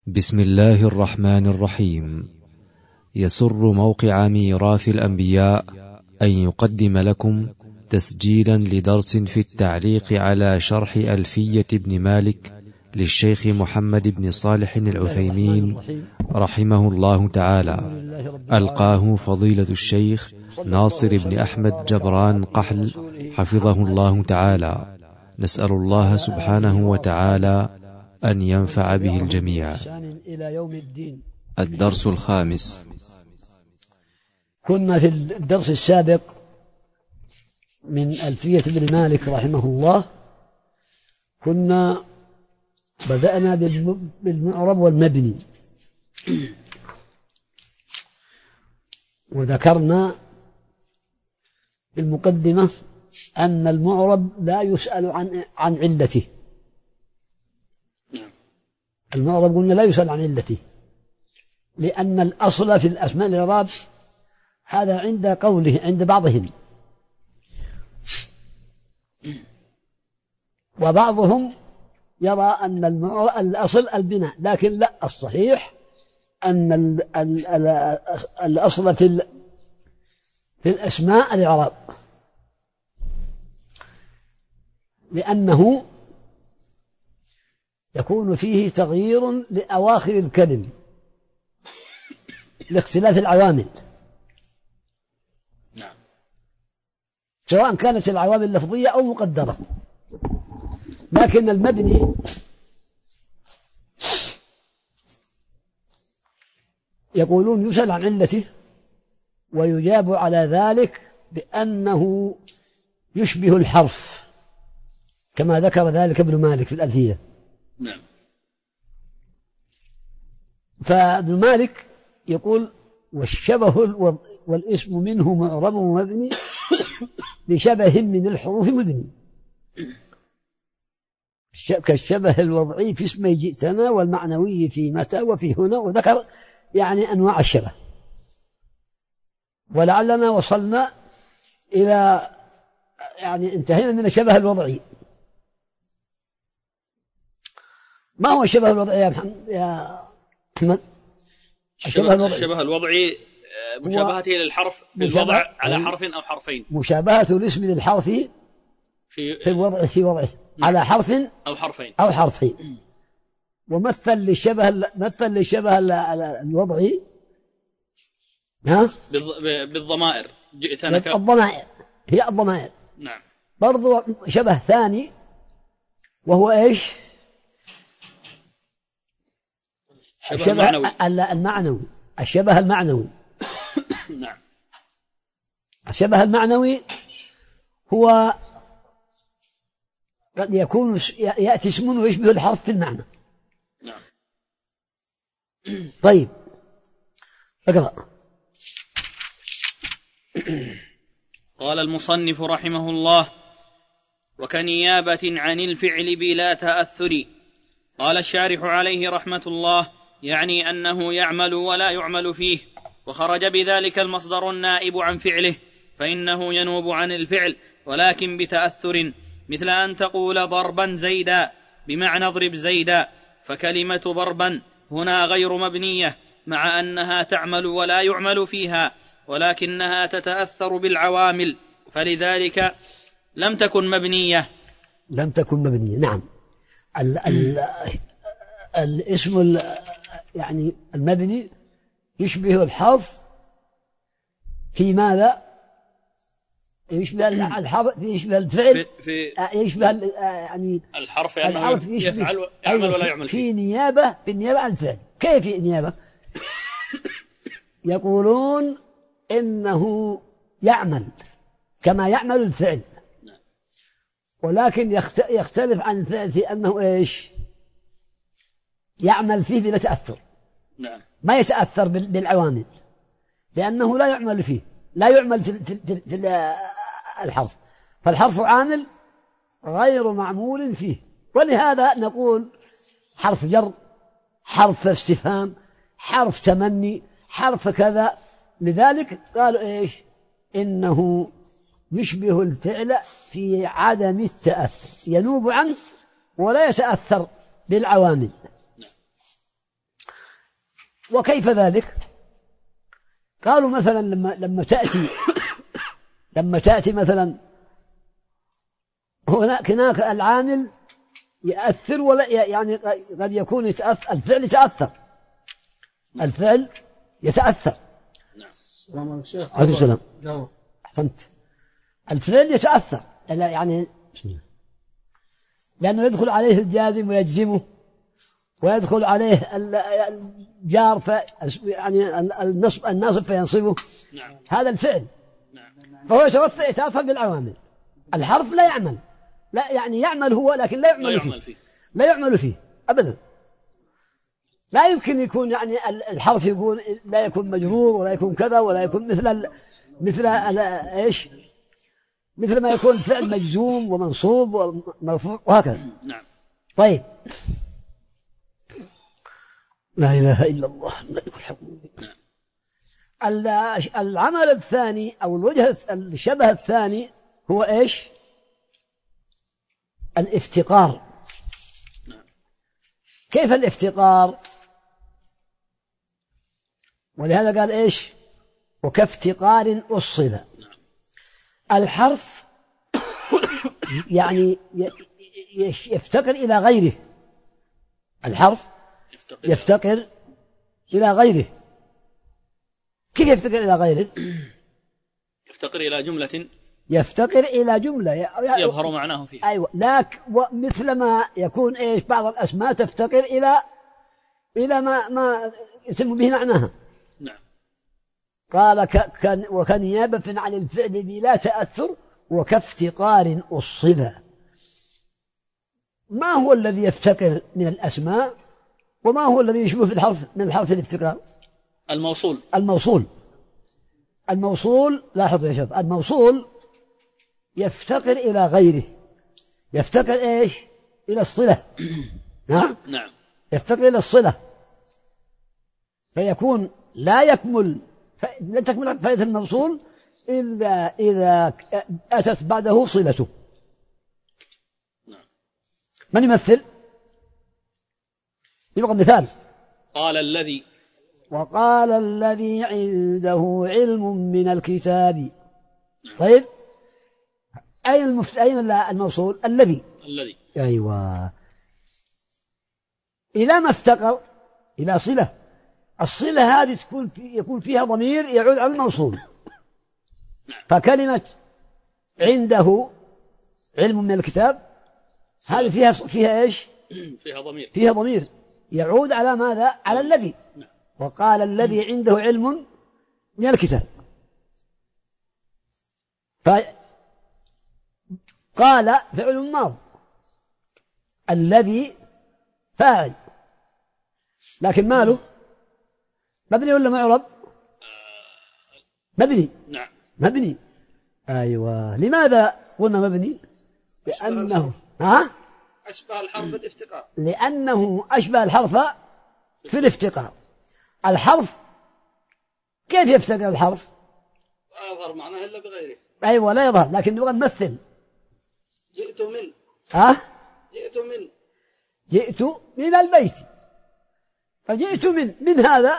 بسم الله الرحمن الرحيم. يسر موقع ميراث الأنبياء أن يقدم لكم تسجيلا لدرس في التعليق على شرح ألفية ابن مالك للشيخ محمد بن صالح العثيمين رحمه الله تعالى، ألقاه فضيلة الشيخ ناصر بن أحمد جبران قحل حفظه الله تعالى. نسأل الله سبحانه وتعالى أن ينفع به الجميع. إلى يوم الدين. الدرس الخامس. كنا في الدرس السابق من ألفية ابن مالك رحمه الله، كنا بدأنا بالمعرب والمبني، وذكرنا في المقدمة أن المعرب لا يسأل عن علته. المعرب قلنا لا يسأل عن علته، لأن الأصل في الأسماء الإعراب هذا عند بعضهم، وبعضهم يرى أن الأصل البناء، لكن لا، الصحيح أن الأصل في الأسماء الإعراب، لأنه يكون فيه تغيير لأواخر الكلم لاختلاف العوامل، سواء كانت العوامل لفظية أو مقدرة. لكن المبني يقولون يسأل عن علته، ويجاب على ذلك بأنه يشبه الحرف، كما ذكر ذلك ابن مالك في الألفية. نعم. فابن مالك يقول: والشبه والاسم منه معرب ومبني لشبه من الحروف مدني، كالشبه الوضعي في اسمي جئتنا، والمعنوي في متى وفي هنا، وذكر يعني أنواع الشبه. ولعلنا وصلنا إلى يعني انتهينا من الشبه الوضعي. ما هو الشبه الوضعي يا محمد؟ الشبه الوضعي مشابهته للحرف في الوضع على حرف أو حرفين، مشابهة الاسم للحرف في الوضع في وضعه على حرف أو حرفين. ومثل للشبه الوضعي بالضمائر جئتنا، الضمائر هي الضمائر. نعم. برضو شبه ثاني وهو إيش؟ الشبه المعنوي. الشبه المعنوي نعم. الشبه المعنوي هو قد يكون يأتي اسم ويشبه الحرف في المعنى. نعم. طيب اقرأ. قال المصنف رحمه الله: وكنيابة عن الفعل بلا تأثر. قال الشارح عليه رحمة الله: يعني أنه يعمل ولا يعمل فيه، وخرج بذلك المصدر النائب عن فعله، فإنه ينوب عن الفعل ولكن بتأثر، مثل أن تقول ضربا زيدا بمعنى اضرب زيدا، فكلمة ضربا هنا غير مبنية، مع أنها تعمل ولا يعمل فيها، ولكنها تتأثر بالعوامل، فلذلك لم تكن مبنية. نعم. الاسم يعني المبني يشبه الحرف في ماذا؟ يشبه الحرف، يشبه الفعل، يشبه يعني الحرف يفعل يعمل ولا يعمل في نيابة عن الفعل. كيف نيابة؟ يقولون إنه يعمل كما يعمل الفعل، ولكن يختلف عن الفعل في أنه إيش؟ يعمل فيه بلا تأثر. نعم. ما يتأثر بالعوامل، لأنه لا يعمل فيه، لا يعمل في الحرف، فالحرف عامل غير معمول فيه. ولهذا نقول حرف جر، حرف استفهام، حرف تمني، حرف كذا. لذلك قالوا إيش؟ إنه يشبه الفعل في عدم التأثر، ينوب عنه ولا يتأثر بالعوامل. وكيف ذلك؟ قالوا مثلا لما تأتي مثلا هناك العامل يأثر ولا يعني قد يكون الفعل يتأثر. نعم. عليه السلام. أحسنت. الفعل يتأثر يعني لأنه يدخل عليه الجازم ويجزمه، ويدخل عليه الجار يعني النصب فينصبه. نعم. هذا الفعل. نعم. فهو يتأثر بالعوامل. الحرف لا يعمل، لا يعني يعمل هو لكن لا يعمل فيه أبدا. لا يمكن يكون يعني الحرف يكون لا يكون مجرور ولا يكون كذا ولا يكون مثل ايش، مثل ما يكون فعل مجزوم ومنصوب ومرفوع وهكذا. نعم. طيب، لا إله إلا الله الملك الحق. العمل الثاني أو الوجه الشبه الثاني هو إيش؟ الافتقار. كيف الافتقار؟ ولهذا قال إيش؟ وكافتقار أصل. الحرف يعني يفتقر إلى غيره. الحرف يفتقر إلى غيره. كيف يفتقر إلى غيره؟ يفتقر إلى جملة، يفتقر إلى جملة يظهر معناه فيها. أيوة، لكن مثل ما يكون إيش بعض الأسماء تفتقر إلى ما يسمى به معناها. نعم. قال وكنيابة عن الفعل بلا تأثر وكافتقار أصل. ما هو الذي يفتقر من الأسماء وما هو الذي يشبه في الحرف من الحرف الافتقار؟ الموصول. لاحظ يا شباب، الموصول يفتقر إلى غيره. يفتقر إيش؟ إلى الصلة. نعم. يفتقر إلى الصلة، فيكون لا تكمل فائدة الموصول إلا إذا أتت بعده صلته. من يمثل؟ يبقى مثال. وقال الذي عنده علم من الكتاب. طيب، أين الموصول؟ الذي. أيوة. إلى ما افتقر؟ إلى صلة. الصلة هذه يكون فيها ضمير يعود على الموصول. فكلمة عنده علم من الكتاب هذه فيها إيش؟ فيها ضمير يعود على ماذا؟ على الذي. وقال الذي عنده علم من الكتاب. فقال فعل ماض، الذي فاعل، لكن ماله مبني ولا معرب؟ مبني. نعم. مبني. أيوة. لماذا قلنا مبني؟ لأنه أشبه الحرف في الافتقار. لأنه أشبه الحرف في الافتقار. الحرف كيف يفتقر الحرف؟ لا يظهر معناه إلا بغيره. أيوة، لا يظهر، لكن نبغى نمثل. جئت من جئت من البيت. فجئت من هذا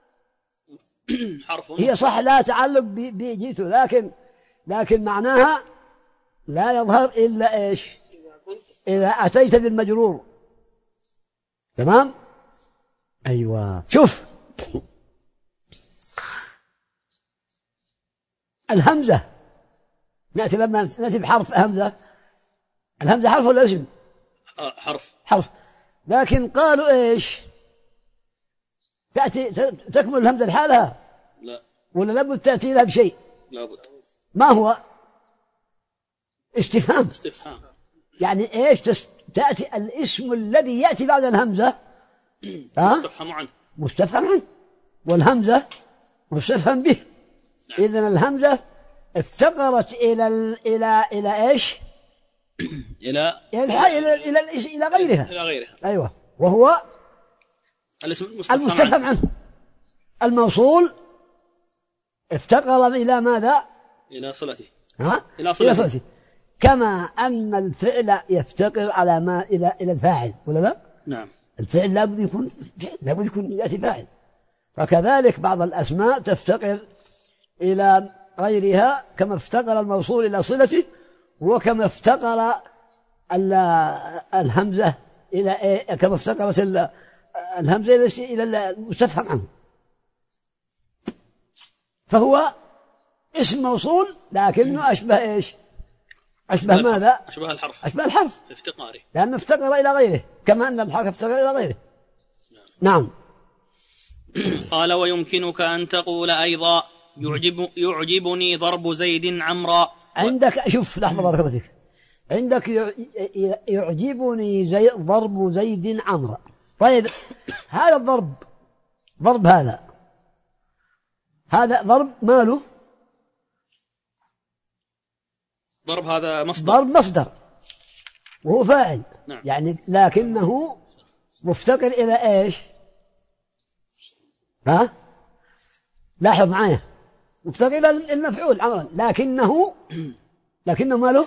حرف هي صح لا تعلق بجئت، لكن معناها لا يظهر إلا إيش؟ إذا أتيت بالمجرور. تمام. أيوة. شوف الهمزة، لما نأتي بحرف همزة، الهمزة حرف ولا اسم؟ حرف. لكن قالوا إيش؟ تكمل الهمزة لحالها؟ لا. ولا لابد تأتي لها بشيء؟ لابد. ما هو؟ استفهام. يعني إيش؟ تأتي الاسم الذي يأتي بعد الهمزة مستفهم عنه، والهمزة مستفهم به. إذن الهمزة افتقرت إلى إيش؟ إلى غيرها. أيوة. وهو المستفهم عنه. الموصول افتقر إلى ماذا؟ إلى صلته. إلى صلته. كما أن الفعل يفتقر على إلى الفاعل، ولا لا؟ نعم. الفعل لابد يكون يأتي فاعل. فكذلك بعض الأسماء تفتقر إلى غيرها كما افتقر الموصول إلى صلته، وكما افتقر الهمزة إلى كما افتقرت الهمزة إلى المستفهم عنه. فهو اسم موصول لكنه أشبه إيش؟ أشبه ماذا؟ أشبه الحرف، أشبه الحرف في افتقاره، لأنه افتقر إلى غيره كما أن الحرف افتقر إلى غيره. نعم. قال ويمكنك أن تقول أيضا يعجبني ضرب زيد عمرا. عندك شوف لحظة بارك الله فيك، عندك يعجبني ضرب زيد عمرا. طيب هذا الضرب، ضرب هذا ضرب ماله؟ ضرب هذا مصدر، ضرب مصدر وهو فاعل. نعم. يعني لكنه مفتقر إلى إيش؟ ها؟ لاحظ معايا، مفتقر إلى المفعول عمرا، لكنه ماله؟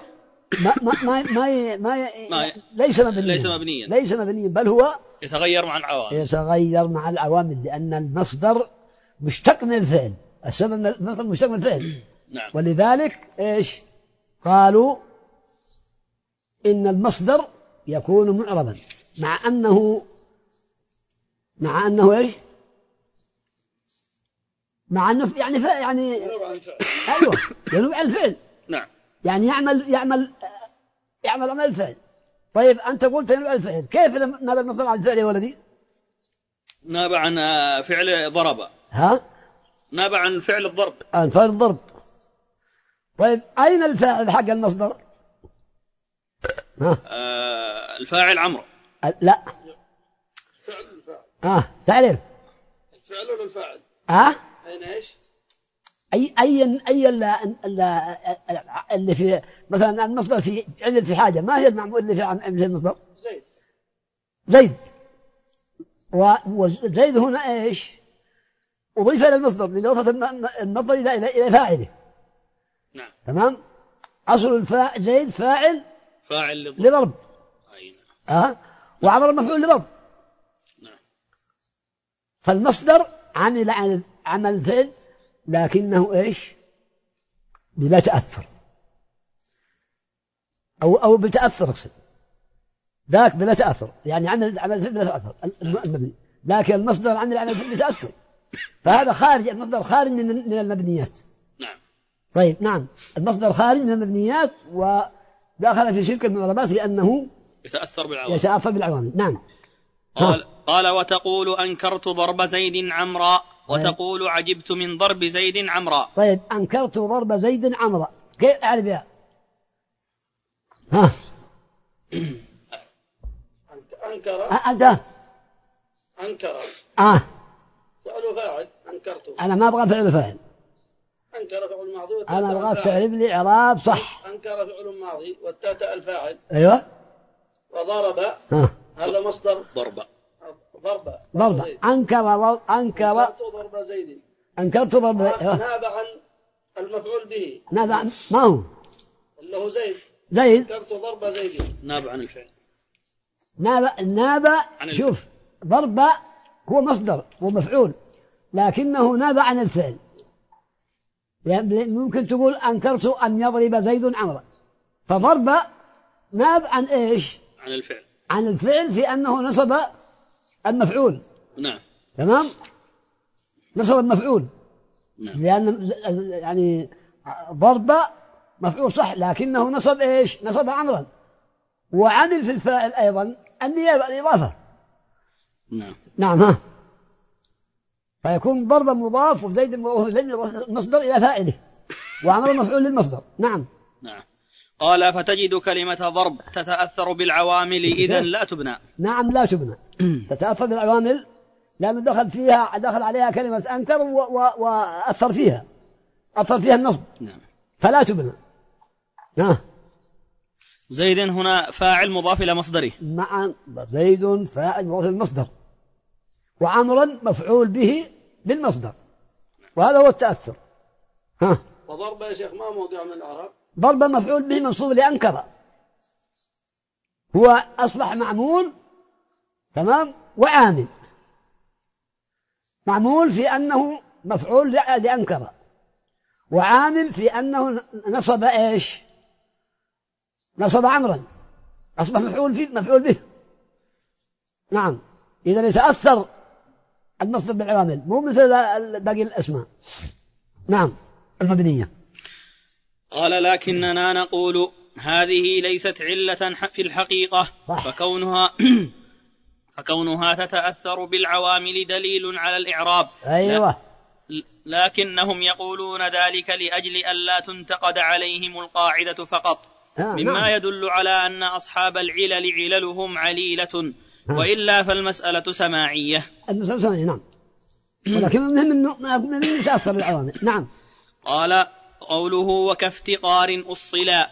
ليس مبنيا بل هو يتغير مع العوامل لأن المصدر مشتق من الفعل، السبب من المصدر مشتق من الفعل. نعم. ولذلك إيش قالوا إن المصدر يكون معربا مع أنه إيش؟ مع أنه يعني أيوة ينوب عن الفعل. نعم. يعني يعمل عمل الفعل. طيب أنت قلت ينوب عن الفعل، كيف نابع المصدر عن الفعل يا ولدي؟ نابع عن فعل ضرب. ها؟ نابع عن فعل الضرب. عن فعل الضرب. طيب أين الفاعل حق المصدر؟ ها؟ الفاعل عمرو. لا. فعل الفاعل. تعرف؟ الفعل ولا الفاعل؟ أين إيش؟ أي اللي في مثلا المصدر في عمل في حاجة، ما هي المعمول اللي في عمل المصدر؟ زيد. وزيد هنا إيش؟ أضيف إلى المصدر لإضافة المصدر إلى فاعله. نعم. تمام. أصل زيد فاعل لضرب. نعم. وعمر المفعول لضرب. نعم. فالمصدر عمل الفعل لكنه إيش؟ بلا تأثر أو بتأثر أقصد، ذاك بلا تأثر، يعني عمل الفعل بلا تأثر المبني، لكن المصدر عمل الفعل بتأثر، فهذا خارج، المصدر خارج من المبنيات. نعم. طيب نعم، المصدر خارج من المبنيات ودخل في شرك المعربات لأنه يتأثر بالعوامل. نعم. قال وتقول أنكرت ضرب زيد عمرا، وتقول عجبت من ضرب زيد عمرا. طيب أنكرت ضرب زيد عمرا كيف أعرف بها؟ أنكر فعل فاعل. أنكرته. أنا ما أبغى فعل فاعل. أنكر فعل ماضي. أنا أبغى تعرف لي إعراب صح. أنكر فعل ماضي والتاء الفاعل. أيوة. وضرب هذا مصدر ضرب. أنكرت ضرب زيد. أنكرت ضرب ناب عن المفعول به. ناب ما هو؟ اللي هو زيد. أنكرت ضرب زيد. ناب عن الفعل. ناب شوف، ضرب هو مصدر ومفعول لكنه ناب عن الفعل. يعني ممكن تقول أنكرت أن يضرب زيد عمرا، فضرب ناب عن إيش؟ عن الفعل في أنه نصب المفعول. نعم. تمام. نصب المفعول. نعم. لأن يعني ضرب مفعول صح لكنه نصب إيش؟ نصب عمرا، وعمل في الفاعل أيضا النيابة الإضافة. نعم. فيكون ضرب مضاف وزيد المصدر إلى فاعله، وعمر مفعول للمصدر. نعم. قال فتجد كلمة ضرب تتأثر بالعوامل إذن لا تبنى. نعم لا تبنى، تتأثر بالعوامل لأنه دخل عليها كلمة أنكر وأثر فيها النصب. نعم. فلا تبنى. زيد هنا فاعل مضاف إلى مصدره. نعم، زيد فاعل مضاف إلى المصدر، وعمرا مفعول به بالمصدر، وهذا هو التأثر. وضرب يا شيخ ما موضع من الإعراب؟ ضرب مفعول به منصوب لأنكر، هو أصبح معمول. تمام. وعامل معمول في أنه مفعول لأنكر، وعامل في أنه نصب إيش؟ نصب عمرا، أصبح مفعول به. نعم، إذا يتأثر المصدر بالعوامل، مو مثل باقي الأسماء. نعم المبنية. قال لكننا نقول هذه ليست علة في الحقيقة، فكونها تتأثر بالعوامل دليل على الإعراب. أيوة. لكنهم يقولون ذلك لأجل أن لا تنتقد عليهم القاعدة فقط، مما يدل على أن أصحاب العلل عللهم عليلة، وإلا فالمسألة سماعية. المسألة سماعية، نعم، ولكن المهم أنه يتأثر بالعوامل. نعم. قال قوله وكافتقار أصلا.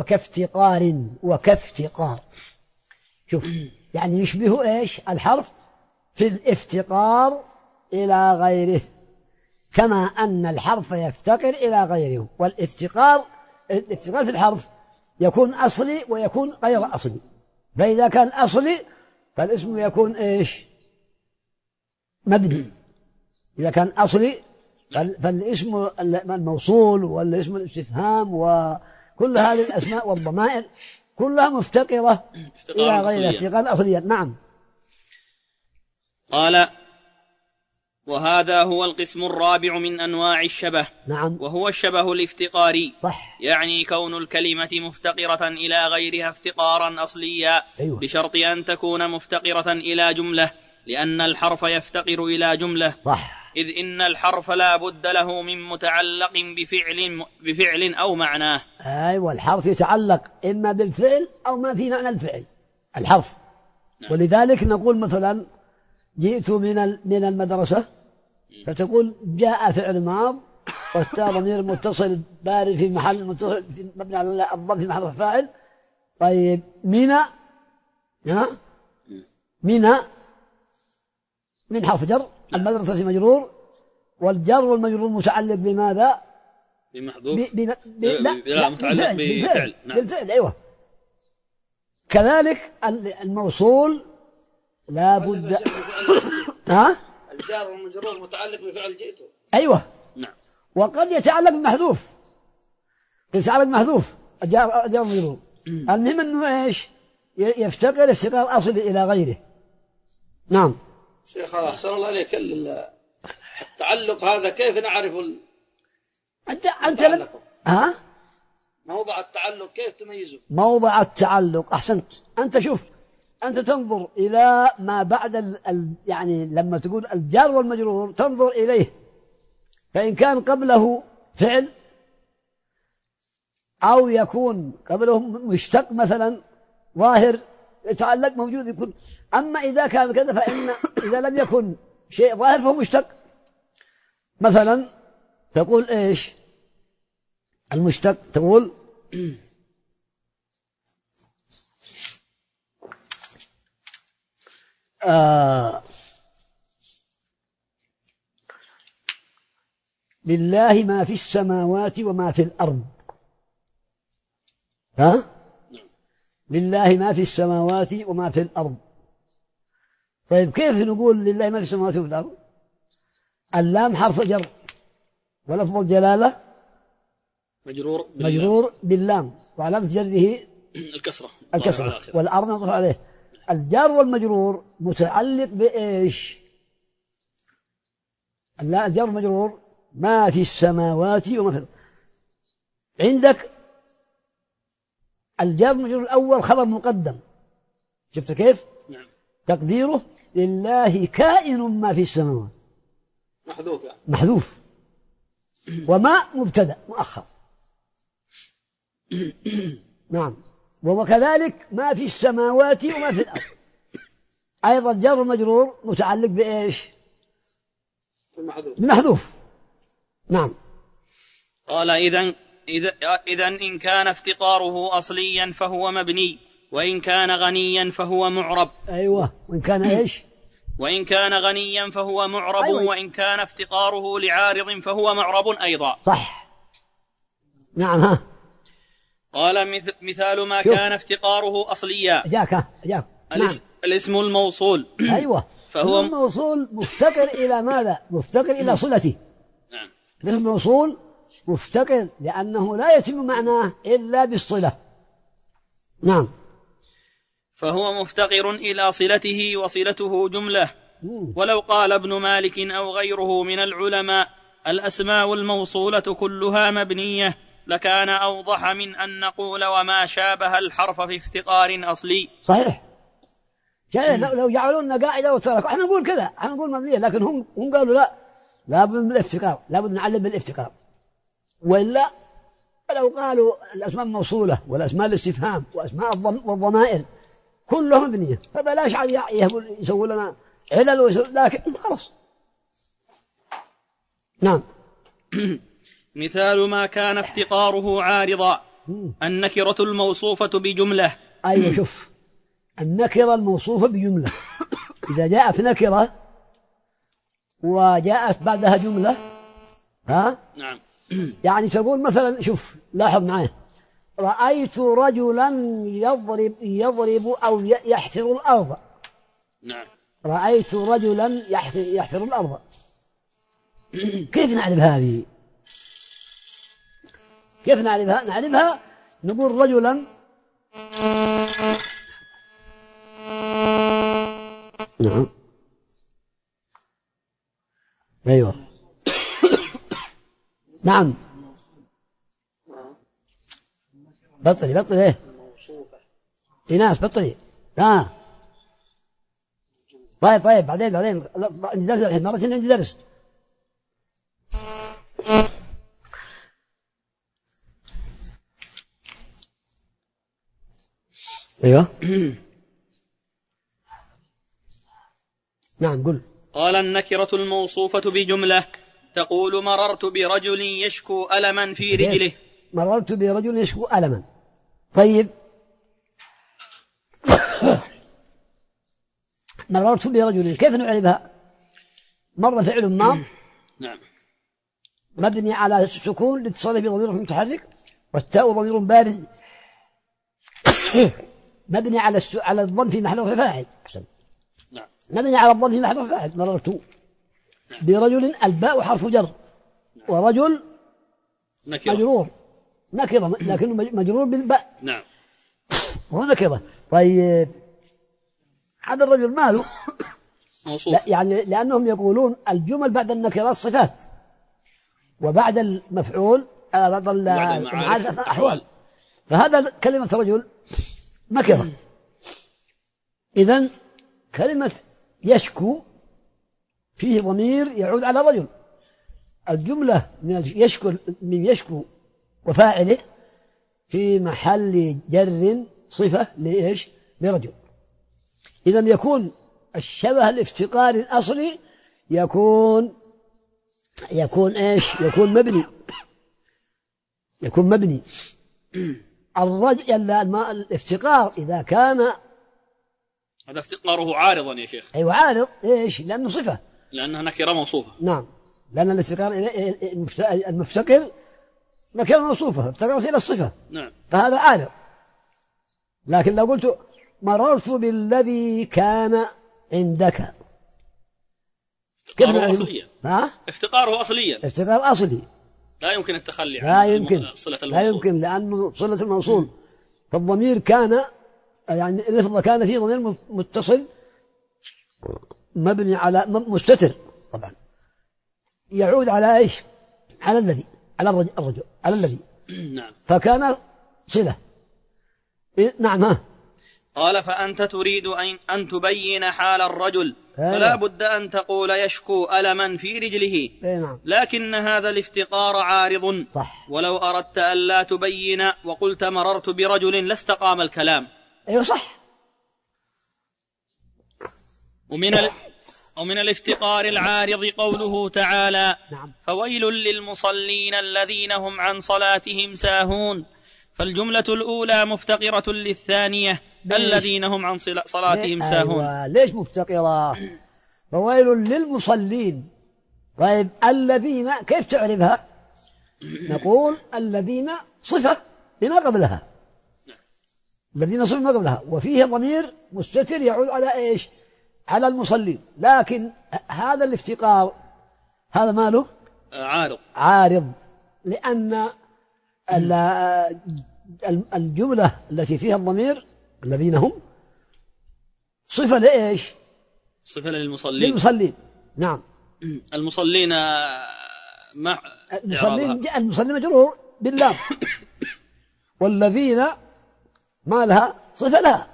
وكافتقار، شوف، يعني يشبه إيش الحرف في الافتقار إلى غيره، كما أن الحرف يفتقر إلى غيره. والافتقار في الحرف يكون أصلي ويكون غير أصلي. فإذا كان أصلي فالاسم يكون إيش؟ مبني. إذا كان أصلي فالاسم الموصول والاسم الاستفهام وكل هذه الأسماء والضمائر كلها مفتقرة إلى غير افتقار أصليا. نعم. قال وهذا هو القسم الرابع من أنواع الشبه. نعم. وهو الشبه الافتقاري. صح. يعني كون الكلمة مفتقرة إلى غيرها افتقارا أصليا. أيوة. بشرط أن تكون مفتقرة إلى جملة، لأن الحرف يفتقر إلى جملة. صح. إذ إن الحرف لا بد له من متعلق بفعل أو معناه. أيوة، الحرف يتعلق إما بالفعل أو ما في معنى الفعل، الحرف. نعم. ولذلك نقول مثلا جئت من المدرسة، فتقول جاء فعل ماض والتاء ضمير متصل بارد في محل متصل مبني على الضم في محل فاعل. طيب من حرف جر، المدرسة مجرور، والجر والمجرور متعلق بماذا؟ بمحذوف. لا، متعلق بفعل. نعم. بالفعل. أيوة. كذلك الموصول لا بد الجار والمجرور متعلق بفعل جئته. أيوة. نعم. وقد يتعلق بمحذوف، الجار والمجرور. المهم أنه إيش؟ يفتقر استقرار أصلي إلى غيره. نعم. شيخ أحسن الله عليك، التعلق هذا كيف نعرف أنت لم موضع التعلق كيف تميزه؟ موضع التعلق، أحسنت. أنت شوف، أنت تنظر إلى ما بعد يعني لما تقول الجار والمجرور تنظر إليه، فإن كان قبله فعل أو يكون قبله مشتق مثلا ظاهر يتعلق موجود يكون. أما إذا كان كذا فإن إذا لم يكن شيء ظاهر فهو مشتق. مثلا تقول إيش المشتق؟ تقول لله ما في السماوات وما في الأرض. لله ما في السماوات وما في الأرض. طيب كيف نقول لله ما في السماوات وما في الأرض؟ اللام حرف جر، ولفظ الجلالة مجرور باللام، وعلامة جره الكسرة، والأرض نطف عليه. الجار والمجرور متعلق بإيش؟ الجار والمجرور ما في السماوات وما في الأرض. عندك الجار والمجرور الأول خبر مقدم، شفت كيف؟ نعم. تقديره لله كائن ما في السماوات، محذوف. وما مبتدأ مؤخر. نعم. وكذلك ما في السماوات وما في الأرض أيضا جار ومجرور متعلق بإيش؟ بمحذوف. نعم. قال إذن إن كان افتقاره أصليا فهو مبني، وإن كان غنيا فهو معرب. أيوة. وإن كان إيش؟ وإن كان غنيا فهو معرب. أيوة. وإن كان افتقاره لعارض فهو معرب أيضا. صح. نعم. قال مثال ما كان افتقاره أصليا. أجاك. نعم. الاسم الموصول. أيوة. فهو اسم موصول مفتقر إلى ماذا؟ مفتقر إلى صلته. نعم. اسم موصول مفتقر لأنه لا يتم معناه إلا بالصلة. نعم. فهو مفتقر إلى صلته وصلته جملة. ولو قال ابن مالك أو غيره من العلماء الأسماء الموصولة كلها مبنية لكان أوضح من أن نقول وما شابه الحرف في افتقار أصلي. صحيح. لو جعلوا لنا قاعدة وتركوا احنا نقول كذا، احنا نقول مبنية، لكن هم قالوا لا، لابد من الافتقار، لابد نعلم بالافتقار. وإلا لو قالوا الأسماء الموصولة والأسماء الاستفهام وأسماء والضمائر كلها مبنية، فبلاش يسووا لنا علل لكن خلاص. نعم. مثال ما كان افتقاره عارضا النكرة الموصوفة بجملة. أيوة شوف، النكرة الموصوفة بجملة إذا جاءت نكرة وجاءت بعدها جملة، ها؟ نعم. يعني تقول مثلا، شوف لاحظ معي، رأيت رجلا يضرب أو يحفر الأرض. نعم. رأيت رجلا يحفر الأرض. كيف نعرف هذه؟ كيف نعرفها؟ نعرفها نقول رجلا، نعم أيوة نعم بطلي ايه ناس بطلي. طيب بعدين ندرس الحين مرة عندي درس. ايوه نعم قل. قال النكرة الموصوفة بجملة تقول مررت برجل يشكو ألما في رجله. مررت برجل يشكو ألما. طيب مررت برجل كيف نعرفها؟ مر فعل ماض نعم مبني على السكون لاتصاله بضمير متحرك، والتاء ضمير بارز مبني على الضم في محل رفع فاعل. نعم. مبني على الضم في محل رفع فاعل. مررت برجل، الباء حرف جر، ورجل نكرة. مجرور نكرة لكنه مجرور بالباء. نعم. هو نكرة. طيب هذا الرجل ماله موصوف. لا يعني لأنهم يقولون الجمل بعد النكرات صفات، وبعد المفعول بعد المعارف أحوال. فهذا كلمة رجل نكرة. إذن كلمة يشكو فيه ضمير يعود على رجل. الجملة من يشكو وفاعله في محل جر صفة لإيش؟ لرجل. إذن يكون الشبه الافتقاري الأصلي يكون إيش؟ يكون مبني. الرجل الافتقار إذا كان هذا افتقاره عارضا يا شيخ. أيوة عارض. إيش؟ لأنه صفة، لأنها نكرة موصوفة. نعم، لأن الافتقار المفتقر نكرة موصوفة افتقرت إلى الصفة. نعم. فهذا عارض. لكن لو قلت مررت بالذي كان عندك افتقاره أصليا. افتقاره أصليا. افتقار أصلي لا يمكن التخلي عنه. صلة الموصول. لا يمكن لأنه صلة الموصول. فالضمير كان يعني اللفظ كان فيه ضمير متصل مبني على مستتر طبعا يعود على إيش؟ على الذي، على الرجل، على الذي. نعم. فكان صلة. نعم. قال فأنت تريد أن تبين حال الرجل فلا بد أن تقول يشكو ألما في رجله. نعم. لكن هذا الافتقار عارض. صح. ولو أردت أن لا تبين وقلت مررت برجل لاستقام الكلام. أيوة صح. ومن الافتقار العارض قوله تعالى نعم. فويل للمصلين الذين هم عن صلاتهم ساهون. فالجملة الأولى مفتقرة للثانية الذين هم عن صلاتهم ساهون. أيوة. ليش مفتقرة؟ فويل للمصلين. طيب الذين كيف تعرفها؟ نقول الذين صفة لما قبلها. الذين صفة ما قبلها، وفيه ضمير مستتر يعود على إيش؟ على المصلين، لكن هذا الافتقار هذا ماله عارض، لأن الجملة التي فيها الضمير الذين هم صفة لإيش؟ صفة للمصلين. نعم. المصلين المصلين مجرور باللام والذين ما لها صفة لها.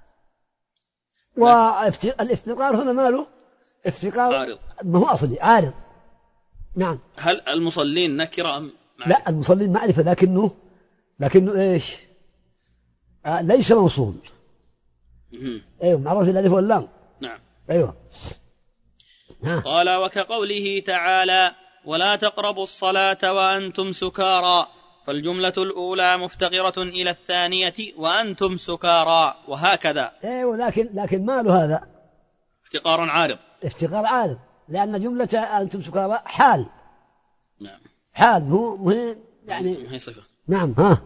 والافتقار هنا ماله افتقار عارض، ما هو أصلي عارض. نعم. هل المصلين نكرة أم معرفة؟ لا، المصلين معرفة، لكنه إيش؟ ليس موصول. أيوه، معروف الألف واللام. نعم. أيوه. قال: وكقوله تعالى: ولا تقربوا الصلاة وأنتم سكارى، فالجملة الأولى مفتقرة إلى الثانية وأنتم سكارى، وهكذا. أيوه، لكن ماله هذا افتقار عارض، لأن جملة أنتم سكارى حال. نعم. حال مو يعني هي صفة. نعم.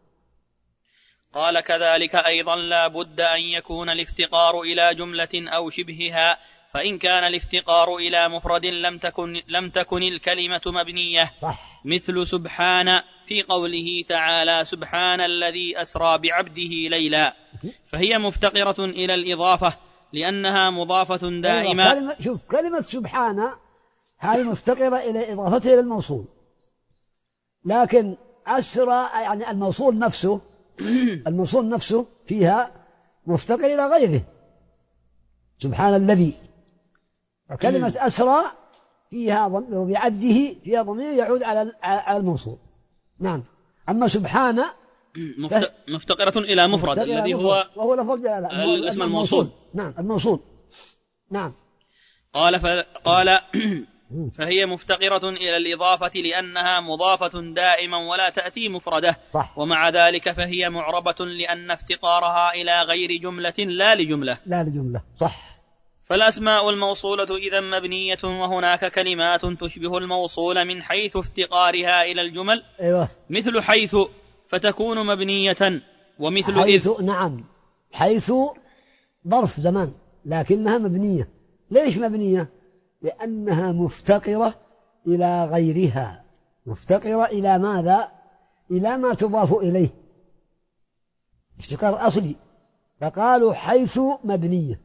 قال: كذلك أيضا لا بد أن يكون الافتقار إلى جملة أو شبهها، فإن كان الافتقار إلى مفرد لم تكن الكلمة مبنية. صح. مثل سبحان في قوله تعالى: سبحان الذي أسرى بعبده ليلا، فهي مفتقرة إلى الإضافة لأنها مضافة دائمة. شوف كلمة سبحان هذه مفتقرة إلى إضافتها إلى الموصول، لكن أسرى يعني الموصول نفسه فيها مفتقر إلى غيره، سبحان الذي. وكلمة أسرى فيها بعبده فيها ضمير يعود على الموصول. نعم. أما سبحان مفتقرة إلى مفرد الذي وهو لفظ الاسم الموصول. نعم، الموصول. نعم. قال فهي مفتقرة إلى الإضافة لأنها مضافة دائما ولا تأتي مفردة. صح. ومع ذلك فهي معربة لأن افتقارها إلى غير جملة لا لجملة. صح. فالأسماء الموصولة إذا مبنية، وهناك كلمات تشبه الموصول من حيث افتقارها إلى الجمل. أيوة. مثل حيث فتكون مبنية، ومثل حيث. نعم، حيث ظرف زمان لكنها مبنية. ليش مبنية؟ لأنها مفتقرة إلى غيرها، مفتقرة إلى ماذا؟ إلى ما تضاف إليه، افتقار أصلي. فقالوا حيث مبنية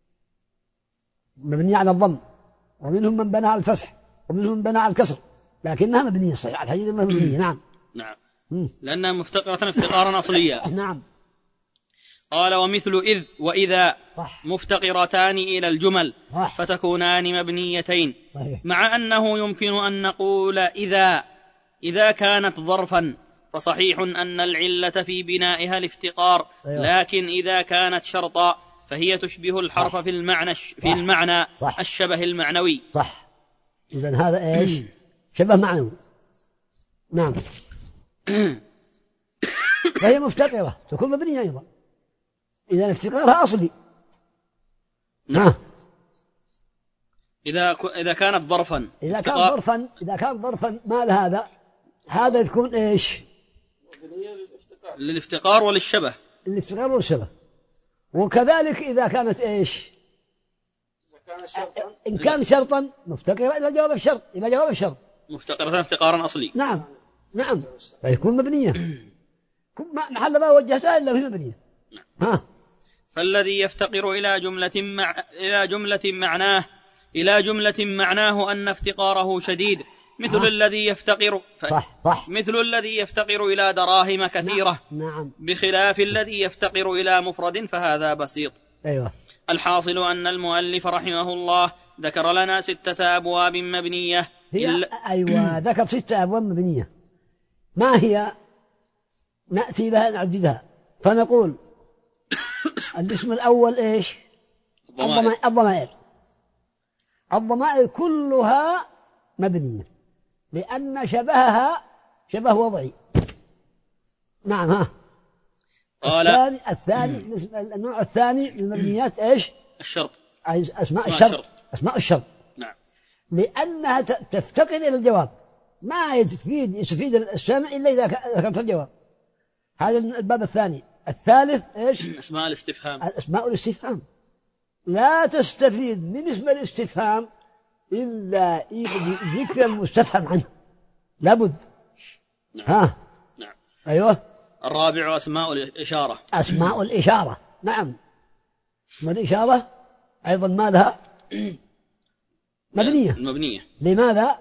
على الضم، ومنهم من بنى على الفتح، ومنهم من بنى على الكسر، لكنها مبنية صحيح الحقيقة مبنية. نعم. لأنها مفتقرة افتقارا أصليا. نعم. قال: ومثل إذ وإذا صح. مفتقرتان إلى الجمل، صح. فتكونان مبنيتين. صحيح. مع أنه يمكن أن نقول إذا كانت ظرفا فصحيح أن العلة في بنائها الافتقار. أيوة. لكن إذا كانت شرطا فهي تشبه الحرف في المعنى صح. الشبه المعنوي. صح. إذن هذا إيش؟ شبه معنوي. نعم. فهي مفتقرة تكون مبنية أيضا، إذا افتقارها أصلي. نعم. إذا كانت ظرفا إذا كان ظرفا ما هذا تكون إيش؟ للافتقار وللشبه. الافتقار والشبه. وكذلك إذا كانت إيش؟ إن كان شرطا مفتقرة إلى جواب الشرط، مفتقرة افتقارا أصلي. نعم. فيكون مبنية. محل ما وجهتها إلا وهي مبنية. فالذي يفتقر إلى جملة معناه أن افتقاره شديد، مثل الذي يفتقر مثل الذي يفتقر إلى دراهم كثيرة. نعم. بخلاف الذي يفتقر إلى مفرد فهذا بسيط. أيوة. الحاصل أن المؤلف رحمه الله ذكر لنا 6 أبواب مبنية. أيوة، ذكر 6 أبواب مبنية. ما هي؟ نأتي لها نعددها فنقول الاسم الأول إيش؟ الضمائر كلها مبنية لأن شبهها شبه وضعي. نعم. الثاني النوع الثاني من المبنيات إيش؟ الشرط. أسماء الشرط. نعم. لأنها تفتقر إلى الجواب، ما يستفيد السامع إلا إذا ذكرت الجواب. هذا الباب الثاني. الثالث إيش؟ أسماء الاستفهام. لا تستفيد من اسم الاستفهام إلا ذكر المستفهم عنه، لابد. نعم. ها. نعم. أيوه. الرابع أسماء الإشارة. أسماء الإشارة. نعم. اسم الإشارة أيضا ما لها مبنية. المبنية. لماذا؟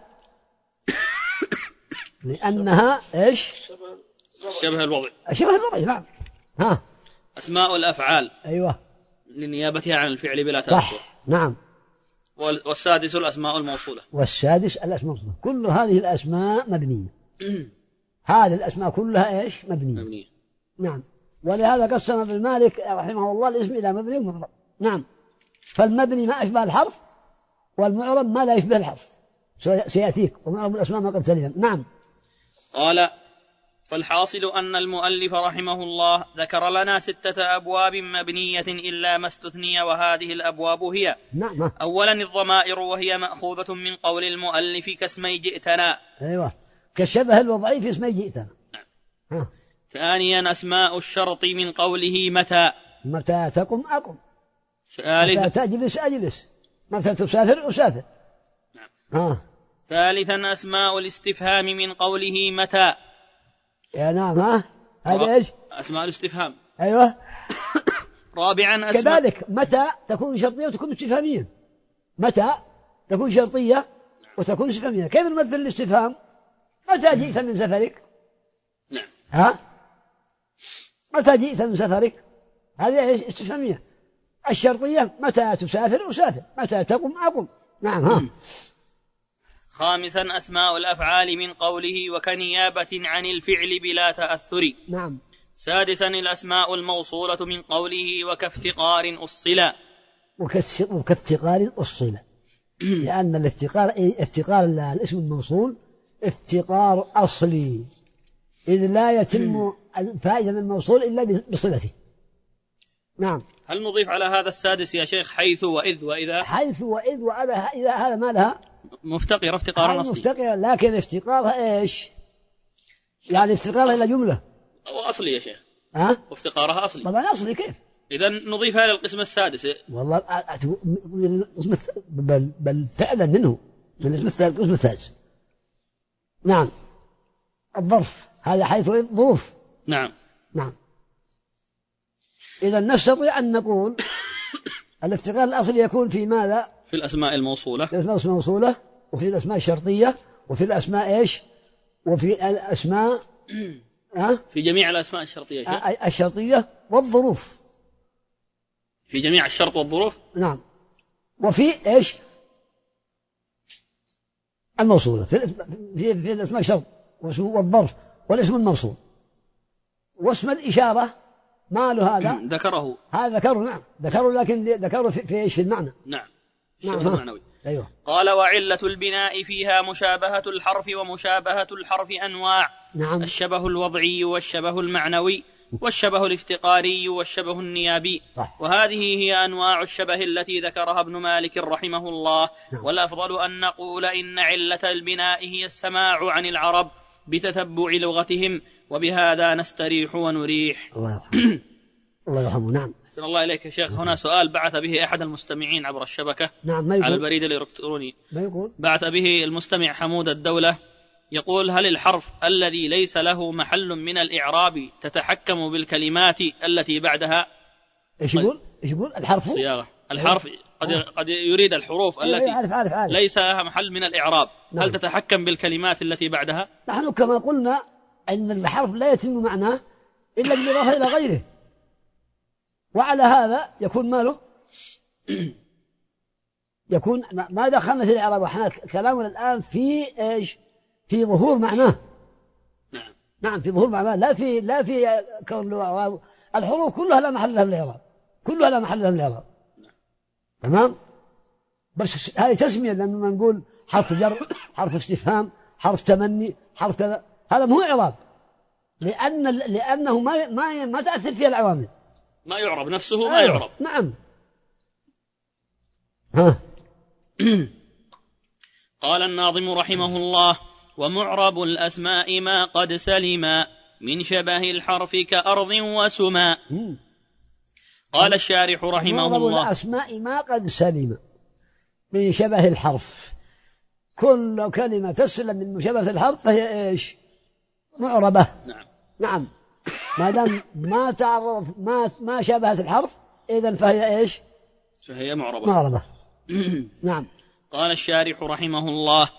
لأنها إيش؟ شبه الوضع. شبه الوضع. نعم. ها. أسماء الأفعال. أيوه. لنيابتها عن الفعل بلا تأثر. صح. نعم. والسادس الأسماء الموصولة. والسادس الأسماء الموصولة. كل هذه الأسماء مبنية. هذه الأسماء كلها إيش؟ مبنية. نعم. ولهذا قسم ابن مالك رحمه الله الاسم إلى مبني ومعرب. نعم. فالمبني ما أشبه الحرف، والمعرب ما لا يشبه الحرف، سيأتيك. ومعرب الأسماء ما قد سلم. نعم. قال: فالحاصل أن المؤلف رحمه الله ذكر لنا 6 أبواب مبنية إلا ما استثني، وهذه الأبواب هي: نعم. أولا الضمائر، وهي مأخوذة من قول المؤلف كاسمي جئتنا. أيوة، كالشبه الوضعي في اسمي جئتنا. نعم. ثانيا أسماء الشرط من قوله متى. متى تقم أقم. متى تجلس أجلس. متى تسافر أسافر. نعم. ثالثا أسماء الاستفهام من قوله متى. يا نعم. ها هذا إيش؟ أسماء الاستفهام. أيوة. رابعا أسماء كذلك متى تكون شرطية وتكون استفهامية. متى تكون شرطية وتكون استفهامية. كيف نمثل الاستفهام؟ متى جئت من سفرك؟ نعم. ها؟ متى جئت من سفرك؟ هذه إيش؟ استفهامية. الشرطية متى تسافر أسافر، متى تقم أقم. نعم. ها. خامسا أسماء الأفعال من قوله وكنيابة عن الفعل بلا تأثر. نعم. سادسا الأسماء الموصولة من قوله وكافتقار أصلا. وكافتقار أصلا. لأن افتقار الاسم الموصول افتقار أصلي، إذ لا يتم فائدة الموصول إلا بصلته. نعم. هل نضيف على هذا السادس يا شيخ حيث وإذ وإذا؟ حيث وإذ وإذا هذا ما لها مفتقر افتقارا أصلي. مفتقر، لكن افتقارها إيش؟ يعني افتقارها إلى جملة. أو أصلي يا شيخ. ها؟ وافتقارها أصلي. طبعا أصلي. كيف؟ إذا نضيفها للقسم السادس. والله بل فعلا منه من القسم السادس. نعم. الظرف هذا حيث ظروف. نعم. نعم. إذا نستطيع أن نقول الافتقار الأصلي يكون في ماذا؟ في الأسماء الموصولة. في الأسماء الموصولة، وفي الأسماء الشرطية، وفي الأسماء إيش؟ وفي الأسماء في جميع الأسماء الشرطية الشرطية والظروف. في جميع الشرط والظروف. نعم. وفي إيش؟ الموصولة في الأسماء الشرط والظرف والاسم الموصول. واسم الإشارة ما له هذا؟ ذكره. هذا ذكره. نعم ذكره، لكن ذكره في إيش؟ في المعنى. نعم. نعم. المعنوي. أيوه. قال وعلة البناء فيها مشابهة الحرف، ومشابهة الحرف أنواع. نعم. الشبه الوضعي والشبه المعنوي والشبه الافتقاري والشبه النيابي. صح. وهذه هي أنواع الشبه التي ذكرها ابن مالك رحمه الله. نعم. والأفضل أن نقول إن علة البناء هي السماع عن العرب بتتبع لغتهم، وبهذا نستريح ونريح. الله يرحمه. الله يرحمه. نعم. أحسن الله إليك يا شيخ. هنا سؤال بعث به أحد المستمعين عبر الشبكة. نعم. ما يقول؟ على البريد الإلكتروني. ما يقول؟ بعث به المستمع حمود الدولة، يقول: هل الحرف الذي ليس له محل من الإعراب تتحكم بالكلمات التي بعدها؟ إيش يقول؟ إيش يقول؟ الحرف صياغة الحرف قد يريد الحروف التي عارف. ليس لها محل من الإعراب. نعم. هل تتحكم بالكلمات التي بعدها؟ نحن كما قلنا أن الحرف لا يتم معناه إلا بالإضافة إلى غيره، وعلى هذا يكون ماله يكون ما دخلنا في الإعراب، وإحنا كلامنا الآن في إيش؟ في ظهور معناه. نعم. نعم، في ظهور معناه، لا في كون له. الحروف كلها لا محل لها من الإعراب، كلها لا محل لها من الإعراب. تمام. بس هذه تسمية، لما نقول حرف جر، حرف استفهام، حرف تمني، حرف كذا، هذا مو إعراب، لأنه ما تأثر فيها العوامل. ما يعرب نفسه. ما يعرب. نعم. ها. قال الناظم رحمه الله: ومعرب الأسماء ما قد سلما من شبه الحرف كأرض وسما. قال الشارح رحمه معرب الله: الأسماء ما قد سلم من شبه الحرف. كل كلمة تسلم من مشابهة الحرف فهي إيش؟ معربة. نعم. نعم، ما دام ما تعرف ما شابهت الحرف إذن فهي إيش؟ فهي معربة. معربة. نعم. قال الشارح رحمه الله: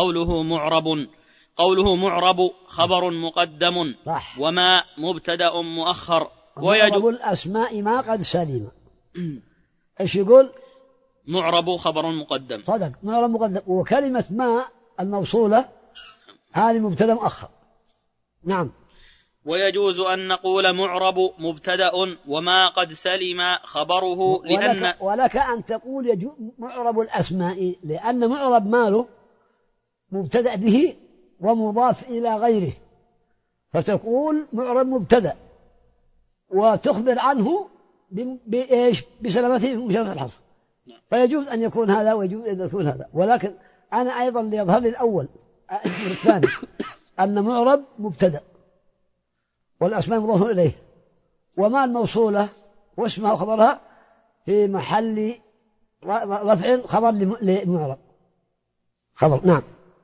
قوله معرب خبر مقدم، صح. وما مبتدأ مؤخر. معرب الأسماء ما قد سلم. إيش يقول؟ معرب خبر مقدم. صدق، معرب مقدم. وكلمة ما الموصولة هذه مبتدأ مؤخر. نعم. ويجوز أن نقول معرب مبتدأ وما قد سلم خبره، لأن ولك أن تقول معرب الأسماء، لأن معرب ماله مبتدأ به ومضاف إلى غيره، فتقول معرب مبتدأ وتخبر عنه بإيش؟ بسلامته من مشابهة الحرف. فيجوز أن يكون هذا ويجوز أن يكون هذا، ولكن أنا أيضا ليظهر لي الأول الثاني أن معرب مبتدأ والأسماء مضاف إليه، وما الموصولة واسمها وخبرها في محل رفع خبر لمعرب خبر. نعم.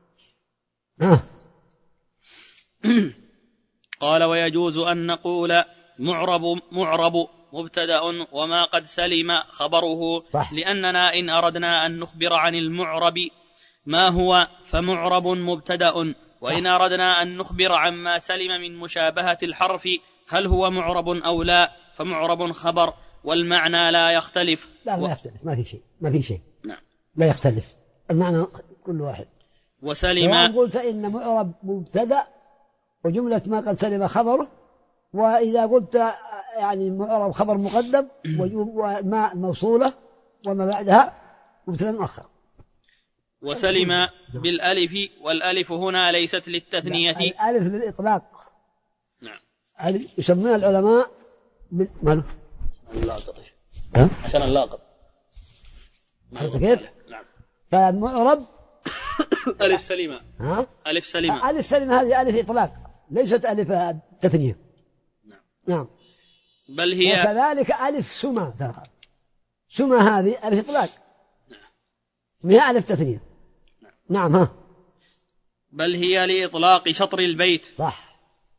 قال: ويجوز أن نقول معرب مبتدأ وما قد سلم خبره، صح. لأننا إن أردنا أن نخبر عن المعرب ما هو فمعرب مبتدأ، وإن أردنا أن نخبر عما سلم من مشابهة الحرف هل هو معرب أو لا فمعرب خبر، والمعنى لا يختلف. لا يختلف، ما في شيء. نعم. لا يختلف المعنى كل واحد. وسلم وإن قلت إن معرب مبتدأ وجملة ما قد سلم خبره، وإذا قلت يعني معرب خبر مقدم وما موصولة وما بعدها مبتدأ مؤخر. وسلم بالألف، والألف هنا ليست للتثنية. الألف للإطلاق. نعم. يسمونها العلماء ماله؟ اللاقط. عشان اللاقط. عرفت كيف؟ نعم. فالمعرب ألف سليمة. ألف سليمة. ألف سليمة هذه ألف إطلاق، ليست ألف تثنية. نعم. بل هي وكذلك ألف سمى، سمى هذه ألف إطلاق، ما هي ألف تثنية. نعم. بل هي لإطلاق شطر البيت. صح.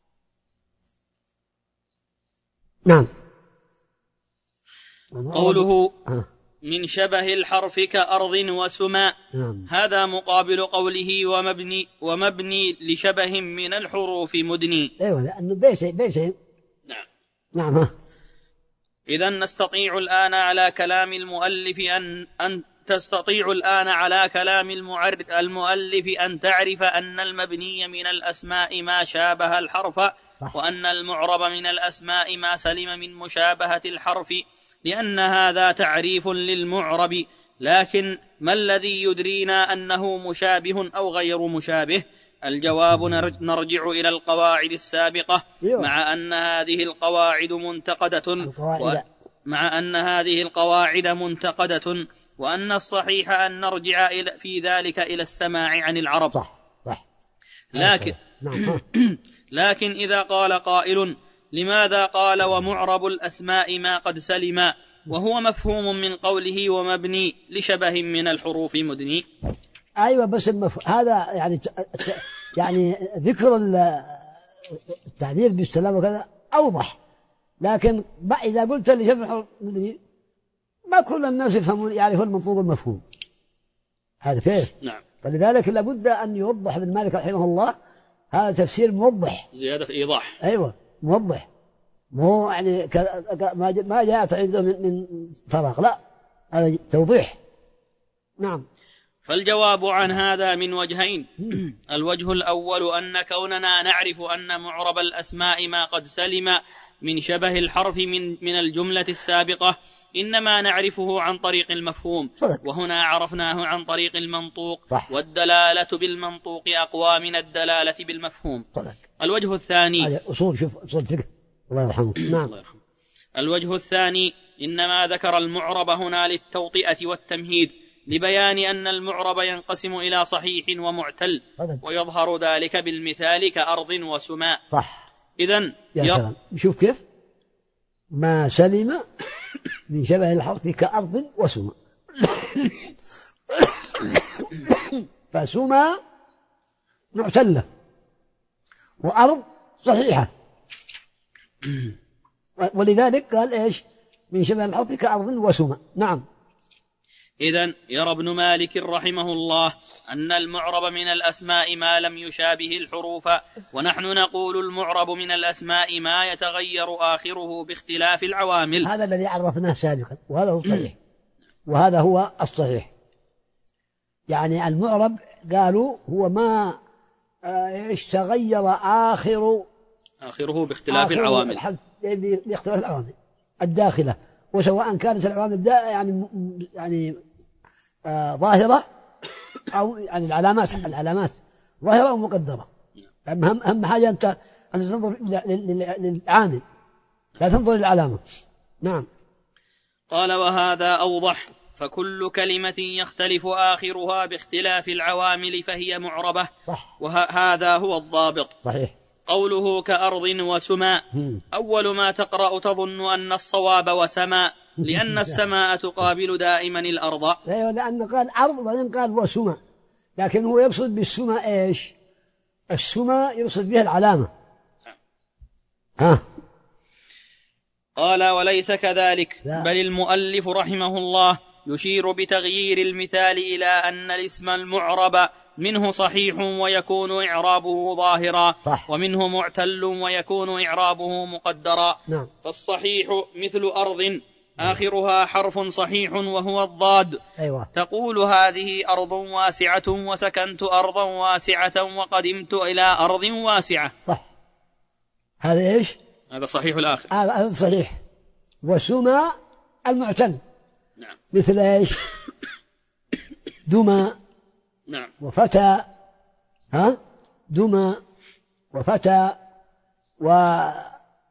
نعم. قوله من شبه الحرف كأرض وسماء، هذا مقابل قوله ومبني لشبه من الحروف مدني. أيوة، لأنه بيشين. نعم. نعم. إذن نستطيع الآن على كلام المؤلف أن تستطيع الآن على كلام المؤلف أن تعرف أن المبني من الأسماء ما شابه الحرف، وأن المعرب من الأسماء ما سلم من مشابهة الحرف، لأن هذا تعريف للمعرب. لكن ما الذي يدرينا أنه مشابه أو غير مشابه؟ الجواب نرجع إلى القواعد السابقة، مع أن هذه القواعد منتقدة، وأن الصحيح أن نرجع في ذلك إلى السماع عن العرب. صح. لكن إذا قال قائل: لماذا قال ومعرب الأسماء ما قد سلم، وهو مفهوم من قوله ومبني لشبه من الحروف مدني؟ أيوة، بس هذا يعني ذكر التعبير بالسلام وكذا أوضح، لكن إذا قلت لشبه الحروف مدني ما كل الناس يعرفون المنطوق المفهوم. هذا كيف؟ نعم. فلذلك لابد أن يوضح ابن مالك رحمه الله، هذا تفسير موضح، زيادة إيضاح. أيوة، موضح، مو يعني ما جاءت عنده من فراغ، لا، هذا توضيح. نعم. فالجواب عن هذا من وجهين. الوجه الأول أن كوننا نعرف أن معرب الأسماء ما قد سلم من شبه الحرف من الجملة السابقة إنما نعرفه عن طريق المفهوم، وهنا عرفناه عن طريق المنطوق، والدلالة بالمنطوق أقوى من الدلالة بالمفهوم. الوجه الثاني أصول فقه الله يرحمه. نعم. الوجه الثاني إنما ذكر المعرب هنا للتوطئة والتمهيد، لبيان أن المعرب ينقسم إلى صحيح ومعتل، ويظهر ذلك بالمثال كأرض وسماء. صح. إذن شوف كيف ما سلم من شبه الحرف كأرض وسمى. فسمى معتلة وأرض صحيحة، ولذلك قال إيش؟ من شبه الحرف كأرض وسمى. نعم. إذن يرى ابن مالك رحمه الله أن المعرب من الأسماء ما لم يشابه الحروف، ونحن نقول المعرب من الأسماء ما يتغير آخره باختلاف العوامل. هذا الذي عرفناه سابقا، وهذا هو الصحيح، وهذا هو الصحيح. يعني المعرب قالوا هو ما تغير آخره باختلاف العوامل، باختلاف العوامل الداخلة، وسواء كانت العوامل يعني ظاهرة أو يعني العلامات ظاهرة أو مقدرة. أهم حاجة أنت تنظر للعامل، لا تنظر للعلامة. نعم. قال وهذا أوضح، فكل كلمة يختلف آخرها باختلاف العوامل فهي معربة. صح. وهذا هو الضابط. صحيح. قوله كأرض وسماء، أول ما تقرأ تظن أن الصواب وسماء، لأن السماء تقابل دائما الأرض. أيوة، لأن قال أرض وبعدين قال وسماء، لكن هو يقصد بالسماء إيش؟ السماء يقصد بها العلامة. قال وليس كذلك، لا. بل المؤلف رحمه الله يشير بتغيير المثال إلى أن الاسم المعرب منه صحيح ويكون إعرابه ظاهرا، صح. ومنه معتل ويكون إعرابه مقدرا. نعم. فالصحيح مثل أرض آخرها حرف صحيح وهو الضاد. أيوة. تقول هذه أرض واسعة وسكنت أرضا واسعة وقدمت إلى أرض واسعة. صح. هذا إيش؟ هذا صحيح الآخر. هذا صحيح. وسمى المعتل. نعم. مثل إيش؟ دمى. نعم. وفتى. دمى وفتى، ومثلا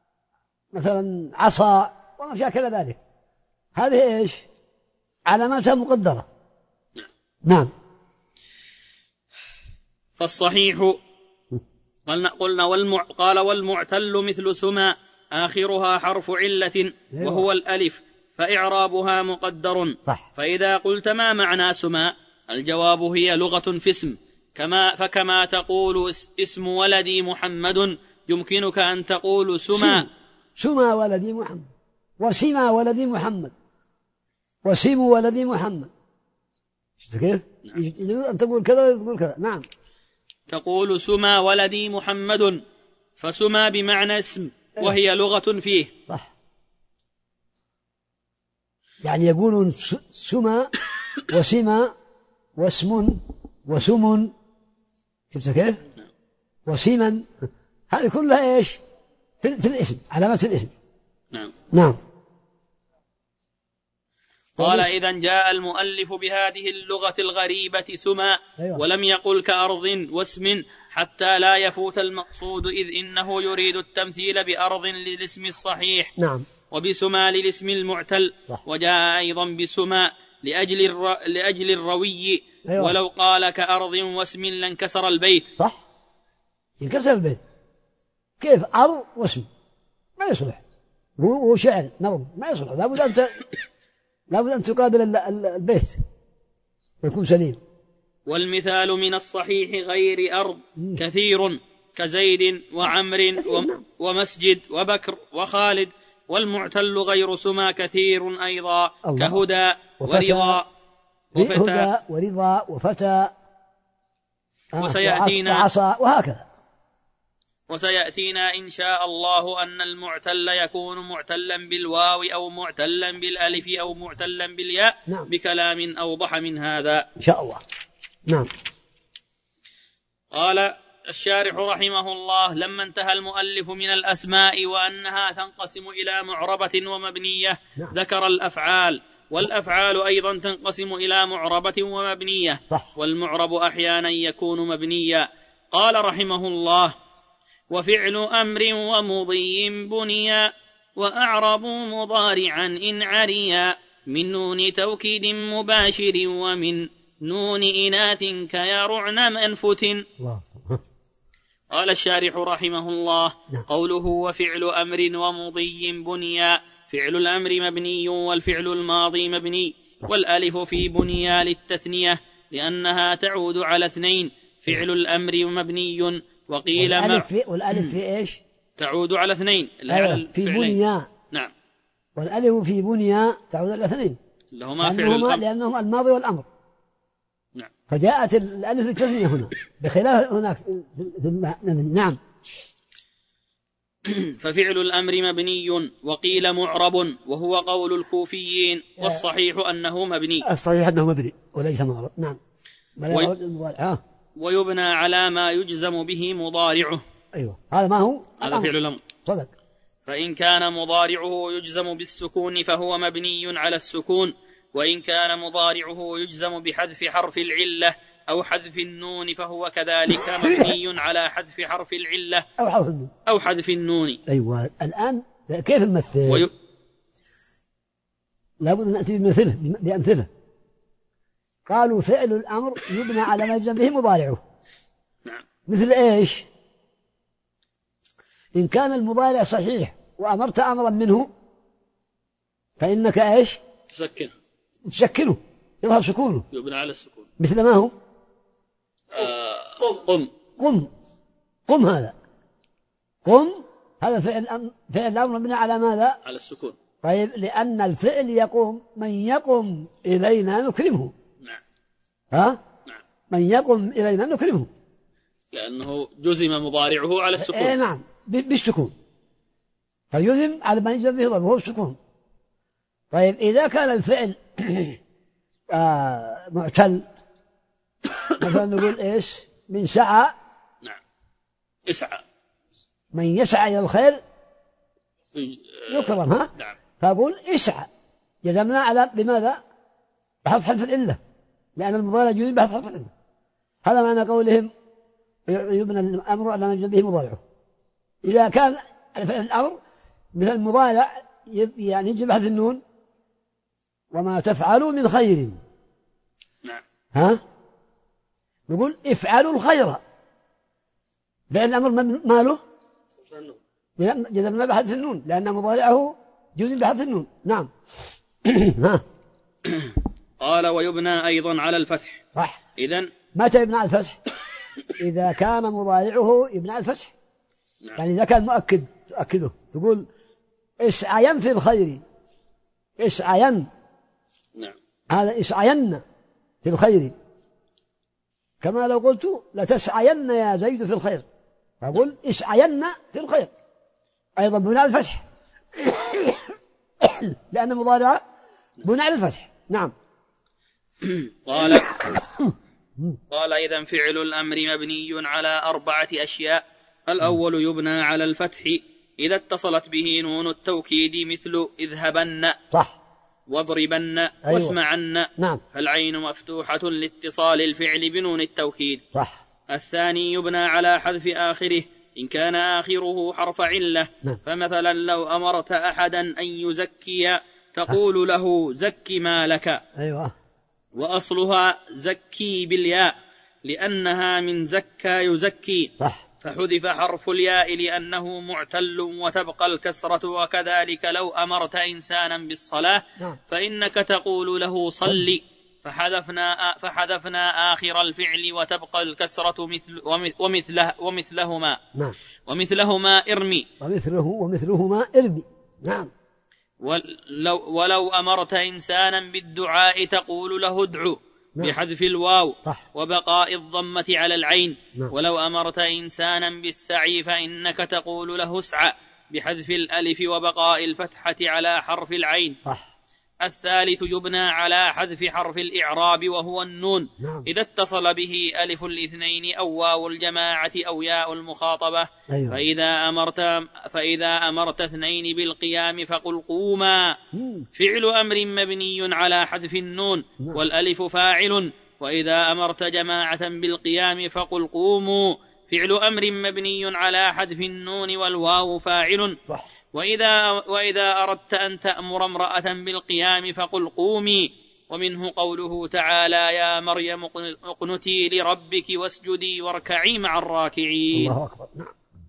عصا وما شاكل ذلك، هذه إيش؟ علاماتها مقدرة. نعم. فالصحيح قلنا قال والمعتل مثل سمى آخرها حرف علة وهو الألف، فإعرابها مقدر. صح. فإذا قلت ما معنى سمى، الجواب هي لغة في اسم، فكما تقول اسم ولدي محمد يمكنك أن تقول سمى ولدي محمد، وسمى ولدي محمد، وسم ولدي محمد. شفت كيف؟ أن تقول كذا تقول كذا. نعم. تقول سمى ولدي محمد، فسمى بمعنى اسم وهي لغة فيه. صح. يعني يقولون سمى وسمى واسم وسم، شفت كيف؟ وسيما، هذه كلها ايش؟ في الاسم، علامات الاسم. نعم. نعم. قال إذن جاء المؤلف بهذه اللغة الغريبة سمى. أيوة. ولم يقل كأرض واسم حتى لا يفوت المقصود، إذ إنه يريد التمثيل بأرض للاسم الصحيح. نعم. وبسمى للاسم المعتل. صح. وجاء أيضا بسمى لأجل الروي. أيوة. ولو قال كأرض واسم لانكسر البيت. صح، ينكسر البيت. كيف أرض واسم؟ ما يصلح، هو شعر نظم، ما يصلح. لابد أن تقابل البيت ويكون سليم. والمثال من الصحيح غير أرض كثير، كزيد وعمر ومسجد وبكر وخالد. والمعتل غير سمى كثير أيضا، كهدى ورضا وفتى وسيأتينا وعصا وهكذا. وسيأتينا إن شاء الله أن المعتل يكون معتلا بالواو أو معتلا بالألف أو معتلا بالياء. نعم. بكلام أوضح من هذا إن شاء الله. نعم. قال الشارح رحمه الله لما انتهى المؤلف من الأسماء وأنها تنقسم إلى معربة ومبنية، نعم. ذكر الأفعال، والأفعال أيضا تنقسم إلى معربة ومبنية. صح. والمعرب أحيانا يكون مبنيا. قال رحمه الله وفعل أمر ومضي بنيا، وأعرب مضارعا إن عريا، من نون توكيد مباشر ومن نون إناث كيرعن منفت. قال الشارح رحمه الله قوله وفعل أمر ومضي بنيا، فعل الأمر مبني والفعل الماضي مبني، والألف في بنيا للتثنية لأنها تعود على اثنين. فعل الأمر مبني وقيل والألف في إيش؟ تعود على اثنين في بنيا. نعم. والألف في بنيا تعود على اثنين لأنهما الماضي والأمر. نعم. فجاءت الألف للتثنية هنا بخلاف هناك. نعم. ففعل الأمر مبني وقيل معرب وهو قول الكوفيين، والصحيح أنه مبني. الصحيح أنه مبني وليس معرب. نعم. ويبنى على ما يجزم به مضارعه. أيوة. هذا ما هو؟ هذا فعل الأمر. صدق. فإن كان مضارعه يجزم بالسكون فهو مبني على السكون، وإن كان مضارعه يجزم بحذف حرف العلة أو حذف النون فهو كذلك مبني على حذف حرف العلة أو حذف النون. أيوة. الآن كيف نمثل؟ لابد أن نأتي بأمثلة. قالوا فعل الأمر يبنى على ما يجزم به مضارعه. نعم. مثل إيش؟ إن كان المضارع صحيح وأمرت أمرا منه فإنك إيش؟ تسكنه يظهر سكونه، يبنى على السكون. مثل ما هو؟ قم هذا فعل الأمر مبني على ماذا؟ على السكون. طيب لأن الفعل يقوم، من يقم إلينا نكرمه. نعم. نعم. من يقم إلينا نكرمه لأنه جزم مضارعه على السكون. نعم بالسكون، فيجزم على ما يجزم به وهو السكون. طيب إذا كان الفعل معتل مثلا نقول إيش؟ من سعى. نعم. اسعى. من يسعى إلى الخير يكرم. نعم. فأقول اسعى جزمنا على بماذا؟ بحذف حرف العلة، لأن المضارع يجزم بحذف حرف العلة. هذا معنى قولهم يبنى الأمر على ما يجزم به مضارعه. إذا كان الأمر مثل المضارع يعني يجب بحذف النون، وما تفعلوا من خير. نعم. نقول افعلوا الخير. فعل الأمر ماله؟ جزمنا بحذف النون لأن مضارعه جزم بحذف النون. نعم. قال ويبنى أيضا على الفتح. صح. إذن متى يبنى على الفتح؟ إذا كان مضارعه يبنى على الفتح. نعم. يعني إذا كان مؤكد تؤكده، تقول اسعين في الخير. اسعين. نعم. هذا اسعين في الخير، كما لو قلت لتسعين يا زيد في الخير، فأقول اسعين في الخير أيضا بناء على الفتح لأن مضارعة بناء على الفتح. نعم. قال إذن فعل الأمر مبني على 4 أشياء. الأول يبنى على الفتح إذا اتصلت به نون التوكيد مثل اذهبن. صح. واضربن. أيوة. واسمعن. نعم. فالعين مفتوحة لاتصال الفعل بنون التوكيد. صح. الثاني يبنى على حذف آخره إن كان آخره حرف علة. نعم. فمثلا لو أمرت أحدا أن يزكي تقول له زك مالك. أيوة. وأصلها زكي بالياء لأنها من زكى يزكي. صح. فحذف حرف الياء لأنه معتل وتبقى الكسرة. وكذلك لو أمرت إنسانا بالصلاة فإنك تقول له صلي، فحذفنا آخر الفعل وتبقى الكسرة ومثلهما. نعم. ومثلهما ارمي. ومثلهما ارمي. نعم. ولو أمرت إنسانا بالدعاء تقول له ادعو. نعم. بحذف الواو. صح. وبقاء الضمة على العين. نعم. ولو أمرت إنسانا بالسعي فإنك تقول له اسعى بحذف الألف وبقاء الفتحة على حرف العين. صح. الثالث يبنى على حذف حرف الإعراب وهو النون. نعم. إذا اتصل به ألف الاثنين أو واو الجماعة أو ياء المخاطبة. أيوة. فإذا أمرت اثنين بالقيام فقل قوما. فعل أمر مبني على حذف النون. نعم. والألف فاعل. وإذا أمرت جماعة بالقيام فقل قوموا. فعل أمر مبني على حذف النون والواو فاعل. صح. وإذا أردت أن تأمر امرأة بالقيام فقل قومي. ومنه قوله تعالى يا مريم اقنتي لربك واسجدي واركعي مع الراكعين. الله أكبر. نعم.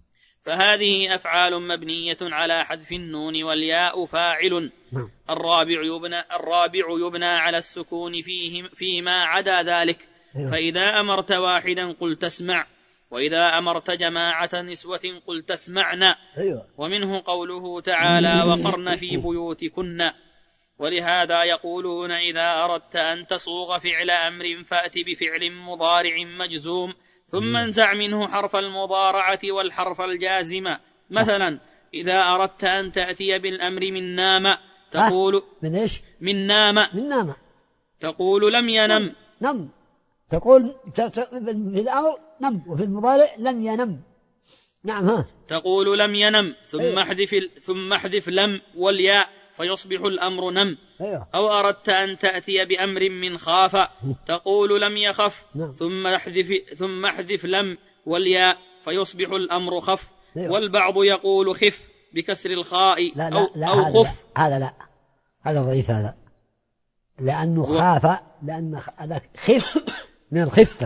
فهذه أفعال مبنية على حذف النون والياء فاعل. الرابع يبنى على السكون فيما عدا ذلك. فإذا أمرت واحدا قلت اسمع، وإذا أمرت جماعة نسوة قلت اسمعن. ومنه قوله تعالى وقرن في بيوتكن. ولهذا يقولون إذا أردت أن تصوغ فعل أمر فأت بفعل مضارع مجزوم ثم انزع منه حرف المضارعة والحرف الجازم. مثلا إذا أردت أن تأتي بالأمر من نام تقول من إيش؟ من نام تقول لم ينم. نم تقول في الأمر نم، وفي المضارع لم ينم. نعم. تقول لم ينم ثم احذف لم والياء فيصبح الأمر نم. أو أردت أن تأتي بأمر من خاف تقول لم يخف ثم احذف لم والياء فيصبح الأمر خف. والبعض يقول خف بكسر الخاء أو خف. هذا ضعيف، هذا لأنه خاف، لأن خف من الخفة.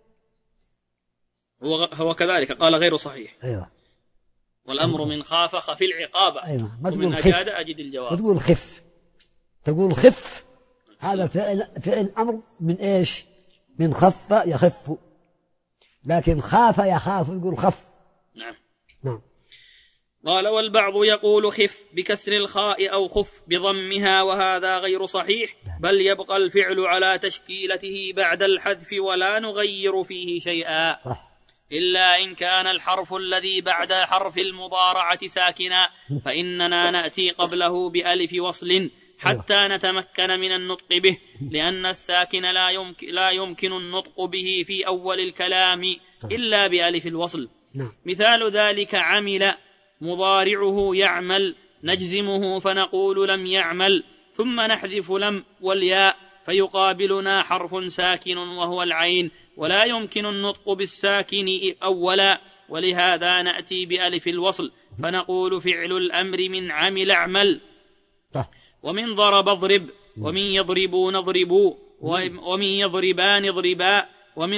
هو كذلك قال غير صحيح. والأمر من خاف خف العقاب. ومن أجاد أجد الجواب. تقول خف، تقول خف، هذا فعل أمر من إيش؟ من خف يخف. لكن خاف يخاف يقول خف. نعم. قال والبعض يقول خف بكسر الخاء أو خف بضمها، وهذا غير صحيح، بل يبقى الفعل على تشكيلته بعد الحذف ولا نغير فيه شيئا، إلا إن كان الحرف الذي بعد حرف المضارعة ساكنا، فإننا نأتي قبله بألف وصل حتى نتمكن من النطق به، لأن الساكن لا يمكن النطق به في أول الكلام إلا بألف الوصل. مثال ذلك عمل مضارعه يعمل، نجزمه فنقول لم يعمل، ثم نحذف لم والياء فيقابلنا حرف ساكن وهو العين، ولا يمكن النطق بالساكن أولا، ولهذا نأتي بألف الوصل فنقول فعل الأمر من عمل اعمل، ومن ضرب اضرب، ومن يضربون اضربوا، ومن يضربان اضربا،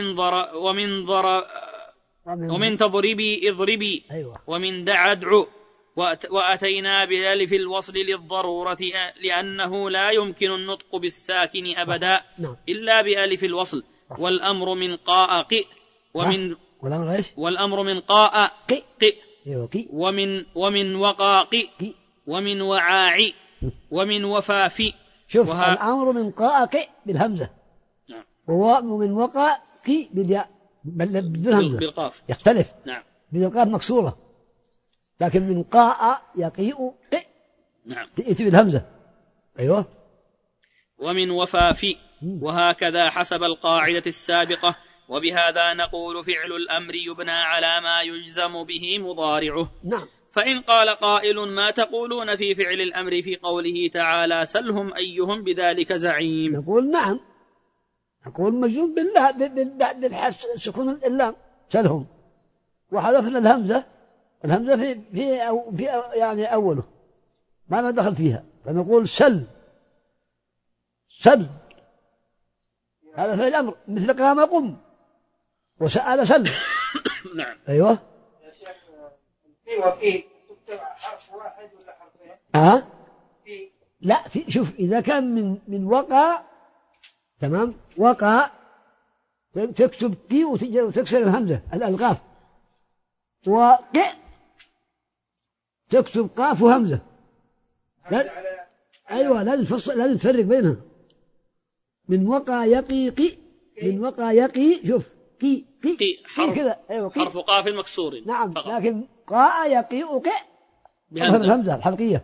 ومن تضربي اضربي، ومن دع ادعو. وأتينا بألف الوصل للضرورة، لأنه لا يمكن النطق بالساكن أبدا إلا بألف الوصل. والأمر من قاء قئ، والأمر من قاء قئ، ومن وقا قئ، ومن وعاع، ومن وفاف. شوف الأمر من قاء قئ بالهمزة، ومن وقا قئ بالياء بدون همزة بالقاف يختلف. بالقاف مكسورة، لكن من قاء يقيء قئ تأتي بالهمزة. ومن وفاف. وهكذا حسب القاعدة السابقة. وبهذا نقول فعل الأمر يبنى على ما يجزم به مضارعه. فإن قال قائل ما تقولون في فعل الأمر في قوله تعالى سلهم أيهم بذلك زعيم؟ نقول نعم، نقول مجزوم بالسكون اللام سلهم، وحذفنا الهمزة في يعني أوله ما دخل فيها، فنقول سل هذا فعل الأمر، مثل قام قم وسأل سل. نعم. أيوة. يا شيخ في وفي تكتب حرف واحد ولا حرفين؟ في لا، في شوف إذا كان من وقع، تمام، وقع تكتب كي وتكسر الهمزة القاف، وقع تكتب قاف وهمزة. أيوة لازم تفرق بينها. من وقع يقي قي، من وقع يقي شوف قي كذا. أيوة حرف قاف مكسور. نعم فقط. لكن قاء يقي قي الهمزة الحلقية.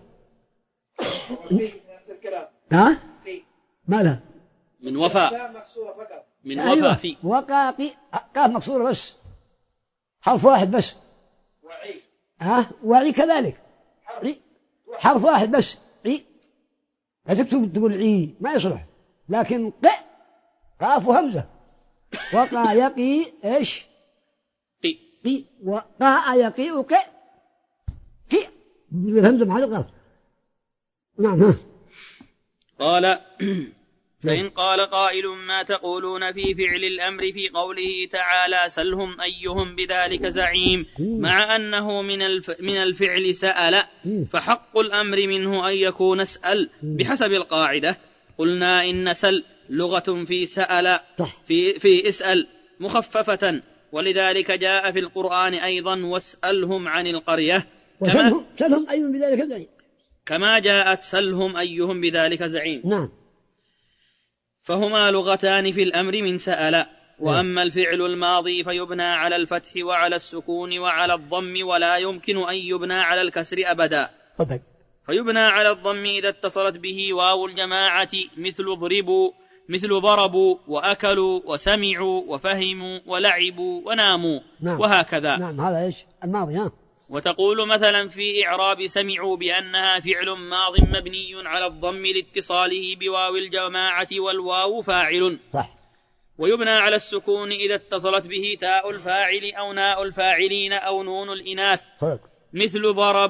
نفس الكلام. ما لها من وفاء مكسورة فقط. من وفاء في وقع قي قاف مكسورة بس، حرف واحد بس. وعي. وعي كذلك حرف واحد بس. عي لا تكتب تقول عي ما يصلح، لكن قاف وهمزة. وقع يقي ايش؟ قي. وقاء يقي قي بالهمزة مع القاف. نعم. قال فإن قال قائل ما تقولون في فعل الأمر في قوله تعالى سلهم أيهم بذلك زعيم مع أنه من الفعل سأل فحق الأمر منه أن يكون اسأل بحسب القاعدة. قلنا إن سل لغة في سأل في اسأل مخففة، ولذلك جاء في القرآن أيضا واسألهم عن القرية سلهم أيهم بذلك زعيم كما جاءت سلهم أيهم بذلك زعيم. نعم. فهما لغتان في الأمر من سأل. وأما الفعل الماضي فيبنى على الفتح وعلى السكون وعلى الضم ولا يمكن أن يبنى على الكسر أبدا. فيبنى على الضم إذا اتصلت به واو الجماعة مثل ضربوا وأكلوا وسمعوا وفهموا ولعبوا وناموا. نعم. وهكذا. نعم هذا إيش الماضي. وتقول مثلا في إعراب سمعوا بأنها فعل ماض مبني على الضم لاتصاله بواو الجماعة والواو فاعل. صح. ويبنى على السكون إذا اتصلت به تاء الفاعل أو ناء الفاعلين أو نون الإناث. صح. مثل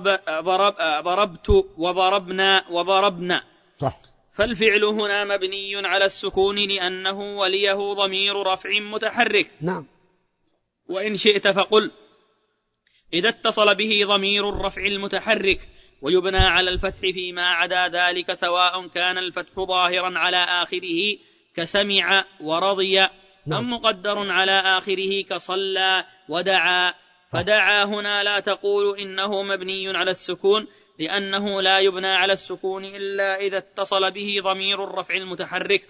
ضربت وضربنا. صح. فالفعل هنا مبني على السكون لأنه وليه ضمير رفع متحرك. نعم. وإن شئت فقل إذا اتصل به ضمير الرفع المتحرك. ويبنى على الفتح فيما عدا ذلك سواء كان الفتح ظاهرا على آخره كسمع ورضي أم مقدر على آخره كصلى ودعا. فدعا هنا لا تقول إنه مبني على السكون لأنه لا يبنى على السكون إلا إذا اتصل به ضمير الرفع المتحرك.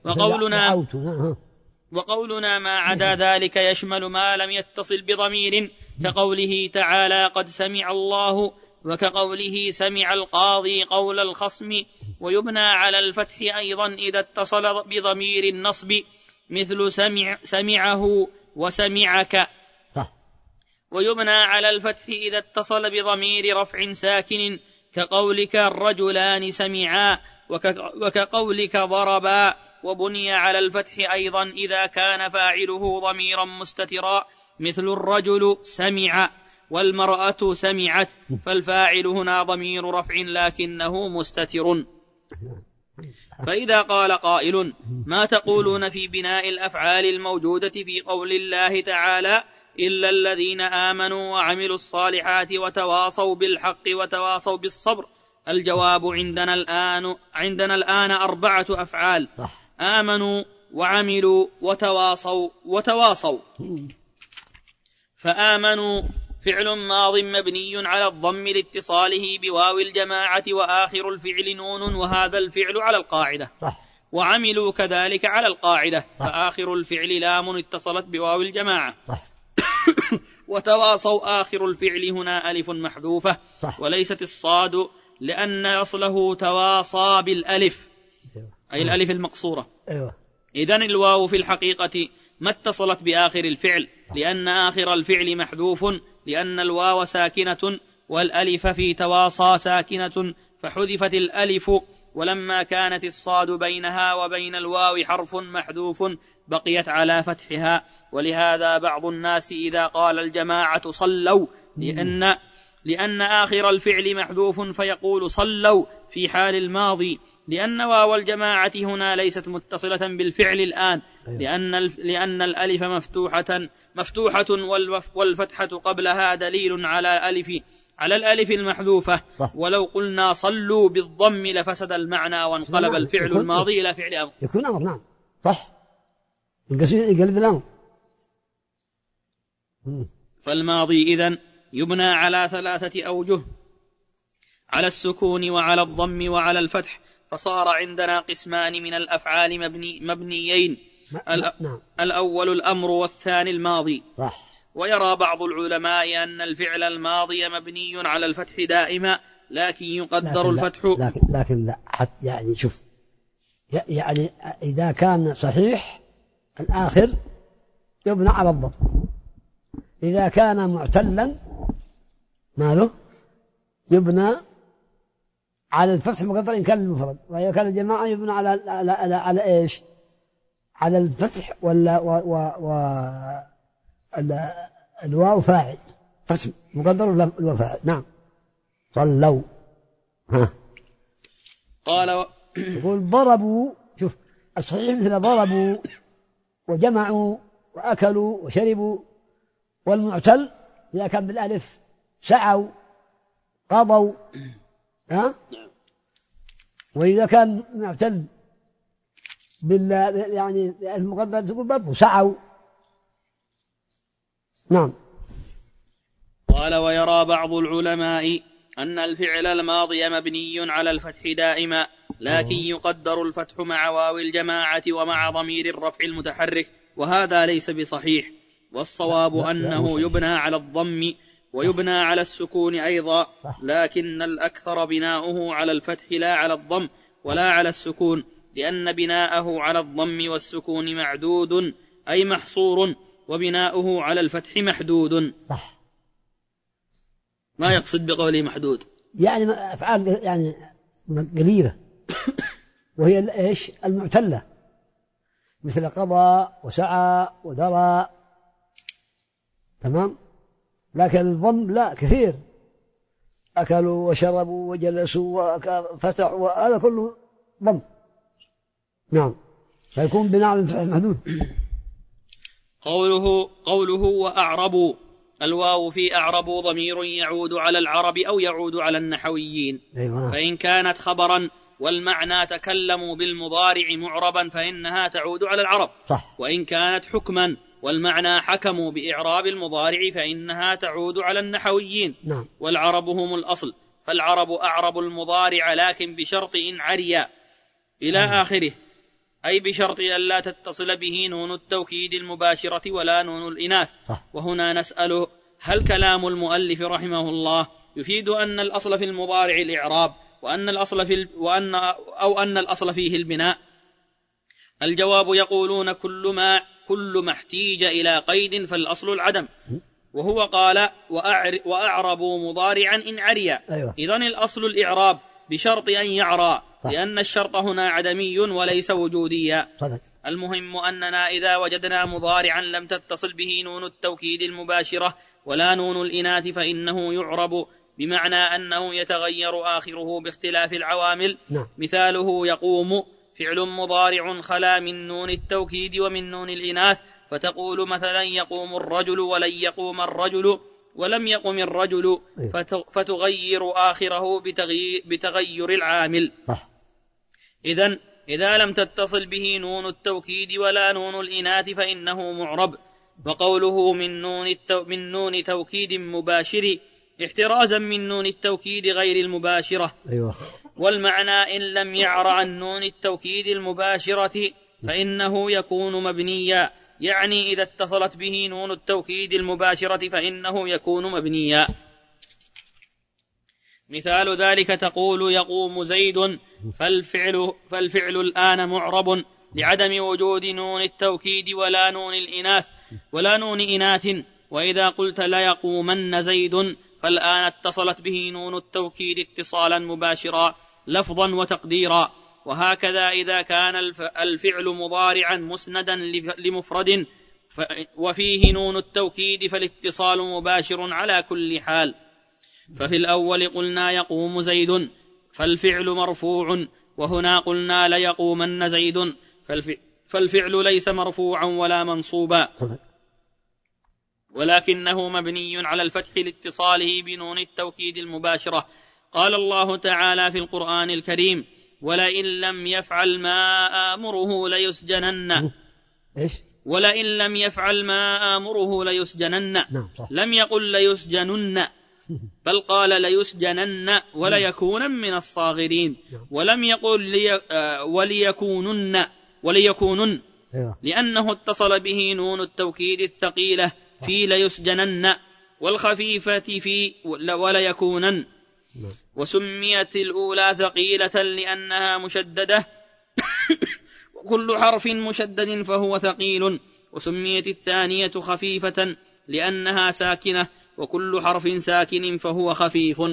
وقولنا ما عدا ذلك يشمل ما لم يتصل بضمير كقوله تعالى قد سمع الله وكقوله سمع القاضي قول الخصم. ويبنى على الفتح أيضا إذا اتصل بضمير النصب مثل سمعه وسمعك. ويبنى على الفتح إذا اتصل بضمير رفع ساكن كقولك الرجلان سمعا وكقولك ضربا. وبني على الفتح أيضا إذا كان فاعله ضميرا مستترا مثل الرجل سمع والمرأة سمعت. فالفاعل هنا ضمير رفع لكنه مستتر. فإذا قال قائل ما تقولون في بناء الأفعال الموجودة في قول الله تعالى إلا الذين آمنوا وعملوا الصالحات وتواصوا بالحق وتواصوا بالصبر؟ الجواب عندنا الآن 4 أفعال: آمنوا وعملوا وتواصوا. فآمنوا فعل ماض مبني على الضم لاتصاله بواو الجماعة وآخر الفعل نون وهذا الفعل على القاعدة. وعملوا كذلك على القاعدة فآخر الفعل لام اتصلت بواو الجماعة. وتواصوا آخر الفعل هنا ألف محذوفة وليست الصاد لأن أصله تواصى بالألف أي الألف المقصورة. إذن الواو في الحقيقة ما اتصلت بآخر الفعل لأن آخر الفعل محذوف لأن الواو ساكنة والألف في تواصى ساكنة فحذفت الألف. ولما كانت الصاد بينها وبين الواو حرف محذوف بقيت على فتحها. ولهذا بعض الناس إذا قال الجماعة صلوا لأن آخر الفعل محذوف فيقول صلوا في حال الماضي لأن واو الجماعة هنا ليست متصلة بالفعل الآن لأن الألف مفتوحة والفتحة قبلها دليل على الألف المحذوفة. ولو قلنا صلوا بالضم لفسد المعنى وانقلب الفعل الماضي إلى فعل أمر. يكون أمر. نعم صح يقلب الأمر. فالماضي إذن يبنى على 3 أوجه: على السكون وعلى الضم وعلى الفتح. فصار عندنا قسمان من الأفعال مبنيين. الأول الأمر والثاني الماضي. ويرى بعض العلماء أن الفعل الماضي مبني على الفتح دائما لكن يقدر الفتح لكن لا يعني شوف يعني إذا كان صحيح الآخر يبنى على الضم. إذا كان معتلا ماله يبنى على الفتح المقدر إن كان المفرد. وإذا كان الجماعة يبنى على إيش؟ على الفتح الواو فاعل فتح مقدر الواو فاعل. نعم صلوا. قال يقول ضربوا. شوف الصحيح مثل ضربوا وجمعوا وأكلوا وشربوا. والمعتل إذا كان بالألف سعوا قضوا، ها؟ وإذا كان معتل يعني المقدر تقول برضو سعوا. نعم. قال: ويرى بعض العلماء أن الفعل الماضي مبني على الفتح دائما، لكن يقدر الفتح مع واو الجماعة ومع ضمير الرفع المتحرك، وهذا ليس بصحيح. والصواب أنه يبنى على الضم ويبنى على السكون أيضا، لكن الأكثر بناؤه على الفتح لا على الضم ولا على السكون، لأن بناءه على الضم والسكون معدود أي محصور، وبناؤه على الفتح محدود. ما يقصد بقوله محدود؟ يعني أفعال يعني قليلة، وهي إيش؟ المعتلة، مثل قضى وسعى ودرى، تمام. لكن الضم لا، كثير، أكلوا وشربوا وجلسوا وفتحوا، وهذا كله ضم. نعم، فيكون بناء محدود. قوله وأعربوا، الواو في أعربوا ضمير يعود على العرب أو يعود على النحويين. أيوة. فإن كانت خبرا والمعنى تكلموا بالمضارع معربا فإنها تعود على العرب. صح. وإن كانت حكما والمعنى حكموا بإعراب المضارع فإنها تعود على النحويين. نعم. والعرب هم الأصل، فالعرب أعرب المضارع لكن بشرط إن عريا إلى آخره، أي بشرط أن لا تتصل به نون التوكيد المباشرة ولا نون الإناث. وهنا نسأل: هل كلام المؤلف رحمه الله يفيد أن الأصل في المضارع الإعراب وأن الأصل فيه البناء؟ الجواب: يقولون كل ما احتيج إلى قيد فالأصل العدم، وهو قال: وأعربوا مضارعا إن عريا. أيوة. إذن الأصل الإعراب بشرط أن يعرى، لأن الشرط هنا عدمي وليس وجوديا. المهم أننا إذا وجدنا مضارعا لم تتصل به نون التوكيد المباشرة ولا نون الإناث فإنه يعرب، بمعنى أنه يتغير آخره باختلاف العوامل. مثاله: يقوم فعل مضارع خلا من نون التوكيد ومن نون الإناث، فتقول مثلا: يقوم الرجل ولن يقوم الرجل ولم يقم الرجل، فتغير آخره بتغير العامل. إذن إذا لم تتصل به نون التوكيد ولا نون الإناث فإنه معرب. وقوله من نون توكيد مباشر احترازا من نون التوكيد غير المباشرة. أيوة. والمعنى: إن لم يعر عن نون التوكيد المباشرة فإنه يكون مبنيا، يعني إذا اتصلت به نون التوكيد المباشرة فإنه يكون مبنيا. مثال ذلك: تقول: يقوم زيد، فالفعل الآن معرب لعدم وجود نون التوكيد ولا نون إناث. وإذا قلت: لا يقومن زيد، فالآن اتصلت به نون التوكيد اتصالا مباشرا لفظا وتقديرا. وهكذا إذا كان الفعل مضارعا مسندا لمفرد وفيه نون التوكيد فالاتصال مباشر على كل حال. ففي الأول قلنا: يقوم زيد، فالفعل مرفوع، وهنا قلنا: ليقومن زيد، فالفعل ليس مرفوعا ولا منصوبا، ولكنه مبني على الفتح لاتصاله بنون التوكيد المباشرة. قال الله تعالى في القرآن الكريم: ولئن لم يفعل ما آمره ليسجنن. ولئن لم يفعل ما آمره ليسجنن. لم يقل ليسجنن، بل قال ليسجنن وليكونن من الصاغرين. ولم يقل وليكونن لأنه اتصل به نون التوكيد الثقيلة في ليسجنن، والخفيفة في وليكونن. وسميت الأولى ثقيلة لأنها مشددة وكل حرف مشدد فهو ثقيل، وسميت الثانية خفيفة لأنها ساكنة وكل حرف ساكن فهو خفيف.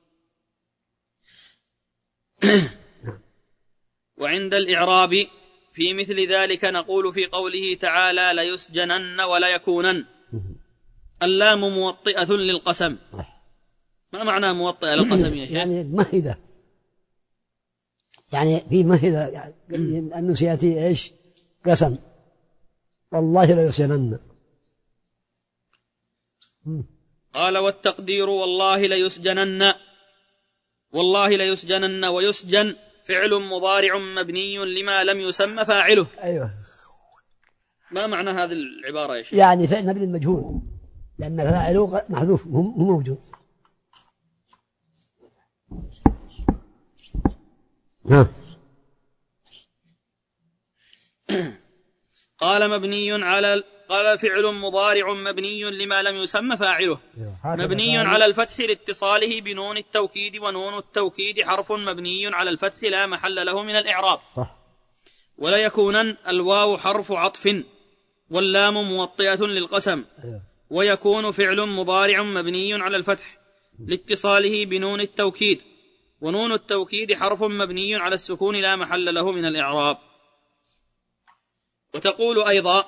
وعند الإعراب في مثل ذلك نقول في قوله تعالى: ليسجنن وليكونن، اللام موطئة للقسم. ما معنى موطئة للقسم يا شيخ؟ يعني مهدة. يعني في مهلة يعني أنه سيأتي إيش قسم والله لا يسجنن. قال والتقدير والله ليسجنن، والله ليسجنن، ويسجن فعل مضارع مبني لما لم يسمى فاعله. أيوة. ما معنى هذه العبارة يا شيخ؟ يعني فعل مبني المجهول لأن فاعله محذوف مو موجود. قال فعل مضارع مبني لما لم يسمى فاعله مبني على الفتح لاتصاله بنون التوكيد، ونون التوكيد حرف مبني على الفتح لا محل له من الإعراب. ولا يكونن الواو حرف عطف واللام موطئة للقسم. ويكون فعل مضارع مبني على الفتح لاتصاله بنون التوكيد، ونون التوكيد حرف مبني على السكون لا محل له من الإعراب. وتقول أيضا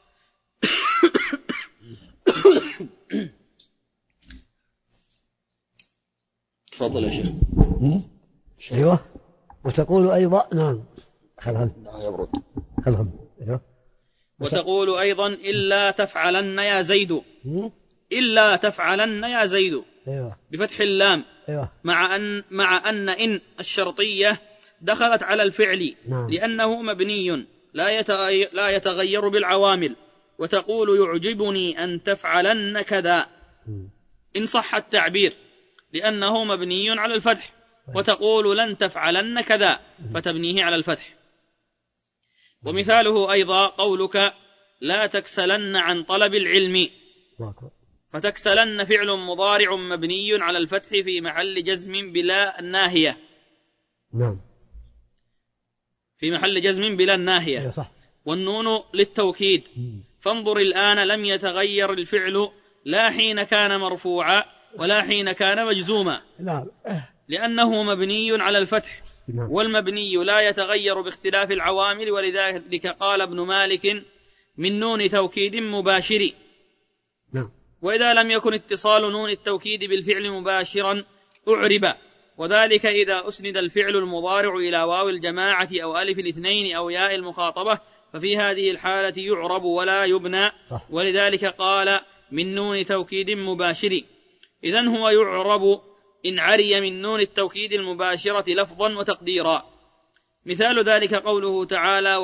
تفضل يا شيخ. أيوة. وتقول أيضا نعم يبرد. أيوة. وتقول أيضا إلا تفعلن يا زيد، إلا تفعلن يا زيد. أيوة. بفتح اللام. أيوة. مع أن إن الشرطية دخلت على الفعل. نعم. لأنه مبني لا يتغير بالعوامل. وتقول يعجبني أن تفعلن كذا إن صح التعبير لأنه مبني على الفتح. وتقول لن تفعلن كذا فتبنيه على الفتح. ومثاله أيضا قولك لا تكسلن عن طلب العلم، فتكسلن فعل مضارع مبني على الفتح في محل جزم بلا الناهية. نعم. في محل جزم بلا الناهية. أيوة صح. والنون للتوكيد. فانظر الآن لم يتغير الفعل لا حين كان مرفوعا ولا حين كان مجزوما. نعم. لأنه مبني على الفتح. والمبني لا يتغير باختلاف العوامل. ولذلك قال ابن مالك من نون توكيد مباشر. نعم. وإذا لم يكن اتصال نون التوكيد بالفعل مباشرا أعرب، وذلك إذا أسند الفعل المضارع إلى واو الجماعة أو ألف الاثنين أو ياء المخاطبة، ففي هذه الحالة يعرب ولا يبنى. ولذلك قال من نون توكيد مباشر. إذن هو يعرب إن عري من نون التوكيد المباشرة لفظا وتقديرا. مثال ذلك قوله تعالى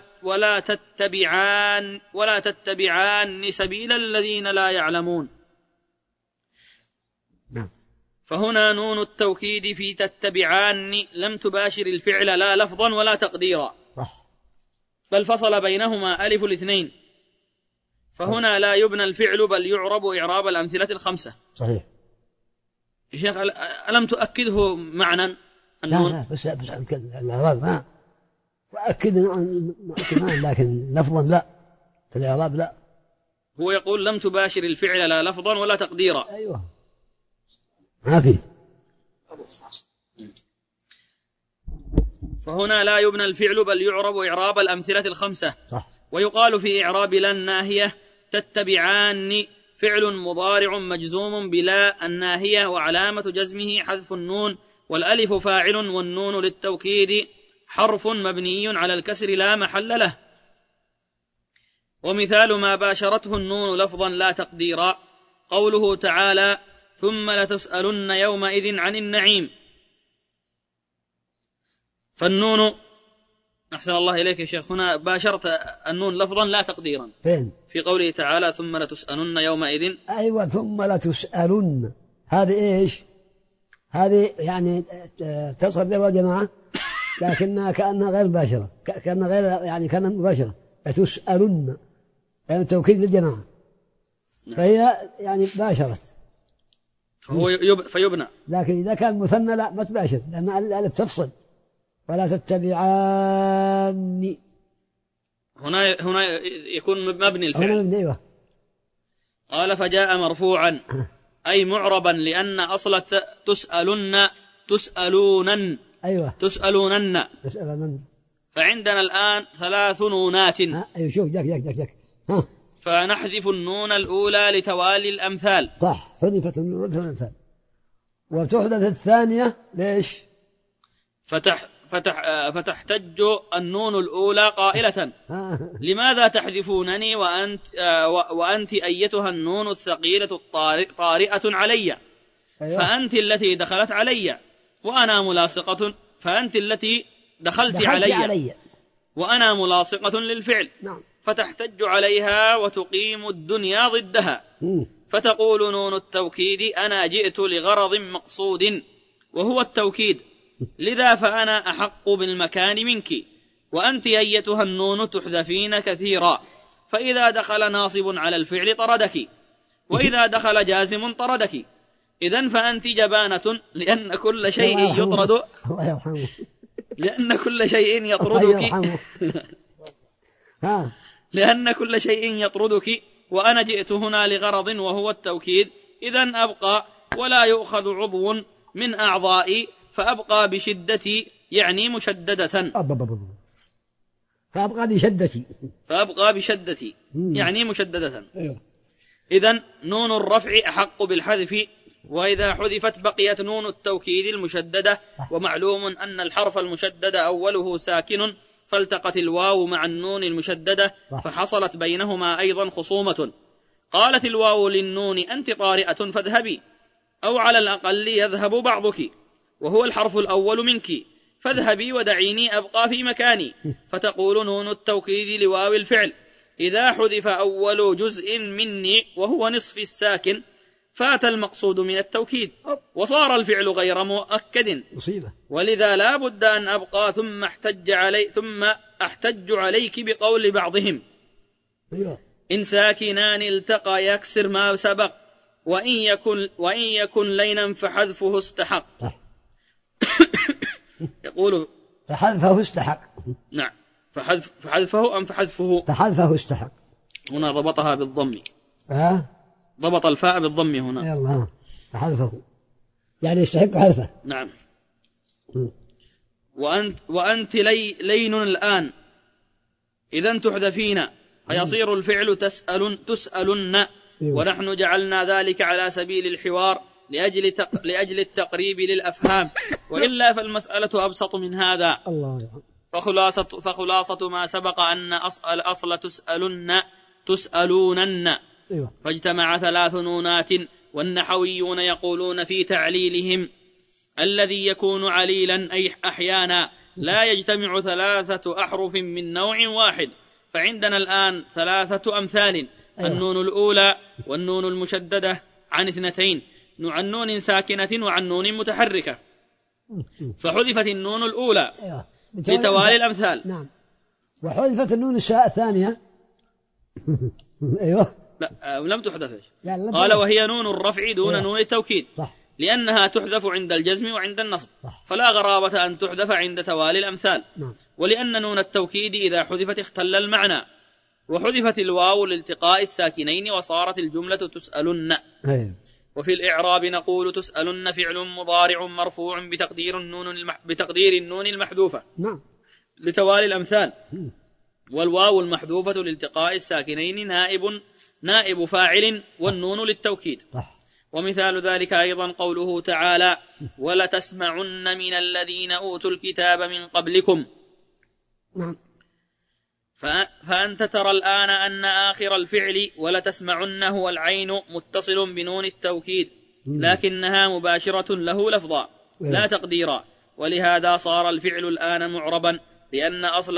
ولا تتبعان سبيل الذين لا يعلمون. فهنا نون التوكيد في تتبعان لم تباشر الفعل لا لفظا ولا تقديرا، بل فصل بينهما ألف الاثنين. فهنا لا يبنى الفعل بل يعرب إعراب الأمثلة الخمسة. صحيح يا شيخ. ألم تؤكده معنى النون؟ لا بس الإعراب ما تؤكد لكن لفظا لا، في الإعراب لا. هو يقول لم تباشر الفعل لا لفظا ولا تقديرا. أيوة ما في. فهنا لا يبنى الفعل بل يعرب إعراب الأمثلة الخمسة. صح. ويقال في إعراب لا الناهية تتبعان فعل مضارع مجزوم بلا الناهية وعلامة جزمه حذف النون، والألف فاعل والنون للتوكيد حرف مبني على الكسر لا محل له. ومثال ما باشرته النون لفظا لا تقديرا قوله تعالى ثم لتسألن يومئذ عن النعيم. فالنون أحسن الله إليك يا شيخ، هنا باشرت النون لفظا لا تقديرا. فين؟ في قوله تعالى ثم لتسألن يومئذ. أيوة ثم لتسألن، هذه إيش؟ هذه يعني تصل يا جماعة لكنها كأنها غير مباشرة، كأنها غير يعني كأنها مباشرة. لتسألن يعني توكيد للجماعة، فهي يعني باشرت فيبنى. لكن إذا كان مثنى لا ما تباشر لأن الألف تفصل. ولا تتبعان هنا يكون مبني الفعل. أيوة. قال فجاء مرفوعا أي معربا لأن أصل تسألونن. أيوة تسألونن. فعندنا الآن 3 نونات. أيوة شوف جاك فنحذف النون الأولى لتوالي الأمثال. صح، حذفت النون في الأمثال. وتحدث الثانية ليش؟ فتحتج النون الأولى قائلة لماذا تحذفونني وأنت أيتها النون الثقيلة طارئة علي فأنت التي دخلت علي وأنا ملاصقة فأنت التي دخلت علي وأنا ملاصقة للفعل فتحتج عليها وتقيم الدنيا ضدها فتقول نون التوكيد أنا جئت لغرض مقصود وهو التوكيد لذا فأنا أحق بالمكان منك وأنت أيتها النون تحذفين كثيرا فإذا دخل ناصب على الفعل طردك وإذا دخل جازم طردك إذن فأنت جبانة لأن كل شيء يطرد لأن كل شيء يطردك لأن كل شيء يطردك وأنا جئت هنا لغرض وهو التوكيد إذن أبقى ولا يؤخذ عضو من أعضائي فأبقى بشدتي يعني مشددة فأبقى بشدتي يعني مشددة إذن نون الرفع أحق بالحذف وإذا حذفت بقيت نون التوكيد المشددة ومعلوم أن الحرف المشدد أوله ساكن فالتقت الواو مع النون المشددة فحصلت بينهما أيضا خصومة قالت الواو للنون أنت طارئة فاذهبي أو على الأقل يذهب بعضك وهو الحرف الأول منك فاذهبي ودعيني أبقى في مكاني فتقول نون التوكيد لواو الفعل إذا حذف أول جزء مني وهو نصف الساكن فات المقصود من التوكيد وصار الفعل غير مؤكد ولذا لا بد أن أبقى ثم أحتج عليك بقول بعضهم إن ساكنان التقى يكسر ما سبق وإن يكن لينا فحذفه استحق يقول فحذفه استحق نعم فحذفه أم فحذفه استحق هنا ضبطها بالضم ضبط الفاء بالضم هنا يلا فحذفه يعني يستحق حذفه نعم وأنت لين الآن إذن تحذفين فيصير الفعل تسألن ونحن جعلنا ذلك على سبيل الحوار لأجل التقريب للأفهام وإلا فالمسألة أبسط من هذا فخلاصة ما سبق أن الأصل تسألونن فاجتمع 3 نونات والنحويون يقولون في تعليلهم الذي يكون عليلا أي أحيانا لا يجتمع 3 أحرف من نوع واحد فعندنا الآن 3 أمثال النون الأولى والنون المشددة عن 2 عن نون ساكنة وعن نون متحركة فحذفت النون الأولى لتوالي الأمثال نعم وحذفت النون الثانية أيوة لا لم تحذف قال وهي نون الرفع دون نون التوكيد لأنها تحذف عند الجزم وعند النصب فلا غرابة أن تحذف عند توالي الأمثال ولأن نون التوكيد إذا حذفت اختل المعنى وحذفت الواو لالتقاء الساكنين وصارت الجملة تسألن وفي الإعراب نقول تسألن فعل مضارع مرفوع بتقدير النون المحذوفة لتوالي الأمثال والواو المحذوفة لالتقاء الساكنين نائب فاعل والنون للتوكيد ومثال ذلك أيضا قوله تعالى ولتسمعن من الذين أوتوا الكتاب من قبلكم فأنت ترى الآن أن آخر الفعل ولتسمعن هو العين متصل بنون التوكيد لكنها مباشرة له لفظا لا تقديرا ولهذا صار الفعل الآن معربا لأن أصل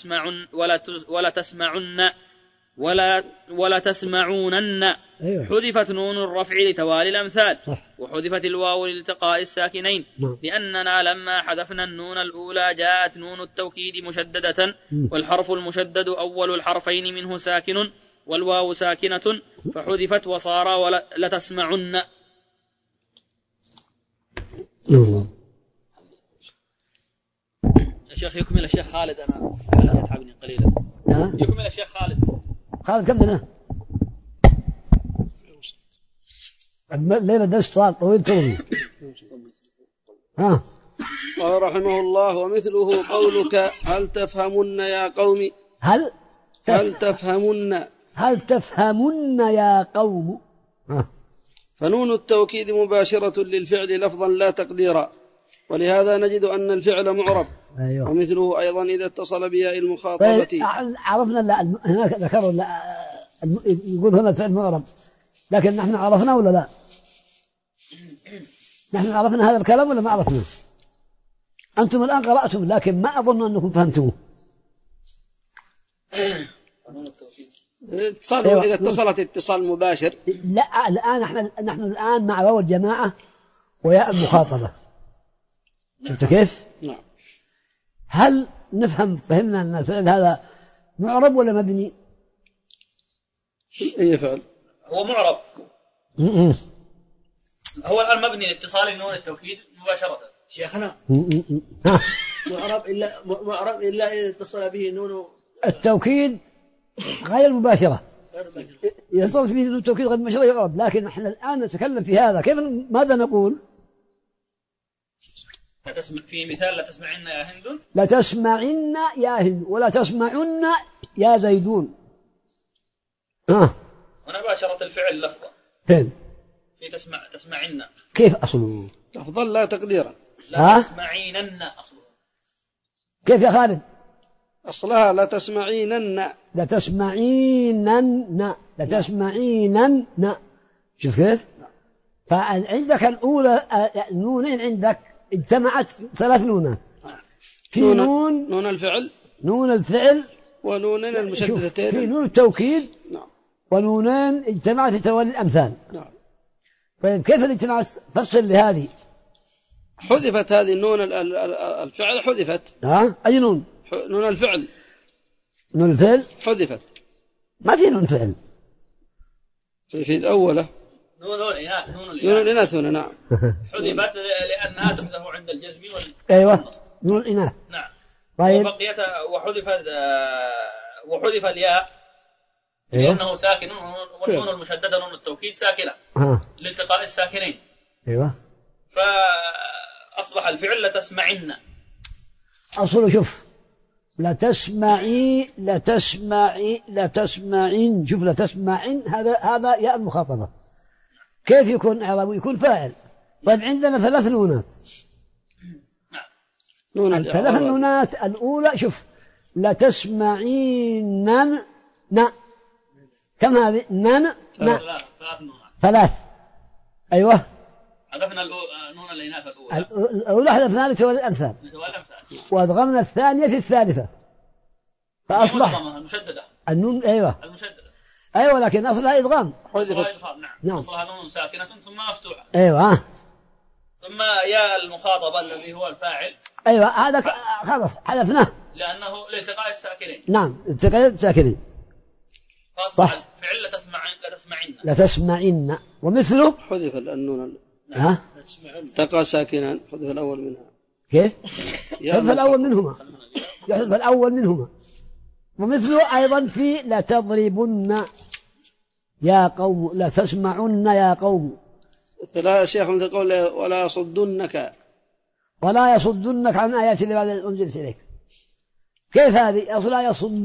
ولا تسمعونن حذفت نون الرفع لتوالي الأمثال وحذفت الواو لالتقاء الساكنين لأننا لما حذفنا النون الأولى جاءت نون التوكيد مشددة والحرف المشدد أول الحرفين منه ساكن والواو ساكنة فحذفت وصار ولتسمعن. يا شيخ يكمل الشيخ خالد أنا يتعبني قليلا. يكمل الشيخ خالد كمل الليلة درس طويل طويل. قال رحمه الله ومثله قولك هل تفهمن يا قوم هل تفهمن يا قوم. فنون التوكيد مباشرة للفعل لفظا لا تقديرا ولهذا نجد أن الفعل معرب أيوة. ومثله أيضا إذا اتصل بياء المخاطبة. طيب عرفنا لا هناك ذكروا لا يقول هنا الفعل معرب، لكن نحن عرفنا ولا لا؟ نحن عرفنا هذا الكلام ولا ما عرفنا؟ أنتم الآن قرأتم لكن ما أظن أنكم فهمتوه. اتصالوا إذا اتصلت اتصال مباشر. لا الآن نحن الآن مع واو الجماعة وياء المخاطبة. شفت كيف؟ نعم. هل فهمنا أن الفعل هذا معرب ولا مبني؟ أي فعل؟ هو معرب. هو الآن مبني لاتصال نون التوكيد مباشرة. شيخنا معرب إلا إذا اتصل به نون التوكيد غير مباشرة. يصل فيه نون التوكيد غير مباشرة يعرب، لكن احنا الآن نتكلم في هذا كيف ماذا نقول؟ في مثال لا تسمعن يا هند، لا تسمعن يا هند ولا تسمعن يا زيدون. ونباشرة الفعل لفظا فين؟ في تسمعن كيف أصله؟ لفظا لا تقديرا. لا تسمعينن أصله. كيف يا خالد؟ أصلها لا تسمعينن. لا تسمعينن لا تسمعينن. شوف كيف؟ فعندك الأولى النونين عندك اجتمعت 3 نونات. في نون الفعل، نون الفعل، ونونين المشددتين، في نون التوكيد. نعم. ونونين اجتمعت في توالي الأمثال. نعم. طيب كيف الاجتماع؟ فصل لهذه. حذفت هذه النون الفعل حذفت. أي نون؟ نون الفعل. نون الفعل حذفت. ما في نون فعل في الأولى. نون الإناث هنا. نعم. حذفت لأنها تحذف عند الجزم أيوة نون الإناث. نعم. طيب. وحذف الياء لأنه ساكن، والنون المشددة نون التوكيد ساكنة لالتقاء الساكنين. أيوة. فأصبح الفعل لتسمعن. أصله شوف لا تسمعين شوف لا تسمعين هذا ياء المخاطبة. كيف يكون إعرابه؟ يكون فاعل. طيب عندنا 3 نونات. ال3 نونات الأولى شوف لا تسمعين كم هذه؟ نن 3. أيوة. حذفنا نون الإناث الأولى. الأولى حذفناها لتوالي الأمثال. وأدغمنا الثانية في الثالثة. فأصبح المشددة. النون. أيوة. المشددة. أيوة لكن أصلها إدغام. نعم. أصلها نون ساكنة ثم مفتوحة. أيوة. ثم يا المخاطبة الذي هو الفاعل. أيوة هذا خلاص حذفناه. لأنه لالتقاء الساكنين. نعم التقاء الساكنين. فأصبح الفعل لا تسمعن. ومثله حذف النون. التقى ساكنان حذف الأول منها. كيف؟ يحذف الأول منهما. يحذف الأول منهما. ومثله أيضا في لا تضربن يا قوم لا تسمعن يا قوم. لا شيخ مثل قول ولا يصدنك عن آيات اللي بعد أنزلت إليك. كيف هذه؟ أصلا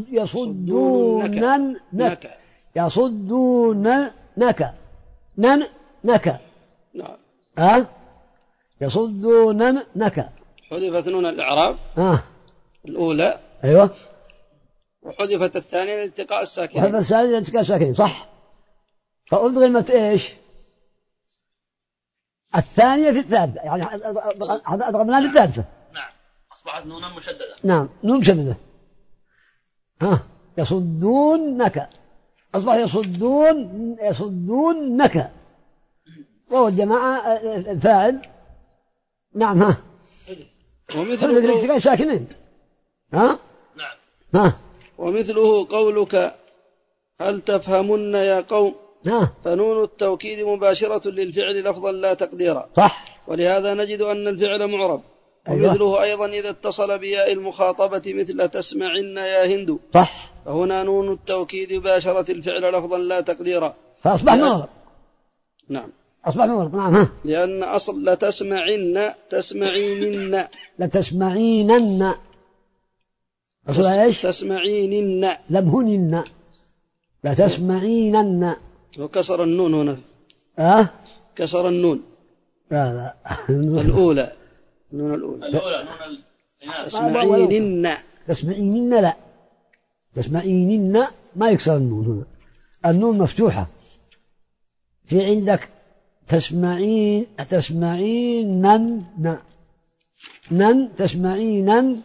يصدونك نك. نعم. يصدونك. حذفت نون الإعراب الأولى. أيوة. وحذفت الثانية لالتقاء الساكنين. وحذفت الثانية لالتقاء الساكنين صح. فأدغمت إيش؟ الثانية في الثالثة، يعني أدغمناها في الثالثة. نعم. أصبحت نونا مشددة. نعم نون مشددة. يصدونك. أصبح يصدونك. وهو الجماعة الفاعل. نعم. ومثله الالتقاء ساكنين. نعم. ومثله قولك هل تفهمن يا قوم. فنون التوكيد مباشرة للفعل لفظا لا تقديرا. صح. ولهذا نجد أن الفعل معرب. أيوة. ومثله أيضا إذا اتصل بياء المخاطبة مثل تسمعن يا هند. صح. فهنا نون التوكيد باشرت الفعل لفظا لا تقديرا. فأصبح معرب. نعم. أصبح معرب. نعم. لأن أصل لا تسمعن لتسمعينن. أصلها إيش؟ تسمعينن لمهنن. لا تسمعينن. وكسر النون هنا. كسر النون. لا الأولى. نون تسمعينن. تسمعينن لا، تسمعينن ما يكسر النون هنا، النون مفتوحة. في عندك تسمعينن تسمعينن،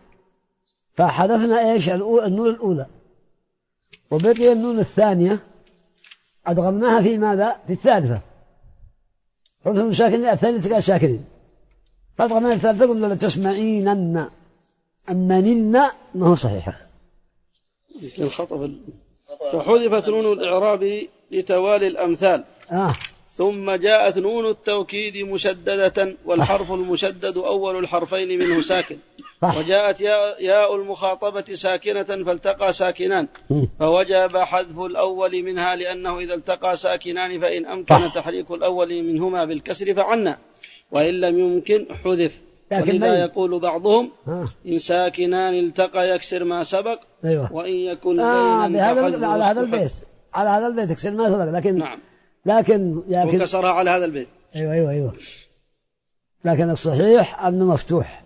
فحذفنا ايش النون الأولى وبقي النون الثانية أدغمناها في ماذا؟ في الثالثة. حذف النون ساكن الثانية تلقى ساكنين، فأدغمناها الثالثة قلنا تسمعينن. أما نن ما هو صحيحة، الخطأ. فحذفت نون الإعراب لتوالي الأمثال. ثم جاءت نون التوكيد مشددة، والحرف المشدد أول الحرفين منه ساكن. وجاءت ياء المخاطبة ساكنة فالتقى ساكنان، فوجب حذف الأول منها، لأنه إذا التقى ساكنان فإن أمكن تحريك الأول منهما بالكسر فعنا، وإن لم يمكن حذف. ولذا يقول بعضهم إن ساكنان التقى يكسر ما سبق. وإن يكن بينا على هذا البيت يكسر ما سبق، لكن نعم، لكن وكسرها على هذا البيت. أيوة لكن الصحيح أنه مفتوح.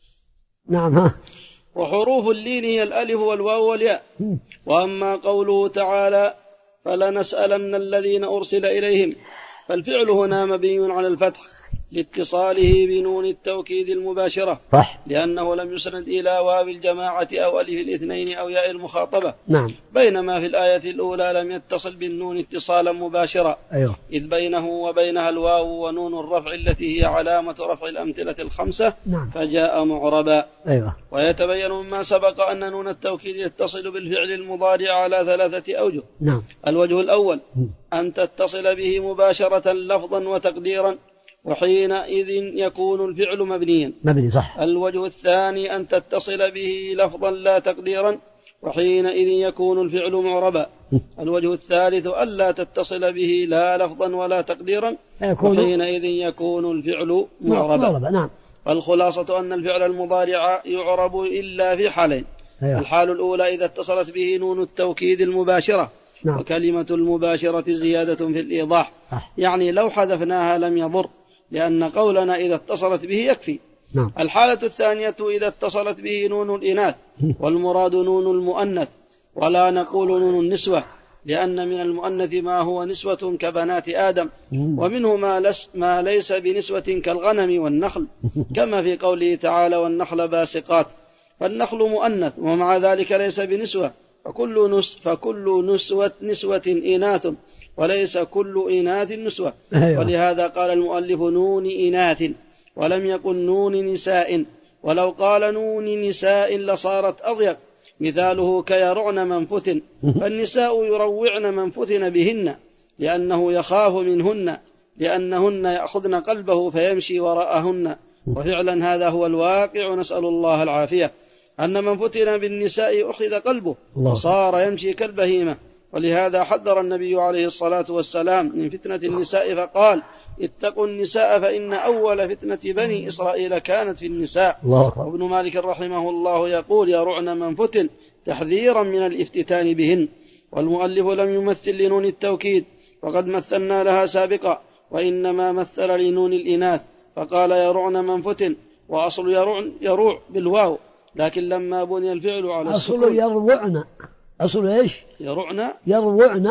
نعم. وحروف اللين هي الألف والواو والياء. وأما قوله تعالى فلنسألن الذين أرسل إليهم، فالفعل هنا مبني على الفتح لاتصاله بنون التوكيد المباشرة، لأنه لم يسند إلى واو الجماعة أو ألف الاثنين أو ياء المخاطبة. نعم. بينما في الآية الأولى لم يتصل بالنون اتصالا مباشرا. إذ بينه وبينها الواو ونون الرفع التي هي علامة رفع الأمثلة الخمسة. نعم. فجاء معربا. ويتبين مما سبق أن نون التوكيد يتصل بالفعل المضارع على 3 أوجه. نعم. الوجه الأول أن تتصل به مباشرة لفظا وتقديرا، وحينئذ يكون الفعل مبنيا. صح. الوجه الثاني أن تتصل به لفظا لا تقديرا، وحينئذ يكون الفعل معربا. الوجه الثالث ألا تتصل به لا لفظا ولا تقديرا، وحينئذ يكون الفعل معربا. نعم. والخلاصة أن الفعل المضارع يعرب إلا في حالين. الحال الأولى إذا اتصلت به نون التوكيد المباشرة. نعم. وكلمة المباشرة زيادة في الإيضاح، يعني لو حذفناها لم يضر، لأن قولنا إذا اتصلت به يكفي. نعم. الحالة الثانية إذا اتصلت به نون الإناث، والمراد نون المؤنث، ولا نقول نون النسوة، لأن من المؤنث ما هو نسوة كبنات آدم، ومنه ما ليس بنسوة كالغنم والنخل، كما في قوله تعالى والنخل باسقات، فالنخل مؤنث ومع ذلك ليس بنسوة، فكل نسوة إناث، وليس كل إناث نسوة. ولهذا قال المؤلف نون إناث ولم يقل نون نساء، ولو قال نون نساء لصارت أضيق، مثاله كيرعن من فتن، فالنساء يروعن من فتن بهن لأنه يخاف منهن، لأنهن يأخذن قلبه فيمشي وراءهن. وفعلا هذا هو الواقع، نسأل الله العافية، أن من فتن بالنساء أخذ قلبه وصار يمشي كالبهيمة. ولهذا حذر النبي عليه الصلاة والسلام من فتنة النساء فقال اتقوا النساء فإن أول فتنة بني إسرائيل كانت في النساء. وابن مالك رحمه الله يقول يرعن من فتن تحذيرا من الافتتان بهن. والمؤلف لم يمثل لنون التوكيد وقد مثلنا لها سابقا، وإنما مثل لنون الإناث فقال يرعن من فتن، وأصل يروع بالواو، لكن لما بني الفعل على السكون أصل يروعن. أصل إيش؟ يروعن.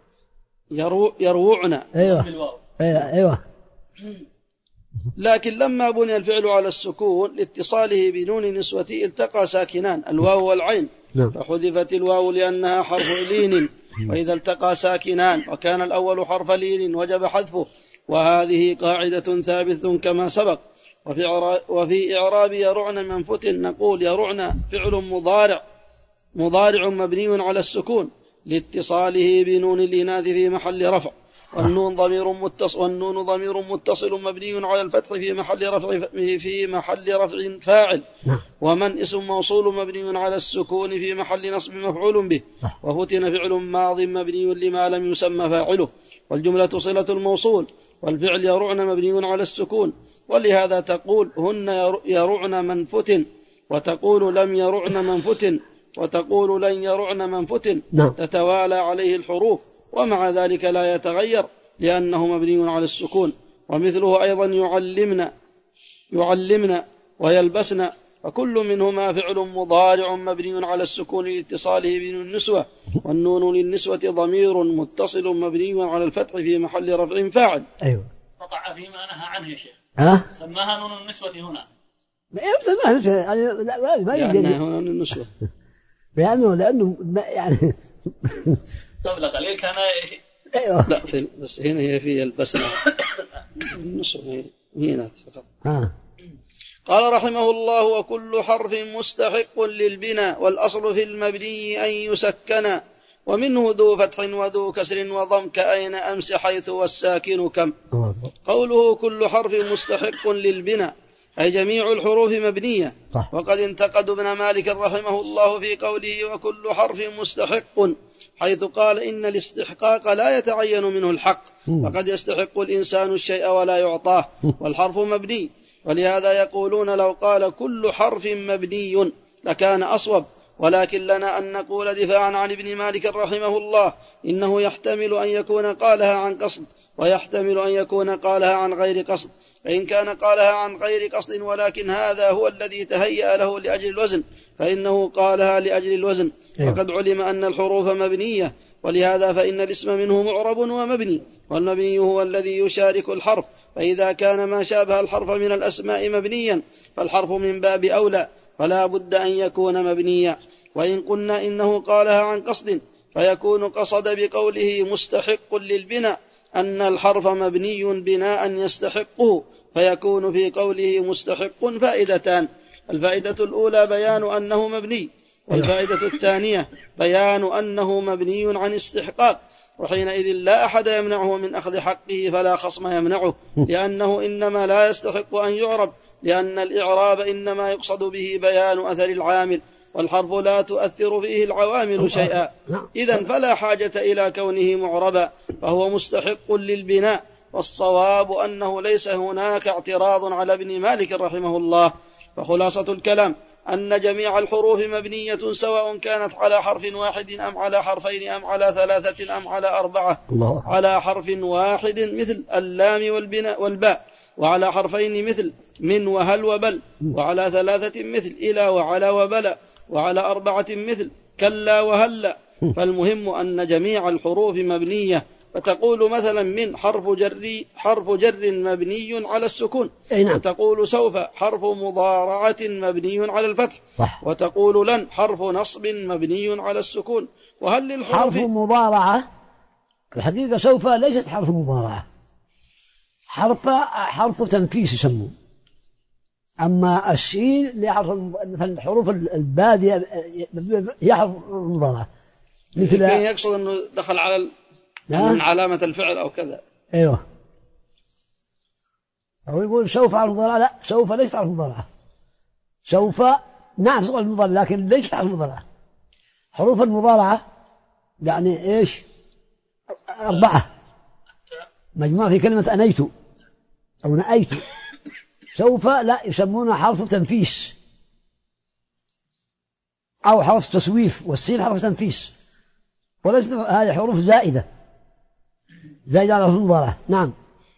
أيوة. لكن لما بني الفعل على السكون لاتصاله بنون نسوة التقى ساكنان الواو والعين، فحذفت الواو لأنها حرف لين، وإذا التقى ساكنان وكان الأول حرف لين وجب حذفه، وهذه قاعدة ثابتة كما سبق. وفي إعراب يرعن من فتن نقول يرعن فعل مضارع مبني على السكون لاتصاله بنون الإناث في محل رفع، والنون ضمير متصل مبني على الفتح في محل رفع فاعل، ومن اسم موصول مبني على السكون في محل نصب مفعول به، وفتن فعل ماض مبني لما لم يسمى فاعله، والجملة صلة الموصول، والفعل يرعن مبني على السكون. ولهذا تقول هن يرعن من فتن، وتقول لم يرعن من فتن، وتقول لن يرعن من فتن، تتوالى عليه الحروف، ومع ذلك لا يتغير لأنه مبني على السكون. ومثله أيضا يعلمن ويلبسن، فكل منهما فعل مضارع مبني على السكون لاتصاله بنون النسوة، والنون للنسوة ضمير متصل مبني على الفتح في محل رفع فاعل. أيوة. قطع فيما نهى عنه يا شيخ. سماها نون النسوة هنا. ما لأنها نون النسوة. لأنه يعني قبل قليل كان أيوة. لا بس هنا هي في البسمة النسوة هنا فقط. قال رحمه الله: وكل حرف مستحق للبناء، والأصل في المبني أن يسكن، ومنه ذو فتح وذو كسر وضم كأين أمس حيث والساكن كم. قوله كل حرف مستحق للبناء أي جميع الحروف مبنية. وقد انتقد ابن مالك رحمه الله في قوله وكل حرف مستحق، حيث قال إن الاستحقاق لا يتعين منه الحق، فقد يستحق الإنسان الشيء ولا يعطاه، والحرف مبني. ولهذا يقولون لو قال كل حرف مبني لكان أصوب، ولكن لنا أن نقول دفاعا عن ابن مالك رحمه الله إنه يحتمل أن يكون قالها عن قصد، ويحتمل أن يكون قالها عن غير قصد. فإن كان قالها عن غير قصد ولكن هذا هو الذي تهيأ له لأجل الوزن فإنه قالها لأجل الوزن. وقد علم أن الحروف مبنية، ولهذا فإن الاسم منه معرب ومبني، والمبني هو الذي يشارك الحرف، فإذا كان ما شابه الحرف من الأسماء مبنيا فالحرف من باب أولى، فلا بد أن يكون مبنيا. وإن قلنا إنه قالها عن قصد فيكون قصد بقوله مستحق للبناء أن الحرف مبني بناء يستحقه، فيكون في قوله مستحق فائدتان: الفائدة الأولى بيان أنه مبني، والفائدة الثانية بيان أنه مبني عن استحقاق، وحينئذ لا أحد يمنعه من أخذ حقه فلا خصم يمنعه، لأنه إنما لا يستحق أن يعرب، لأن الإعراب إنما يقصد به بيان أثر العامل، والحرف لا تؤثر فيه العوامل شيئا، إذن فلا حاجة إلى كونه معربا، فهو مستحق للبناء. والصواب أنه ليس هناك اعتراض على ابن مالك رحمه الله. فخلاصة الكلام أن جميع الحروف مبنية سواء كانت على حرف واحد أم على حرفين أم على ثلاثة أم على أربعة. على حرف واحد مثل اللام والباء، وعلى حرفين مثل من وهل وبل، وعلى ثلاثة مثل إلى وعلى وبلا، وعلى أربعة مثل كلا وهلا. فالمهم أن جميع الحروف مبنية. فتقول مثلا من حرف جر مبني على السكون، وتقول سوف حرف مضارعة مبني على الفتح، وتقول لن حرف نصب مبني على السكون. وهل للحروف حرف مضارعة؟ الحقيقة سوف ليست حرف مضارعة، حرف تنفيس يسمون. أما الشين مثل الحروف البادية هي حرف مضارعة، مثل يقصد أنه دخل على من علامة الفعل أو كذا. أيوه، هو يقول سوف حرف مضارعة، لا سوف ليست حرف مضارعة. سوف نعم حرف مضارعة لكن ليست حرف مضارعة. حروف المضارعة يعني إيش؟ 4 مجموعة في كلمة أنيت أو نأيت. سوف لا يسمونها حرف تنفيس أو حرف تسويف، والسين حرف تنفيس، وليست هذه حروف زائدة على حروف المضارعة. نعم.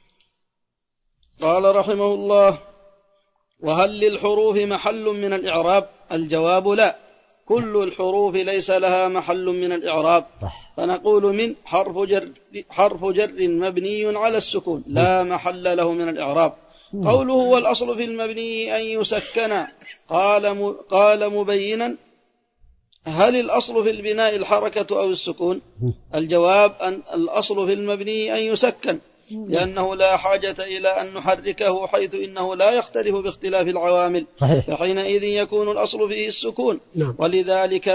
قال رحمه الله: وهل للحروف محل من الإعراب؟ الجواب لا، كل الحروف ليس لها محل من الإعراب. فنقول من حرف جر مبني على السكون لا محل له من الإعراب. قوله والأصل في المبني أن يسكن، قال مبينا: هل الأصل في البناء الحركة أو السكون؟ الجواب أن الأصل في المبني أن يسكن، لأنه لا حاجة إلى أن نحركه، حيث إنه لا يختلف باختلاف العوامل، فحينئذ يكون الأصل فيه السكون. ولذلك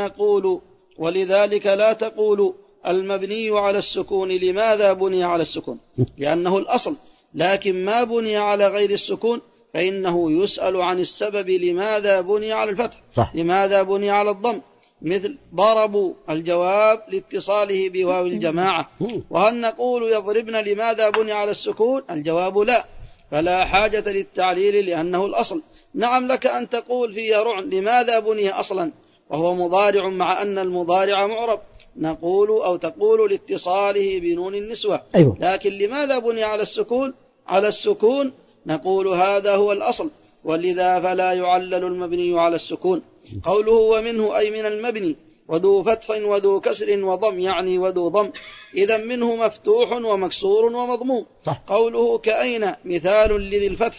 لا تقول المبني على السكون لماذا بني على السكون، لأنه الأصل. لكن ما بني على غير السكون فإنه يسأل عن السبب، لماذا بني على الفتح، لماذا بني على الضم، مثل ضربوا، الجواب لاتصاله بواو الجماعة. وهل نقول يضربن لماذا بني على السكون؟ الجواب لا، فلا حاجة للتعليل لأنه الأصل. نعم لك أن تقول في يرعن لماذا بني أصلا وهو مضارع مع أن المضارع معرب، نقول أو تقول لاتصاله بنون النسوة. لكن لماذا بني على السكون؟ على السكون نقول هذا هو الأصل، ولذا فلا يعلل المبني على السكون. قوله ومنه أي من المبني، وذو فتح وذو كسر وضم يعني وذو ضم، إذا منه مفتوح ومكسور ومضموم. قوله كأين مثال لذي الفتح،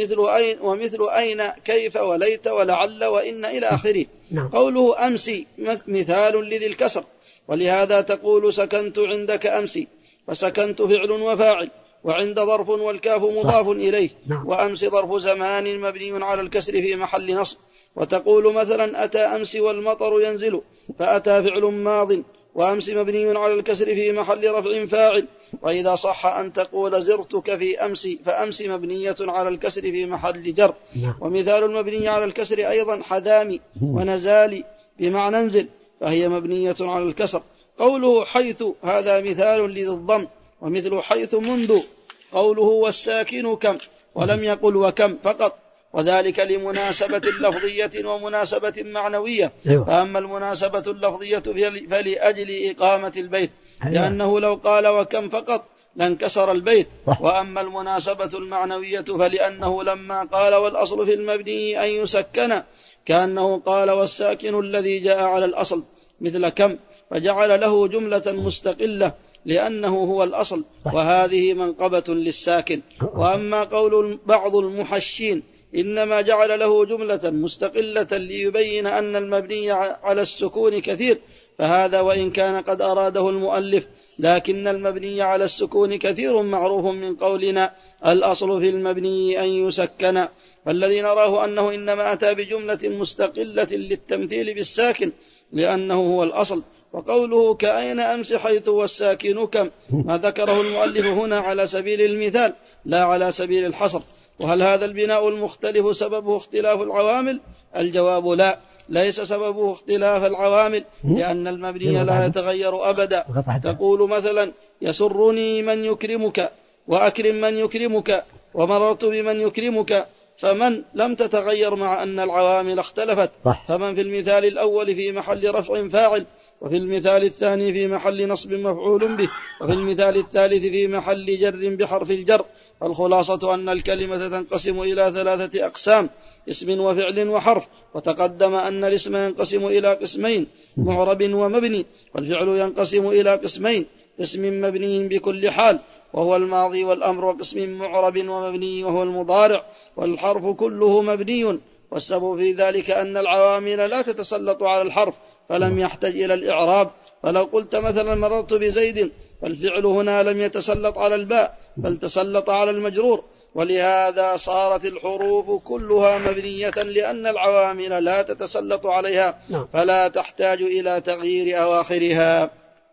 ومثل أين كيف وليت ولعل وإن إلى آخره. قوله أمسي مثال لذي الكسر، ولهذا تقول سكنت عندك أمسي، فسكنت فعل وفاعل، وعند ظرف والكاف مضاف إليه، وأمس ظرف زمان مبني على الكسر في محل نصب. وتقول مثلا أتى أمس والمطر ينزل، فأتى فعل ماض، وأمس مبني على الكسر في محل رفع فاعل. وإذا صح أن تقول زرتك في أمس، فأمس مبنية على الكسر في محل جر. ومثال المبني على الكسر أيضا حذامي ونزالي بمعنى انزل، فهي مبنية على الكسر. قوله حيث هذا مثال لذي الضم، ومثل حيث منذ. قوله والساكن كم، ولم يقل وكم فقط، وذلك لمناسبة لفظية ومناسبة معنوية. فأما المناسبة اللفظية فلأجل إقامة البيت، لأنه لو قال وكم فقط لانكسر البيت. وأما المناسبة المعنوية فلأنه لما قال والأصل في المبني أن يسكن، كأنه قال والساكن الذي جاء على الأصل مثل كم، فجعل له جملة مستقلة لأنه هو الأصل، وهذه منقبة للساكن. وأما قول بعض المحشين إنما جعل له جملة مستقلة ليبين أن المبني على السكون كثير، فهذا وإن كان قد أراده المؤلف، لكن المبني على السكون كثير معروف من قولنا الأصل في المبني أن يسكن. فالذي نراه أنه إنما أتى بجملة مستقلة للتمثيل بالساكن لأنه هو الأصل. وقوله كأين أمس حيث والساكن كم، ما ذكره المؤلف هنا على سبيل المثال لا على سبيل الحصر. وهل هذا البناء المختلف سببه اختلاف العوامل؟ الجواب لا، ليس سببه اختلاف العوامل، لأن المبني لا يتغير أبدا. تقول مثلا يسرني من يكرمك، وأكرم من يكرمك، ومررت بمن يكرمك، فمن لم تتغير مع أن العوامل اختلفت. فمن في المثال الأول في محل رفع فاعل، وفي المثال الثاني في محل نصب مفعول به، وفي المثال الثالث في محل جر بحرف الجر. الخلاصة أن الكلمة تنقسم إلى 3 أقسام: اسم وفعل وحرف. وتقدم أن الاسم ينقسم إلى قسمين: معرب ومبني. والفعل ينقسم إلى قسمين: قسم مبني بكل حال وهو الماضي والأمر، وقسم معرب ومبني وهو المضارع. والحرف كله مبني، والسبب في ذلك أن العوامل لا تتسلط على الحرف فلم يحتج إلى الإعراب. فلو قلت مثلا مررت بزيد، فالفعل هنا لم يتسلط على الباء بل تسلط على المجرور، ولهذا صارت الحروف كلها مبنية لأن العوامل لا تتسلط عليها فلا تحتاج إلى تغيير أواخرها.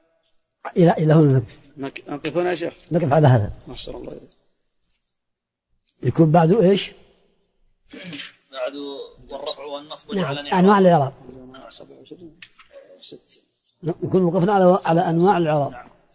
إلى هنا نقف هنا يا شيخ، نقف على هذا. نحصر الله إليك. يكون بعده إيش؟ بعده والرفع والنصب جعلني أنواع الإعراب. يكون وقفنا على أنواع الإعراب.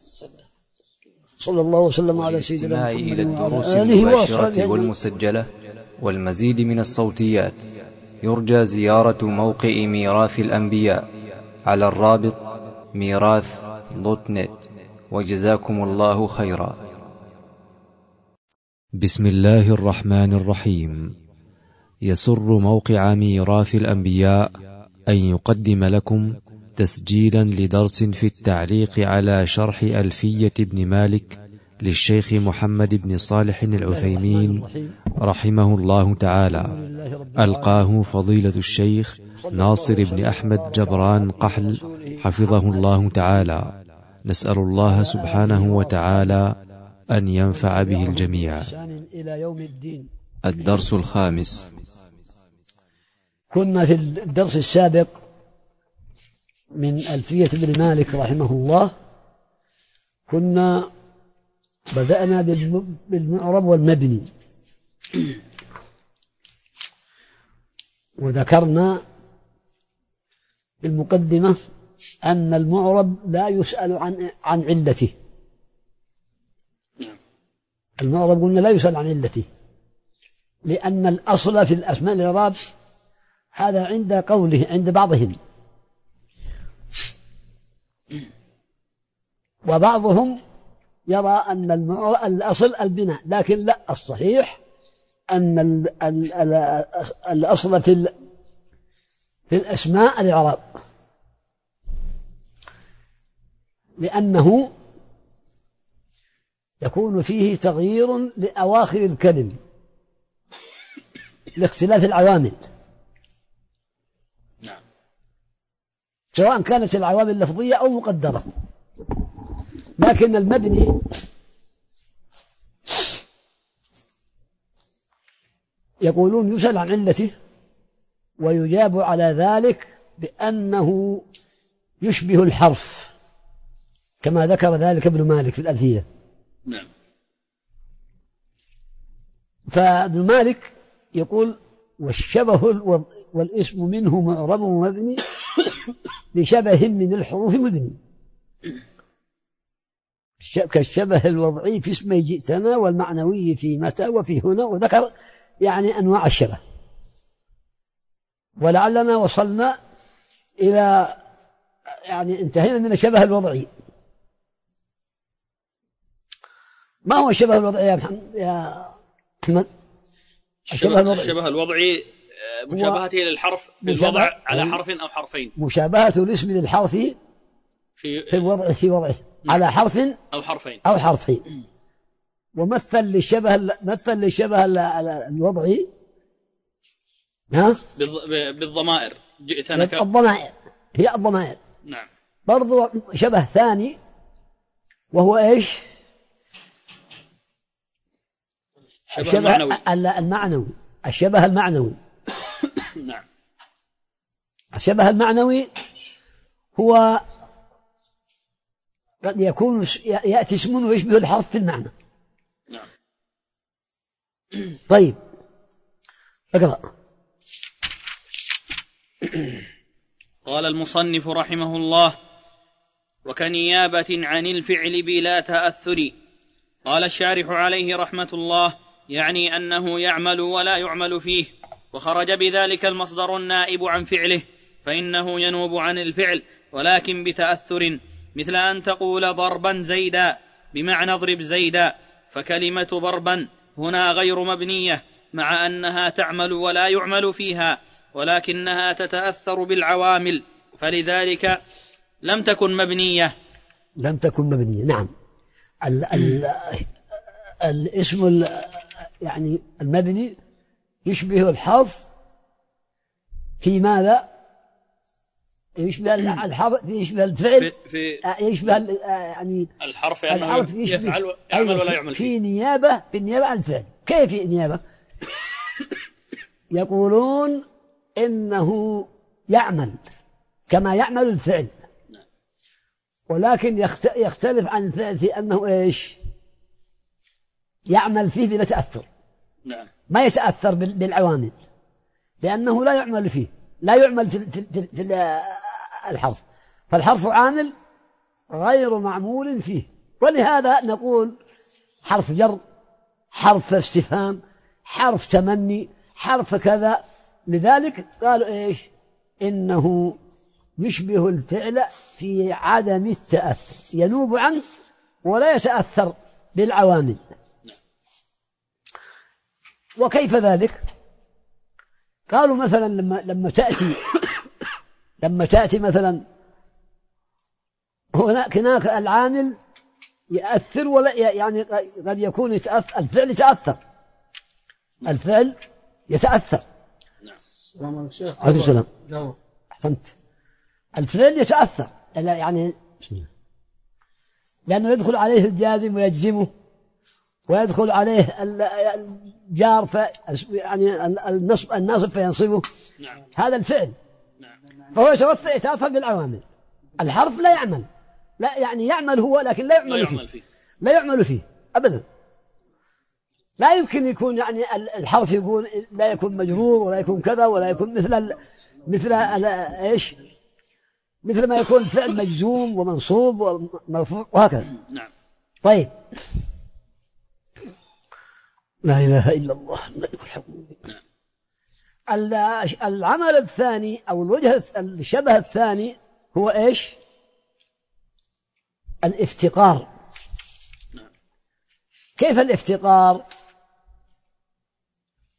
صلى الله وسلم على سيدنا محمد إلى الدروس المباشرة والمسجلة والمزيد من الصوتيات، يرجى زيارة موقع ميراث الأنبياء على الرابط ميراث.net. وجزاكم الله خيرا. بسم الله الرحمن الرحيم. يسر موقع ميراث الأنبياء أن يقدم لكم تسجيلا لدرس في التعليق على شرح ألفية ابن مالك للشيخ محمد بن صالح العثيمين رحمه الله تعالى، ألقاه فضيلة الشيخ ناصر بن أحمد جبران قحل حفظه الله تعالى. نسأل الله سبحانه وتعالى أن ينفع به الجميع. الدرس الخامس. كنا في الدرس السابق من ألفية ابن مالك رحمه الله، كنا بدأنا بالمعرب والمبني، وذكرنا بالمقدمة أن المعرب لا يسأل عن علته. المعرب قلنا لا يسأل عن علته، لأن الأصل في الأسماء الإعراب هذا عند بعضهم، وبعضهم يرى أن الأصل البناء، لكن لا، الصحيح أن الأصل في الأسماء الإعراب، لأنه يكون فيه تغيير لأواخر الكلم لاختلاف العوامل، سواء كانت العوامل لفظية أو مقدرة. لكن المبني يقولون يسأل عن علته ويجاب على ذلك بأنه يشبه الحرف، كما ذكر ذلك ابن مالك في الألفية. فابن مالك يقول: والشبه والاسم منه معرب ومبني لشبه من الحروف مدني، كالشبه الوضعي في اسمي جئتنا، والمعنوي في متى وفي هنا، وذكر يعني أنواع الشبه. ولعلنا وصلنا إلى يعني انتهينا من الشبه الوضعي. ما هو الشبه الوضعي يا أحمد؟ الشبه الوضعي مشابهته للحرف في الوضع على حرف أو حرفين، مشابهة الاسم للحرف في وضعه على حرف أو حرفين. ومثل للشبه الوضعي بالضمائر، جئتنا الضمائر، هي الضمائر. نعم. برضو شبه ثاني وهو إيش؟ الشبه المعنوي. الشبه المعنوي نعم. الشبه المعنوي هو قد يكون يأتي اسم ويشبه الحرف في المعنى. نعم. طيب اقرأ. قال المصنف رحمه الله: وكنيابة عن الفعل بلا تأثر. قال الشارح عليه رحمة الله: يعني أنه يعمل ولا يعمل فيه، وخرج بذلك المصدر النائب عن فعله، فإنه ينوب عن الفعل ولكن بتأثر، مثل أن تقول ضربا زيدا بمعنى اضرب زيدا، فكلمة ضربا هنا غير مبنية، مع أنها تعمل ولا يعمل فيها، ولكنها تتأثر بالعوامل، فلذلك لم تكن مبنية. نعم. الاسم يعني المبني يشبه الحرف في ماذا؟ يشبه الحرف، يشبه الفعل، يشبه يعني الحرف يفعل يعمل ولا يعمل في نيابة عن الفعل. كيف نيابة؟ يقولون إنه يعمل كما يعمل الفعل، ولكن يختلف عن الفعل في أنه إيش؟ يعمل فيه بلا تأثر. نعم. ما يتأثر بالعوامل، لأنه لا يعمل فيه، لا يعمل في الحرف، فالحرف عامل غير معمول فيه. ولهذا نقول حرف جر، حرف استفهام، حرف تمني، حرف كذا. لذلك قالوا إيش؟ إنه يشبه الفعل في عدم التأثر، ينوب عنه ولا يتأثر بالعوامل. وكيف ذلك؟ قالوا مثلا لما تأتي مثلا هناك العامل يأثر، ولا يعني قد يكون يتأثر الفعل يتأثر. نعم. عليكم السلام. أحسنت. الفعل يتأثر يعني لأنه يدخل عليه الجازم ويجزمه، ويدخل عليه الجار يعني الناصب فينصبه. نعم. هذا الفعل. نعم. فهو يتأثر بالعوامل. الحرف لا يعمل، لا يعني يعمل هو لكن لا يعمل فيه أبدا. لا يمكن يكون يعني الحرف يكون لا يكون مجرور ولا يكون كذا ولا يكون مثل ايش؟ مثل ما يكون فعل مجزوم ومنصوب ومرفوع وهكذا. نعم. طيب، لا إله إلا الله. العمل الثاني أو الشبه الثاني هو إيش؟ الافتقار. كيف الافتقار؟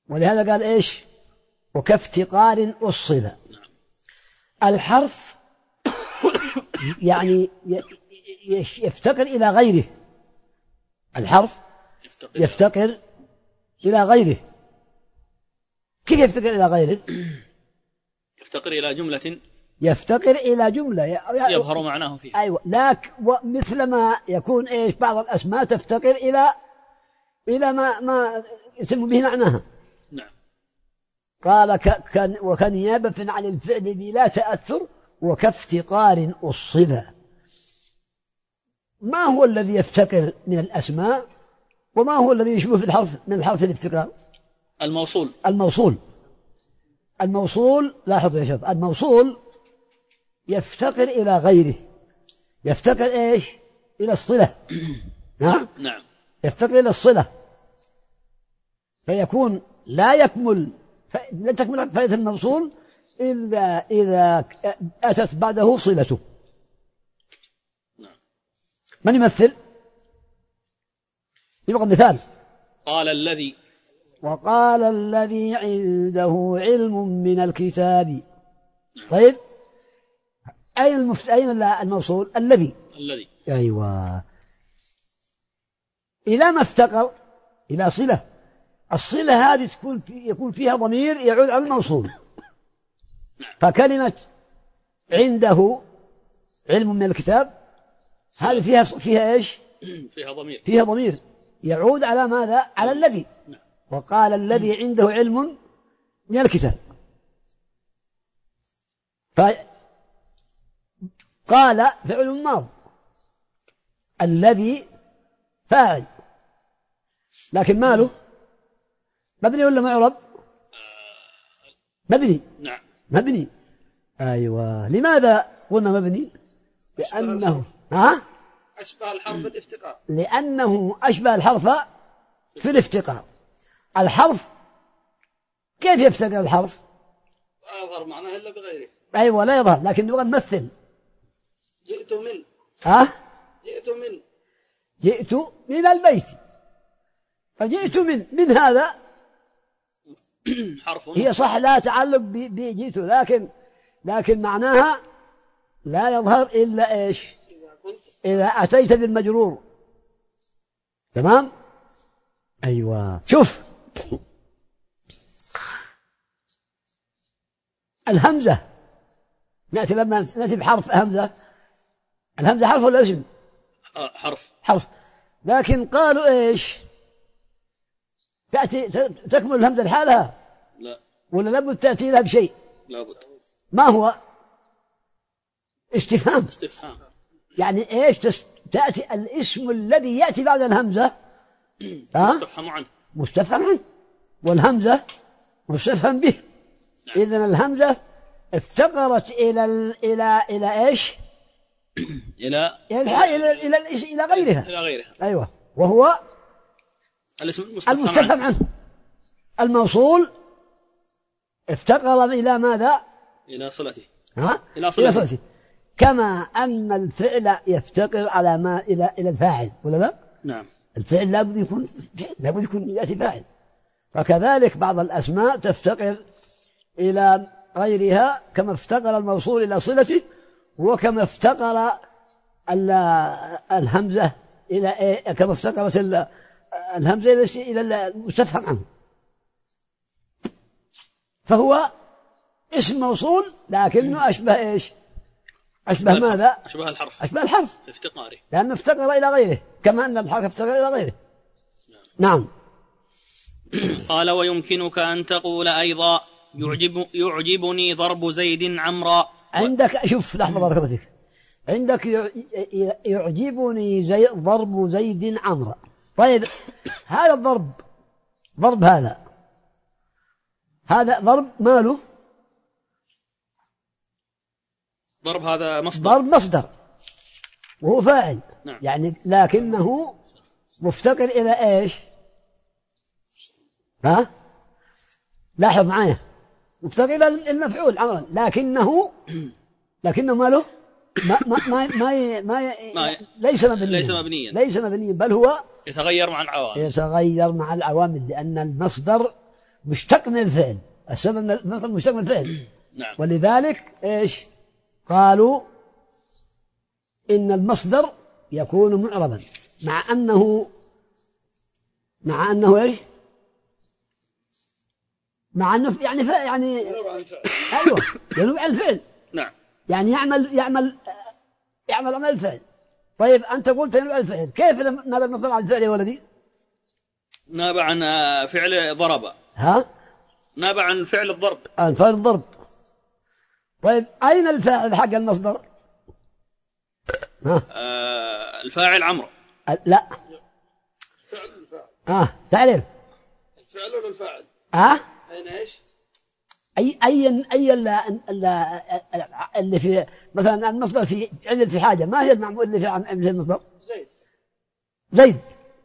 ولهذا قال إيش؟ وكافتقار أصل. الحرف يعني يفتقر إلى غيره. الحرف يفتقر إلى غيره. كيف يفتقر إلى غيره؟ يفتقر إلى جملة، يفتقر إلى جملة يظهر معناه فيها. أيوة، لكن مثلما يكون إيش بعض الأسماء تفتقر إلى ما يسمى به معناها. نعم. قال وكنيابة عن الفعل بلا تأثر وكافتقار أصل. ما هو الذي يفتقر من الأسماء وما هو الذي يشبه في الحرف من الحرف الافتقار؟ الموصول لاحظ يا شباب، الموصول يفتقر إلى غيره. يفتقر إيش؟ إلى الصلة. نعم. يفتقر إلى الصلة، فيكون لا تكمل فائدة الموصول إلا إذا أتت بعده صلته. من يمثل؟ يبقى مثال. وقال الذي عنده علم من الكتاب. طيب أين الموصول؟ الذي. أيوة. إلى ما افتقر؟ إلى صلة. الصلة هذه يكون فيها ضمير يعود على الموصول. فكلمة عنده علم من الكتاب هذه فيها إيش؟ فيها ضمير يعود على ماذا؟ على الذي. وقال الذي عنده علم من الكتاب. فقال فعل ماض، الذي فاعل، لكن ماله؟ مبني ولا معرب؟ مبني. نعم. مبني. أيوة. لماذا قلنا مبني؟ لأنه أشبه الحرف في الافتقار. لأنه أشبه الحرف في الافتقار. الحرف كيف يفتقر الحرف؟ لا يظهر معناه إلا بغيره. أيوة لا يظهر، لكن نبغى نمثل. جئت من جئت من البيت، فجئت من هذا حرف هي صح لا تعلق بجئت، لكن معناها لا يظهر إلا إيش؟ إذا أتيت بالمجرور. تمام. أيوة. شوف الهمزة، لما نأتي بحرف همزة، الهمزة حرف ولا اسم؟ حرف. لكن قالوا إيش؟ تكمل الهمزة لحالها؟ لا. ولا لابد تأتي لها بشيء؟ لابد. ما هو؟ استفهام. يعني إيش؟ تأتي الاسم الذي يأتي بعد الهمزة مستفهم عنه، والهمزة مستفهم به. إذن الهمزة افتقرت إلى إيش؟ إلى غيرها. أيوة. وهو المستفهم عنه. الموصول افتقر إلى ماذا؟ إلى صلته. إلى صلته. كما أن الفعل يفتقر على ما إلى الفاعل، ولا لا؟ نعم. الفعل لابد يكون يأتي فاعل. فكذلك بعض الأسماء تفتقر إلى غيرها، كما افتقر الموصول إلى صلته، وكما افتقر الهمزة كما افتقرت الهمزة إلى المستفهم عنه. فهو اسم موصول لكنه أشبه إيش؟ أشبه ماذا؟ أشبه الحرف في افتقاره، لأنه افتقر إلى غيره، كما أن الحرف افتقر إلى غيره. نعم. قال ويمكنك أن تقول أيضا يعجبني ضرب زيد عمرا. عندك شوف لحظة بارك الله فيك، عندك يعجبني ضرب زيد عمرا. طيب هذا ضرب هذا ضرب ماله؟ ضرب هذا مصدر وهو فاعل. نعم. يعني لكنه مفتقر إلى إيش؟ لاحظ معايا، مفتقر إلى المفعول عمرا، لكنه ماله؟ ليس مبنيا، بل هو يتغير مع العوامل، لأن المصدر مشتق من الفعل، السبب المصدر مشتق من الفعل. نعم. ولذلك إيش قالوا إن المصدر يكون معربا مع أنه إيش مع أنه يعني أيوه ينوب عن الفعل. نعم. يعني يعمل عمل الفعل. طيب أنت قلت ينوب عن الفعل، كيف نابع المصدر عن الفعل يا ولدي؟ نابع عن فعل ضرب. ها؟ نابع عن فعل الضرب. عن فعل الضرب. طيب أين الفاعل حق المصدر؟ ها؟ الفاعل عمرو. لا. فعل الفاعل. تعرف؟ الفعل ولا الفاعل؟ أين إيش؟ أي اللي في مثلا المصدر في عمل في حاجة، ما هي المعمول اللي في عمل المصدر؟ زيد.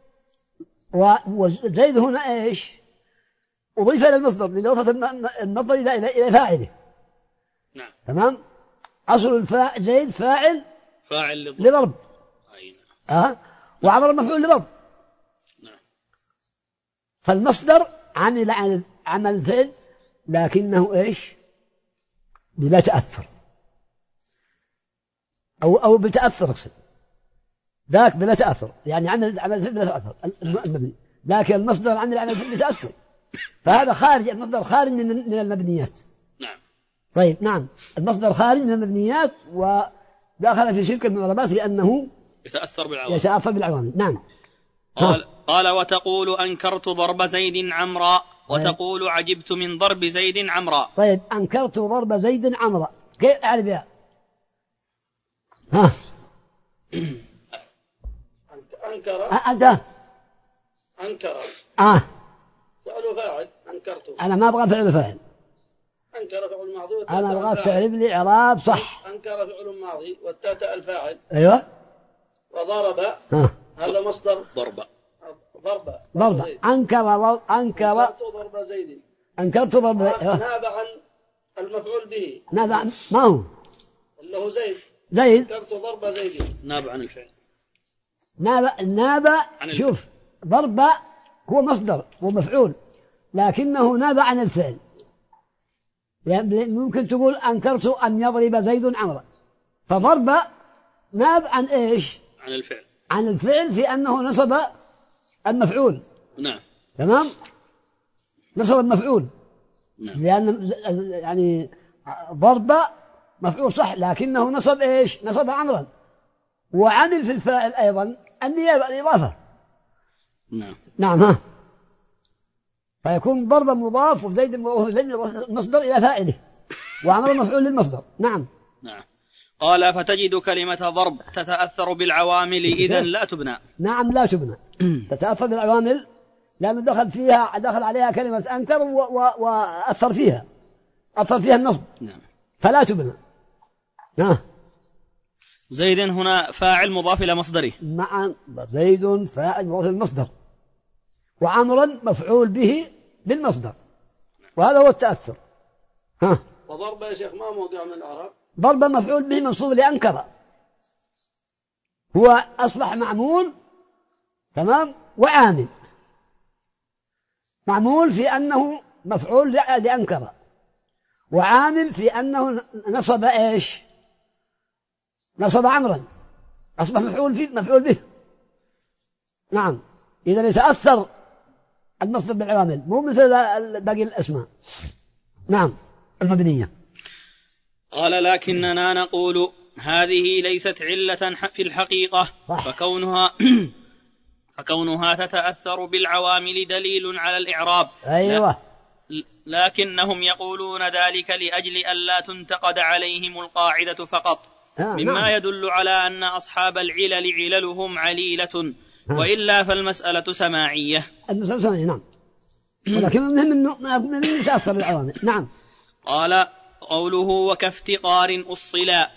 وزيد هنا إيش؟ أضيف إلى المصدر لإضافة المصدر إلى فاعله. نعم. تمام. أصل زيد فاعل لضرب. وعمر مفعول لضرب. نعم. فالمصدر عمل الفعل لكنه إيش بلا تأثر أو بتأثر أقصد ذاك بلا تأثر، يعني عمل الفعل بلا تأثر المبني، لكن المصدر عمل الفعل بتأثر، فهذا خارج، المصدر خارج من المبنيات. نعم. طيب نعم، المصدر خارج من المبنيات ودخل في شرك المعربات لأنه يتأثر بالعوامل. نعم. قال وتقول أنكرت ضرب زيد عمرا، وتقول عجبت من ضرب زيد عمرا. طيب أنكرت ضرب زيد عمرا كيف أعرف بها؟ ها أنكر فعل فاعل أنكرته. أنا ما أبغى فعل فاعل. أنكر فعل ماضي. أنا أبغى تعرف لي إعراب صح. أنكر فعل ماضي والتاء الفاعل. أيوة. وضرب هذا مصدر ضرب. أنكرت ضرب زيد. أنكرت ضرب ناب عن المفعول به. ناب عن ما هو؟ اللي هو زيد. أنكرت ضرب زيد. ناب عن الفعل. ناب شوف، ضرب هو مصدر ومفعول لكنه ناب عن الفعل. يعني ممكن تقول أنكرت أن يضرب زيد عمرا، فضرب ناب عن إيش؟ عن الفعل في أنه نصب المفعول. نعم. تمام. نصب المفعول. نعم. لأن يعني ضرب مفعول صح لكنه نصب إيش؟ نصب عمرا، وعمل في الفاعل أيضا النيابة الإضافة. نعم. نعم. فيكون ضرب مضاف وزيد مصدر إلى فاعله وعمر مفعول للمصدر. نعم. نعم. قال فتجد كلمة ضرب تتأثر بالعوامل إذن لا تبنى. نعم لا تبنى. تتأثر بالعوامل لأنه دخل عليها كلمة أنكر وأثر فيها النصب. نعم. فلا تبنى. نعم. زيد هنا فاعل مضاف إلى مصدره. مع زيد فاعل مضاف إلى المصدر، وعمرا مفعول به بالمصدر، وهذا هو التأثر. وضرب يا شيخ ما موضع من الأعراب؟ ضرب مفعول به منصوب لأنكر، هو أصبح معمول. تمام. وعامل معمول في أنه مفعول لأنكر، وعامل في أنه نصب إيش؟ نصب عمرا، أصبح مفعول به. نعم. إذا يتأثر المصدر بالعوامل، مو مثل باقي الأسماء. نعم المبنية. قال لكننا نقول هذه ليست علة في الحقيقة، فكونها تتأثر بالعوامل دليل على الإعراب. أيوة. لكنهم يقولون ذلك لأجل ألا تنتقد عليهم القاعدة فقط، مما يدل على أن أصحاب العلل عللهم عليلة، وإلا فالمسألة سماعية. المسألة سماعية. نعم. ولكن من يتأثر بالعوامل. نعم. قال قوله وكافتقار أصلا.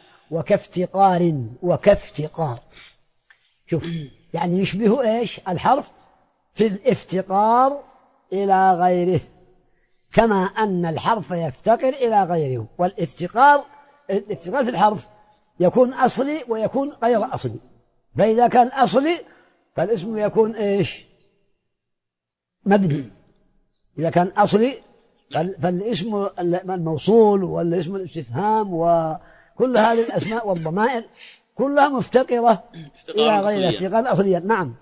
وكافتقار شوف، يعني يشبه إيش الحرف في الافتقار إلى غيره، كما أن الحرف يفتقر إلى غيره. والافتقار في الحرف يكون أصلي ويكون غير أصلي، فإذا كان أصلي فالاسم يكون إيش؟ مبني، إذا كان أصلي فالاسم الموصول والاسم الاستفهام وكل هذه الأسماء والضمائر كلها مفتقرة إلى غير افتقار أصليا. نعم.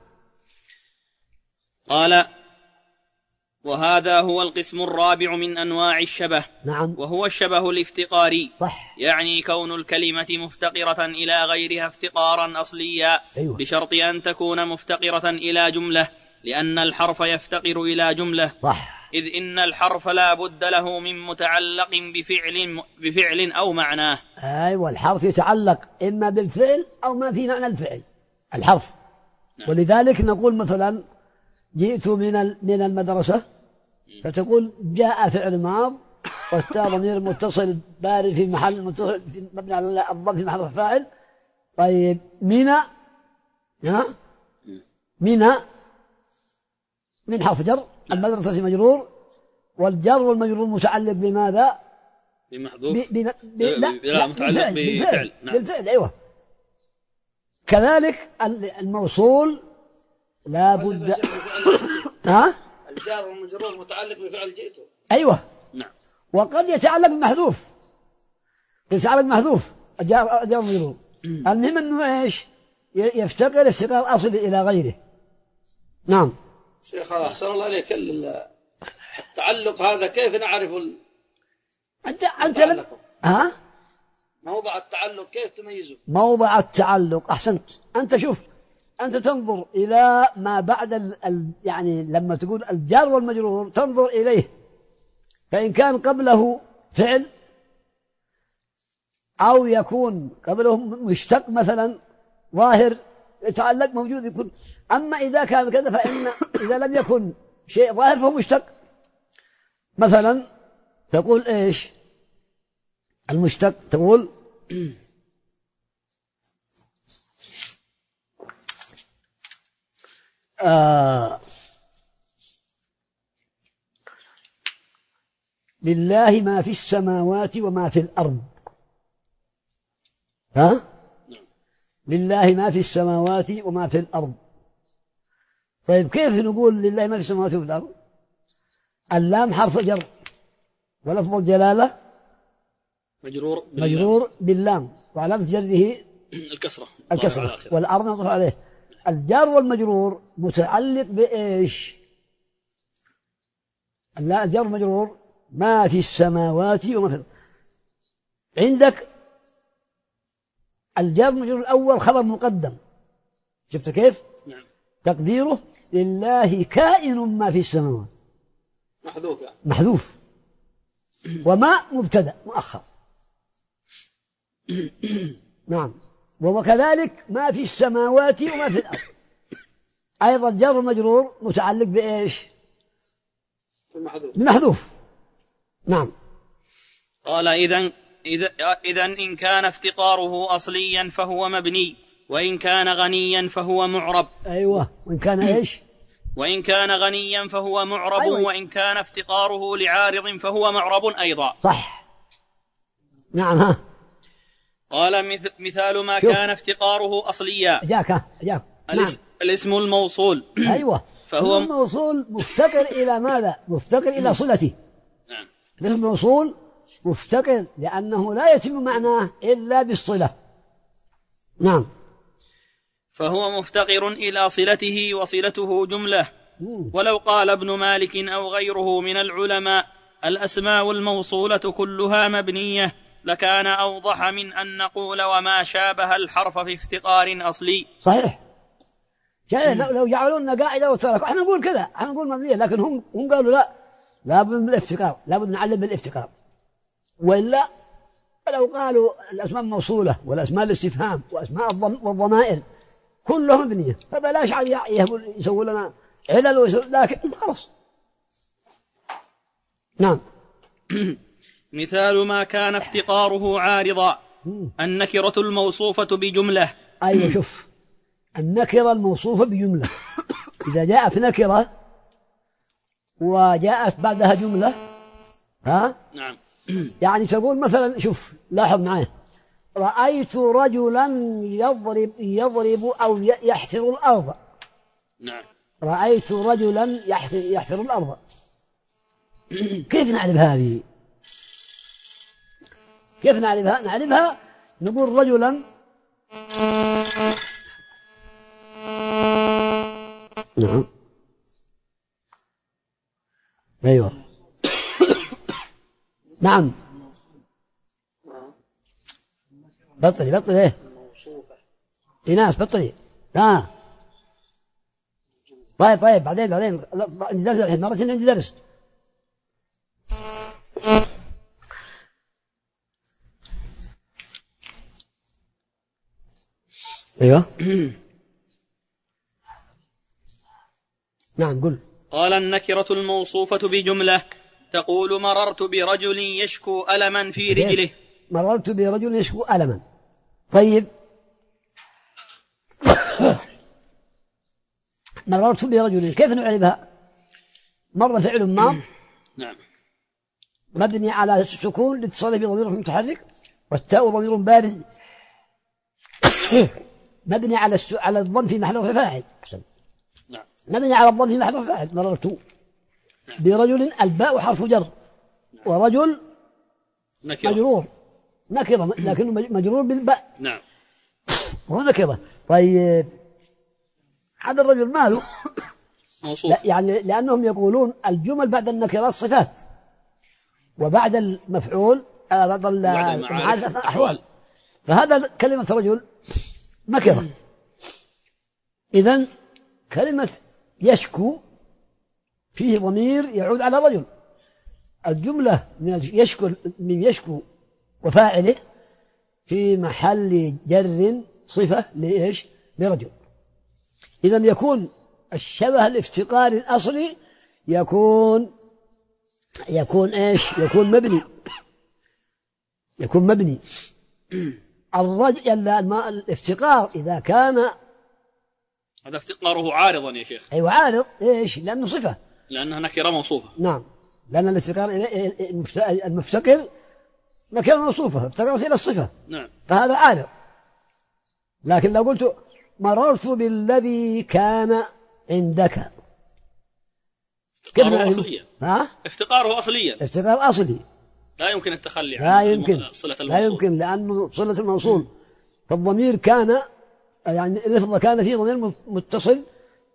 قال: وهذا هو القسم الرابع من أنواع الشبه. نعم. وهو الشبه الافتقاري. صح. يعني كون الكلمة مفتقرة إلى غيرها افتقارا أصليا. أيوة. بشرط أن تكون مفتقرة إلى جملة، لأن الحرف يفتقر إلى جملة. صح. إذ إن الحرف لا بد له من متعلق بفعل أو معناه. أيوة، الحرف يتعلق إما بالفعل أو ما في معنى الفعل الحرف. نعم. ولذلك نقول مثلا جئت من المدرسة، فتقول جاء فعل ماض والتاء ضمير متصل بارد في محل متصل مبني على الضم في محل فاعل. طيب من حرف جر، المدرسة مجرور، والجر والمجرور متعلق بماذا؟ بمحذوف. لا متعلق بفعل. نعم. بالفعل. أيوة. كذلك الموصول لا بد الجار والمجرور متعلق بفعل جئته. أيوة. نعم. وقد يتعلق بمحذوف، الجار والمجرور. المهم أنه إيش؟ يفتقر استقرار أصلي إلى غيره. نعم. شيخ أحسن الله عليك، التعلق هذا كيف نعرف أنت موضع التعلق كيف تميزه؟ موضع التعلق، أحسنت. أنت شوف، أنت تنظر إلى ما بعد يعني لما تقول الجار والمجرور تنظر إليه، فإن كان قبله فعل أو يكون قبله مشتق مثلا ظاهر يتعلق موجود يكون. أما إذا كان كذا فإن إذا لم يكن شيء ظاهر فهو مشتق. مثلا تقول إيش المشتق؟ تقول لله ما في السماوات وما في الأرض. لله ما في السماوات وما في الأرض. طيب كيف نقول لله ما في السماوات وما في الأرض؟ اللام حرف جر، ولفظ الجلالة مجرور باللام، وعلامة جره الكسرة والأرض نطلق عليه. الجار والمجرور متعلق بإيش؟ الجار والمجرور ما في السماوات وما في الأرض. عندك الجار والمجرور الأول خبر مقدم، شفت كيف؟ نعم. تقديره لله كائن ما في السماوات، محذوف. وما مبتدأ مؤخر. نعم. وكذلك ما في السماوات وما في الأرض أيضا جار المجرور متعلق بإيش؟ المحذوف. نعم. قال: إذن إن كان افتقاره أصليا فهو مبني، وإن كان غنيا فهو معرب. أيوة. وإن كان إيش؟ وإن كان غنيا فهو معرب. أيوة. وإن كان افتقاره لعارض فهو معرب أيضا. صح. نعم. قال: مثال ما كان افتقاره أصليا. جاك. نعم. الاسم الموصول. أيوة. فهو الموصول مفتقر إلى ماذا؟ مفتقر إلى صلته. نعم. الاسم الموصول مفتقر لأنه لا يتم معناه إلا بالصلة. نعم. فهو مفتقر إلى صلته، وصلته جملة. ولو قال ابن مالك أو غيره من العلماء الأسماء الموصولة كلها مبنية لكان أوضح من أن نقول وما شابه الحرف في افتقار أصلي. صحيح. لو جعلوا لنا قاعدة وتركوا احنا نقول كذا، احنا نقول مبنية، لكن هم قالوا لا، لابد من الافتقار، لابد نعلم بالافتقار. وإلا لو قالوا الأسماء الموصولة والأسماء الاستفهام وأسماء والضمائر كلهم مبنية، فبلاش عاد يسووا لنا علل لكن خلاص. نعم. مثال ما كان افتقاره عارضا النكرة الموصوفة بجملة. أيوة. شوف، النكرة الموصوفة بجملة إذا جاءت نكرة وجاءت بعدها جملة نعم. يعني تقول مثلا، شوف لاحظ معي، رأيت رجلا يضرب أو يحفر الأرض. نعم. رأيت رجلا يحفر الأرض. كيف نعرف هذه؟ كيف نعرفها؟ نعرفها نقول رجلا نعم أيوة نعم بطلي إيه إناس بطلي طيب بعدين ندرس الحين مرة عندي درس. أيوة نعم قل. قال النكرة الموصوفة بجملة تقول مررت برجل يشكو ألما في رجله. مررت برجل يشكو ألما. طيب مررت برجل كيف نعرفها؟ مر فعل ماض نعم مبني على السكون لاتصاله بضمير متحرك والتاء ضمير بارز مبني على الضم في محل رفع فاعل. نعم مبني على الضم في محل رفع فاعل. مررت برجل الباء حرف جر ورجل مجرور نكرة لكنه مجرور بالباء. نعم وهو نكرة. طيب هذا الرجل ماله موصوف يعني لأنهم يقولون الجمل بعد النكرات صفات وبعد المفعول بعد المعارف أحوال. فهذا كلمة رجل نكرة. إذن كلمة يشكو فيه ضمير يعود على رجل. الجملة من يشكو وفاعله في محل جر صفة لإيش؟ لرجل. إذن يكون الشبه الافتقاري الأصلي يكون إيش؟ يكون مبني. الرجل الافتقار إذا كان هذا افتقاره عارضا يا شيخ. أيوة عارض إيش؟ لأنه صفة لأنها نكرة موصوفة. نعم لأن الافتقار المفتقر نكرة موصوفة افتقرت إلى الصفة. نعم فهذا عارض. لكن لو قلت مررت بالذي كان عندك افتقاره أصليا. افتقار أصلي لا يمكن التخلي عن صلة الموصول. لا يمكن لأنه صلة الموصول. فالضمير كان يعني اللفظ كان فيه ضمير متصل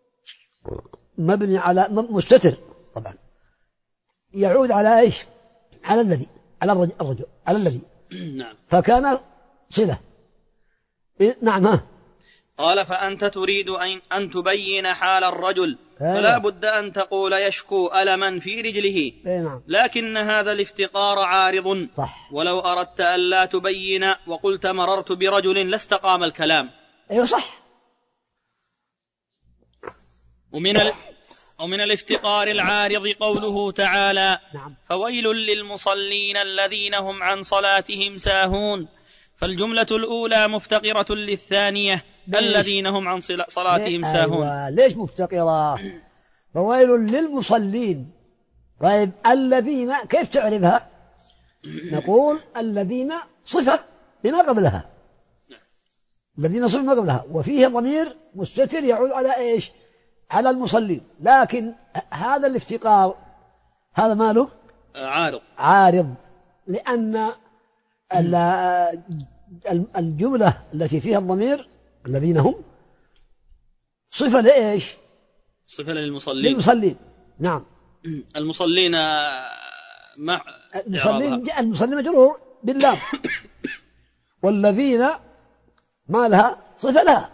مبني على مستتر طبعا يعود على إيش؟ على الذي على الذي نعم فكان صلة. نعم قال فأنت تريد أن تبين حال الرجل فلا بد أن تقول يشكو ألما في رجله. نعم. لكن هذا الافتقار عارض صح. ولو أردت أن لا تبين وقلت مررت برجل لاستقام الكلام. أيوة صح. ومن الافتقار العارض قوله تعالى نعم. فويل للمصلين الذين هم عن صلاتهم ساهون. فالجملة الأولى مفتقرة للثانية الذين هم عن صلاتهم ساهون. أيوة. ليش مفتقرة؟ فويل للمصلين. طيب الذين كيف تعرفها؟ نقول الذين صفة لما قبلها. الذين صفة ما قبلها وفيه ضمير مستتر يعود على إيش؟ على المصلين. لكن هذا الافتقار هذا ماله؟ عارض لأن الجملة التي فيها الضمير الذين هم صفة لإيش؟ صفة للمصلين. نعم. المصلين المصلين مجرور باللام والذين ما لها صفة لها.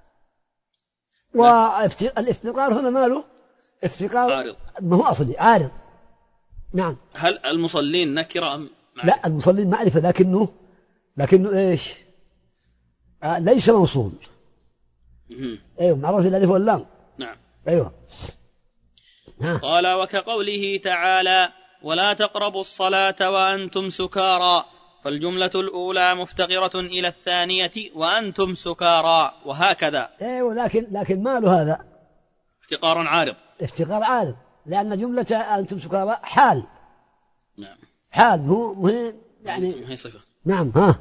والافتقار هنا ماله؟ افتقار عارض. ما هو أصلي عارض. نعم. هل المصلين نكرة أم معرفة؟ لا المصلين معرفة لكنه إيش؟ ليس موصول. أيوه معروف الألف واللام. نعم. أيوه. قال وكقوله تعالى ولا تقربوا الصلاة وأنتم سكارى. فالجملة الأولى مفتقرة إلى الثانية وأنتم سكارى وهكذا. أيوه لكن ما له هذا؟ افتقار عارض لأن جملة أنتم سكارى حال. نعم. حال مو يعني هي صفة. نعم.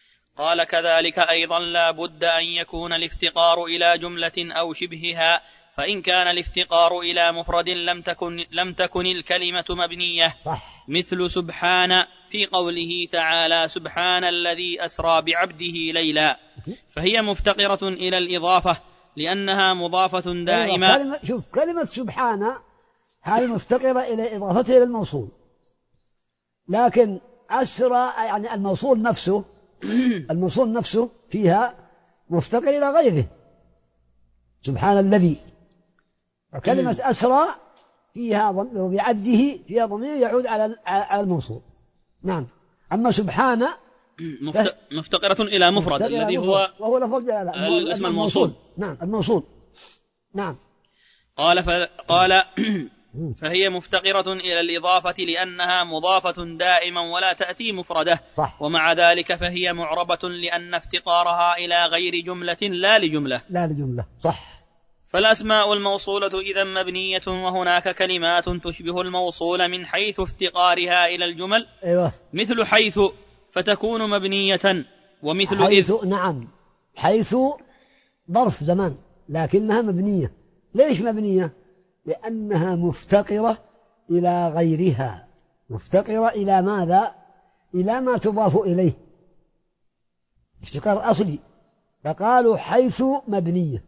قال كذلك أيضا لا بد أن يكون الافتقار إلى جملة أو شبهها فإن كان الافتقار إلى مفرد لم تكن الكلمة مبنية، مثل سبحان في قوله تعالى سبحان الذي أسرى بعبده ليلا، فهي مفتقرة إلى الإضافة لأنها مضافة دائمة. شوف كلمة سبحان هذه مفتقرة إلى إضافتها إلى الموصول، لكن أسرى يعني الموصول نفسه فيها مفتقر إلى غيره، سبحان الذي. وكلمة أسرى فيها بعبده فيها ضمير يعود على الموصول. نعم. أما سبحان مفتقرة إلى مفرد الذي وهو لفظ الاسم الموصول. نعم الموصول. نعم. قال فهي مفتقرة إلى الإضافة لأنها مضافة دائما ولا تأتي مفردة. ومع ذلك فهي معربة لأن افتقارها إلى غير جملة لا لجملة. صح. فالأسماء الموصولة إذا مبنية، وهناك كلمات تشبه الموصول من حيث افتقارها إلى الجمل. أيوة. مثل حيث فتكون مبنية، ومثل حيث إذ. نعم. حيث ظرف زمان لكنها مبنية. ليش مبنية؟ لأنها مفتقرة إلى غيرها، مفتقرة إلى ماذا؟ إلى ما تضاف إليه، افتقار أصلي. فقالوا حيث مبنية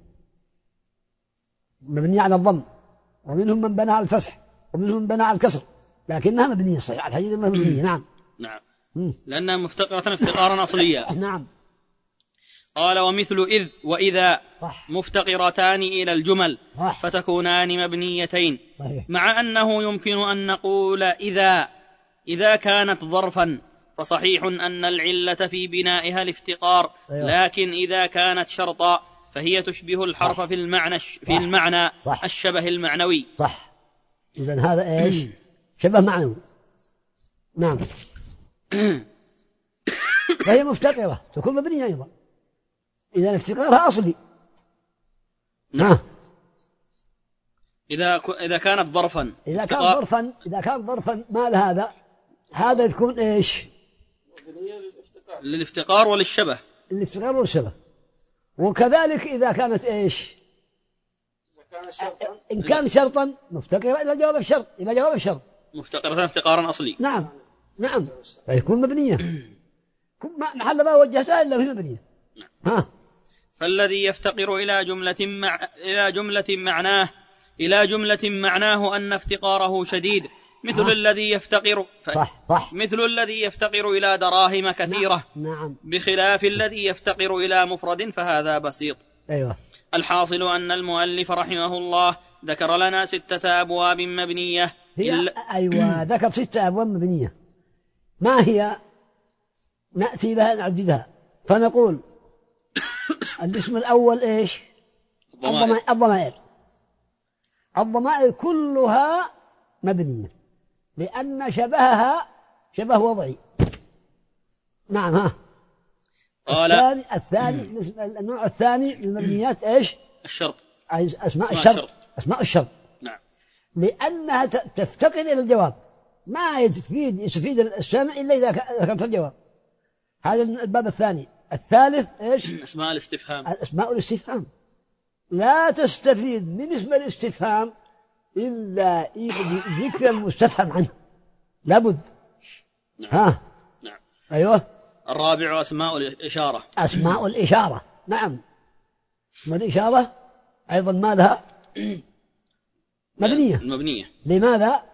على الضم، ومنهم من بنى على الفتح ومنهم من بنى على الكسر، لكنها مبنية صحيح الحديث مبنية. نعم. لأنها مفتقرة افتقارا أصليا. نعم. قال ومثل إذ وإذا مفتقرتان إلى الجمل فتكونان مبنيتين، مع أنه يمكن أن نقول إذا كانت ظرفا فصحيح أن العلة في بنائها الافتقار، لكن إذا كانت شرطا فهي تشبه الحرف في المعنى الشبه المعنوي. صح. إذن هذا إيش؟ شبه معنوي. نعم. فهي مفتقرة تكون مبنية أيضا إذا افتقارها أصلي. نعم. إذا كانت ظرفا إذا كان ظرفا ما هذا تكون إيش؟ للافتقار وللشبه. الافتقار والشبه. وكذلك إذا كانت إيش؟ إن كان شرطا مفتقرة إلى جواب الشرط مفتقرة افتقارا أصلي. نعم فيكون مبنية. محل ما وجهتها إلا هي مبنية. فالذي يفتقر إلى جملة معناه أن افتقاره شديد، مثل الذي يفتقر إلى دراهم كثيرة. نعم. بخلاف الذي يفتقر إلى مفرد فهذا بسيط. أيوة. الحاصل أن المؤلف رحمه الله ذكر لنا 6 أبواب مبنية. أيوة ذكر 6 أبواب مبنية. ما هي؟ نأتي لها نعددها فنقول الاسم الأول إيش؟ الضمائر كلها مبنية لأن شبهها شبه وضعي. نعم. النوع الثاني من المبنيات إيش؟ الشرط. أسماء الشرط. نعم. لأنها تفتقر إلى الجواب، ما يستفيد السامع إلا إذا ذكرت الجواب. هذا الباب الثاني. الثالث إيش؟ أسماء الاستفهام لا تستفيد من اسم الاستفهام إلا ذكر المستفهم عنه لابد. نعم. أيوة. الرابع أسماء الإشارة. نعم. والإشارة أيضا ما لها مبنية. لماذا؟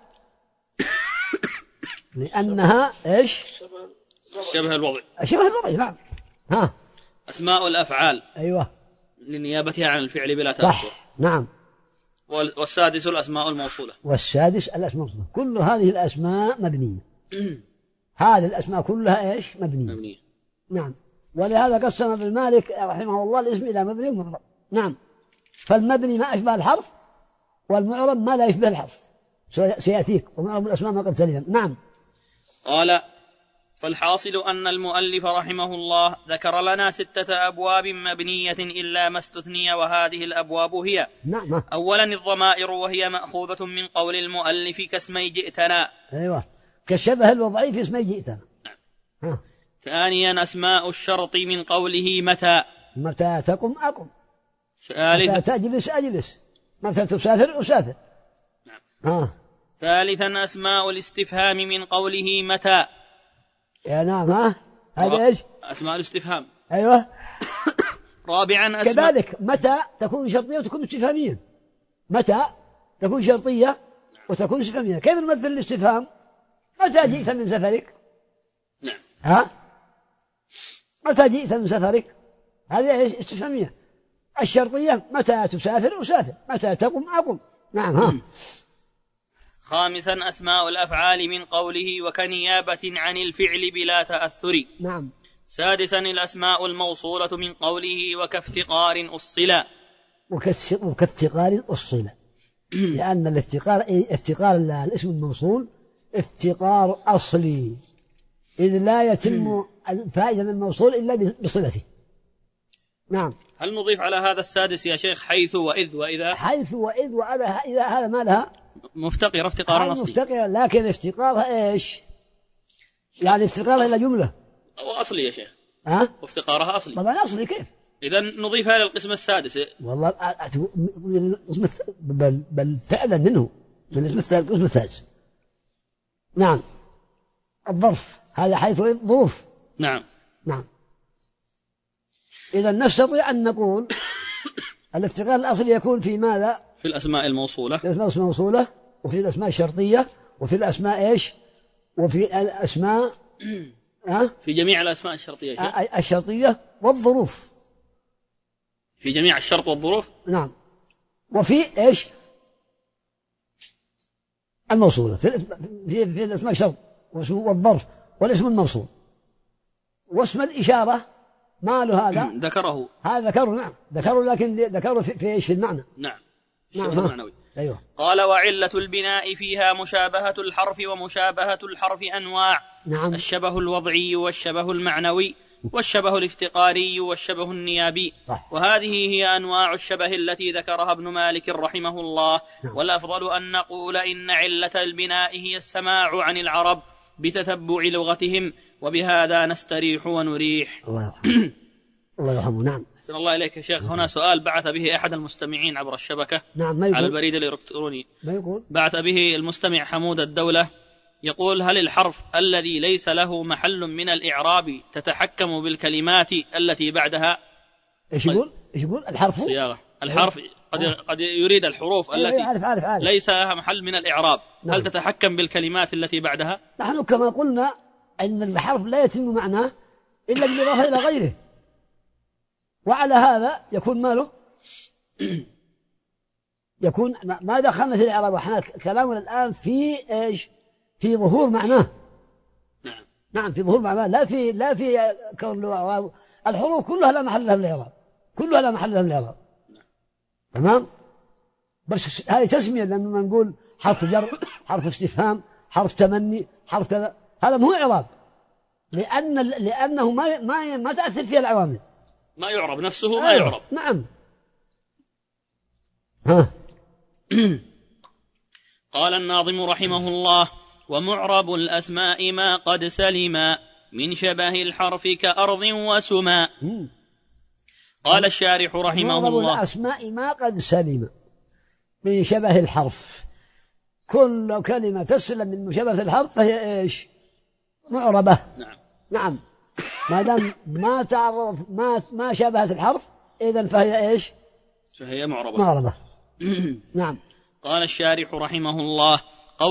لأنها إيش؟ شبه الوضع. نعم. أسماء الأفعال. أيوة. لنيابتها عن الفعل بلا تأثر. نعم. والسادس الأسماء الموصولة. كل هذه الأسماء مبنية. هذه الأسماء كلها إيش؟ مبنية. نعم. ولهذا قسم ابن مالك رحمه الله الاسم إلى مبني ومعرب. نعم. فالمبني ما أشبه الحرف، والمعرب ما لا يشبه الحرف سيأتيك، ومعرب الأسماء ما قد سلم. نعم. قال فالحاصل أن المؤلف رحمه الله ذكر لنا 6 أبواب مبنية إلا ما استثني، وهذه الأبواب هي: نعم. أولا الضمائر، وهي مأخوذة من قول المؤلف كاسمي جئتنا. أيوة. كالشبه الوضعي في اسمي جئتنا. ثانيا أسماء الشرط من قوله متى تقم أقم، ثالثا متى تجلس أجلس. متى تسافر أسافر. نعم. ثالثا أسماء الاستفهام من قوله متى. يا نعم. هذا إيش؟ أسماء الاستفهام. أيوة. رابعا كذلك متى تكون شرطية وتكون استفهامية. متى تكون شرطية وتكون استفهامية. كيف نمثل الاستفهام؟ متى جئت من سفرك؟ نعم. متى جئت من سفرك؟ هذه استفهامية. الشرطية متى تسافر أسافر، متى تقم أقم. نعم. خامسا أسماء الأفعال من قوله وكنيابة عن الفعل بلا تأثر. نعم. سادسا الأسماء الموصولة من قوله وكافتقار أصلا. وكافتقار أصلا. لأن افتقار الاسم الموصول افتقار أصلي، إذ لا يتم الفائدة من الموصول إلا بصلته. نعم. هل نضيف على هذا السادس يا شيخ حيث وإذ وإذا؟ حيث وإذ وأذا، إذا هذا ما لها مفتقرة افتقارا أصلي. مفتقرة، لكن افتقارها إيش؟ يعني افتقارها إلى جملة أو أصلي يا شيخ. وافتقارها أصلي. طبعا أصلي. كيف؟ إذا نضيفها للقسم السادس. والله بل فعلا منه من القسم السادس. نعم. الظرف هذا حيث ظروف. نعم. إذا نستطيع أن نقول الافتقار الأصلي يكون في ماذا؟ في الأسماء الموصولة. في الأسماء الموصولة، وفي الأسماء الشرطية، وفي الأسماء إيش؟ وفي الأسماء في جميع الأسماء الشرطية الشرطية والظروف. في جميع الشرط والظروف. نعم. وفي إيش؟ الموصولة في الأسماء الشرط والظرف والاسم الموصول. واسم الإشارة ما له هذا؟ ذكره. هذا ذكره. نعم ذكره، لكن ذكره في إيش؟ في المعنى. نعم. المعنوي. أيوه. قال وعلة البناء فيها مشابهة الحرف، ومشابهة الحرف أنواع. نعم. الشبه الوضعي والشبه المعنوي والشبه الافتقاري والشبه النيابي. وهذه هي أنواع الشبه التي ذكرها ابن مالك رحمه الله. والأفضل أن نقول إن علة البناء هي السماع عن العرب بتتبع لغتهم، وبهذا نستريح ونريح. الله يرحمه. نعم. أحسن الله إليك يا شيخ. هنا سؤال بعث به أحد المستمعين عبر الشبكة. نعم. على البريد الإلكتروني. ما يقول؟ بعث به المستمع حمود الدولة، يقول هل الحرف الذي ليس له محل من الإعراب تتحكم بالكلمات التي بعدها؟ إيش يقول الحرف؟ صياغة الحرف قد يريد الحروف التي عارف. ليس لها محل من الإعراب. نعم. هل تتحكم بالكلمات التي بعدها؟ نحن كما قلنا أن الحرف لا يتم معناه إلا بالإضافة إلى غيره، وعلى هذا يكون ماله يكون ما دخلنا في الإعراب، وإحنا كلامنا الآن في إيش؟ في ظهور معناه. نعم في ظهور معناه، لا في كون الحروف كلها لا محل لها من الإعراب، كلها لا محل لها من الإعراب. تمام. بس هذه تسمية، لما نقول حرف جر، حرف استفهام، حرف تمني، حرف كذا، هذا مو إعراب، لأنه ما تأثر فيها العوامل، ما يعرب نفسه. ما يعرب. نعم. قال الناظم رحمه الله ومعرب الأسماء ما قد سلما من شبه الحرف كأرض وسما. قال الشارح رحمه الله معرب الأسماء ما قد سلم من شبه الحرف. كل كلمة تسلم من مشابهة الحرف فهي إيش؟ معربة. نعم. ما دام ما تعرف ما شابهت الحرف إذن فهي إيش؟ فهي معربة. نعم. قال الشارح رحمه الله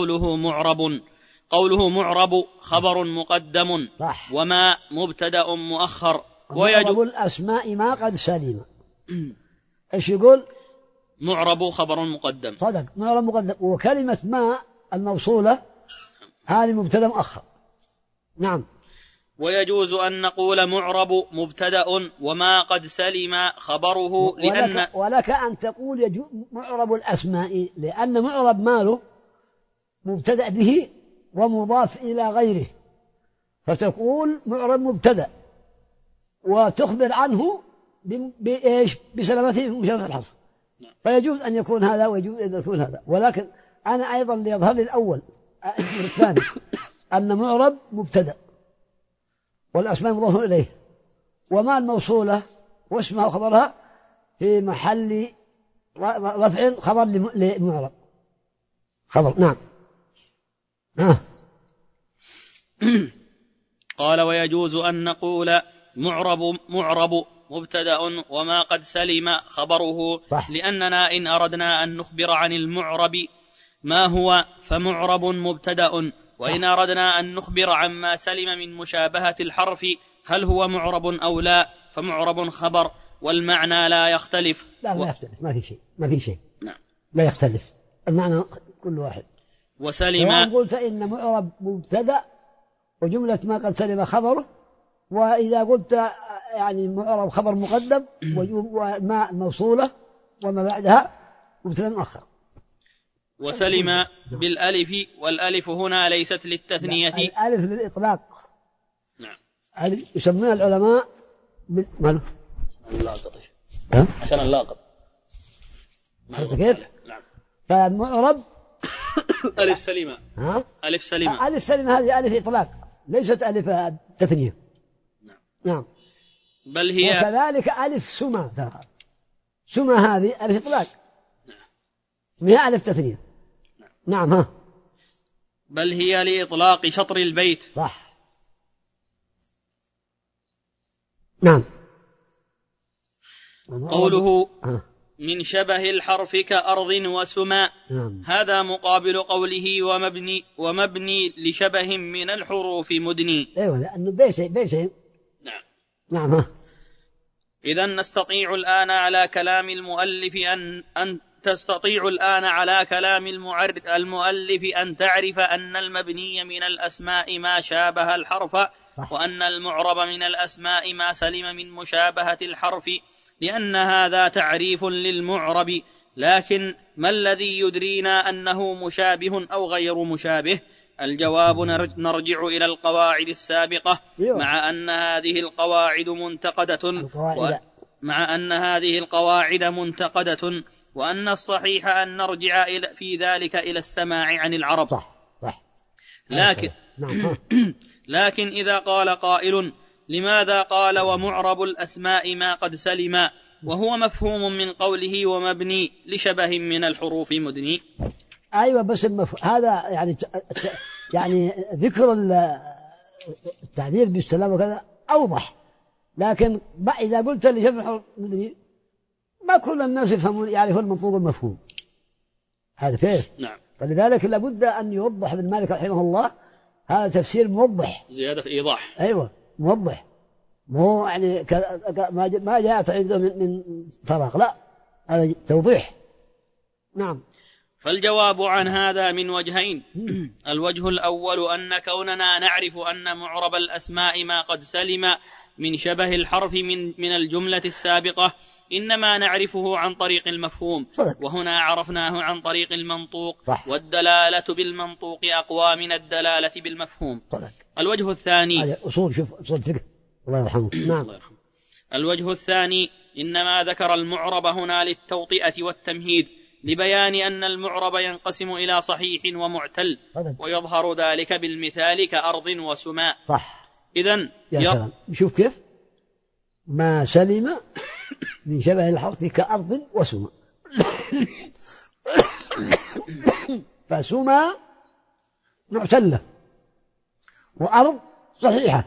قوله معرب خبر مقدم وما مبتدأ مؤخر. معرب الأسماء ما قد سلم. إيش يقول؟ معرب خبر مقدم. صدق. معرب مقدم. وكلمة ما الموصولة هذه مبتدأ مؤخر. نعم. ويجوز أن نقول معرب مبتدأ وما قد سلم خبره ولك أن تقول معرب الأسماء، لأن معرب ماله مبتدأ به ومضاف إلى غيره، فتقول معرب مبتدأ وتخبر عنه بإيش؟ بسلامته من مشابهة الحرف. فيجوز أن يكون هذا ويجوز أن يكون هذا، ولكن أنا أيضا ليظهر لي الأول الثاني أن معرب مبتدأ والأسماء مضاف إليه، وما الموصولة واسمها وخبرها في محل رفع خبر لمعرب خبر. نعم. قال ويجوز أن نقول معرب مبتدأ وما قد سلم خبره صح. لأننا إن أردنا أن نخبر عن المعرب ما هو فمعرب مبتدأ، وإن أردنا أن نخبر عما سلم من مشابهة الحرف هل هو معرب أو لا فمعرب خبر، والمعنى لا يختلف. لا يختلف، ما في شيء. نعم. لا يختلف المعنى كل واحد. وسلم قلت إن معرب مبتدأ وجملة ما قد سلم خبره، وإذا قلت يعني معرب خبر مقدم وما موصولة وما بعدها مبتدأ مؤخر. وسلم بالألف، والألف هنا ليست للتثنية. الألف للإطلاق. نعم. يسمونها العلماء ماله اللاقط عشان اللاقط. كيف؟ نعم. فالمعرب ألف سليمة. ألف سليمة. ألف سليمة هذه ألف إطلاق ليست ألف تثنية. نعم. بل هي وكذلك ألف سمى سمى هذه ألف إطلاق وهي ألف تثنية. نعم. بل هي لإطلاق شطر البيت. صح. نعم. قوله من شبه الحرف كأرض وسماء. نعم. هذا مقابل قوله ومبني لشبه من الحروف مدني. أيوة لأنه بيشي. نعم. نعم. إذن نستطيع الآن على كلام المؤلف أن تستطيع الآن على كلام المؤلف أن تعرف أن المبني من الأسماء ما شابه الحرف، وأن المعرب من الأسماء ما سلم من مشابهة الحرف، لأن هذا تعريف للمعرب. لكن ما الذي يدرينا أنه مشابه أو غير مشابه؟ الجواب نرجع إلى القواعد السابقة، مع أن هذه القواعد منتقدة، وأن الصحيح أن نرجع في ذلك إلى السماع عن العرب. صح. لكن إذا قال قائل لماذا قال ومعرب الأسماء ما قد سلم وهو مفهوم من قوله ومبني لشبه من الحروف مدني؟ أيوة بس هذا يعني ذكر التعبير بالسلام وكذا أوضح، لكن إذا قلت لشبه الحروف مدني ما كل الناس يعرفون المنطوق المفهوم هذا كيف. نعم. فلذلك لابد أن يوضح ابن مالك رحمه الله هذا تفسير موضح، زيادة إيضاح. أيوة موضح، مو يعني ما جاءت عنده من فراغ، لا هذا توضيح. نعم. فالجواب عن هذا من وجهين. الوجه الأول أن كوننا نعرف أن معرب الأسماء ما قد سلم من شبه الحرف من الجملة السابقة إنما نعرفه عن طريق المفهوم، وهنا عرفناه عن طريق المنطوق. والدلالة بالمنطوق أقوى من الدلالة بالمفهوم. الوجه الثاني أصول فقه الله يرحمه. نعم. الوجه الثاني إنما ذكر المعرب هنا للتوطئة والتمهيد، لبيان أن المعرب ينقسم إلى صحيح ومعتل، ويظهر ذلك بالمثال كأرض وسماء. صح. إذن شوف كيف ما سلم من شبه الحرف كأرض وسماء. فسماء معتلة وأرض صحيحة،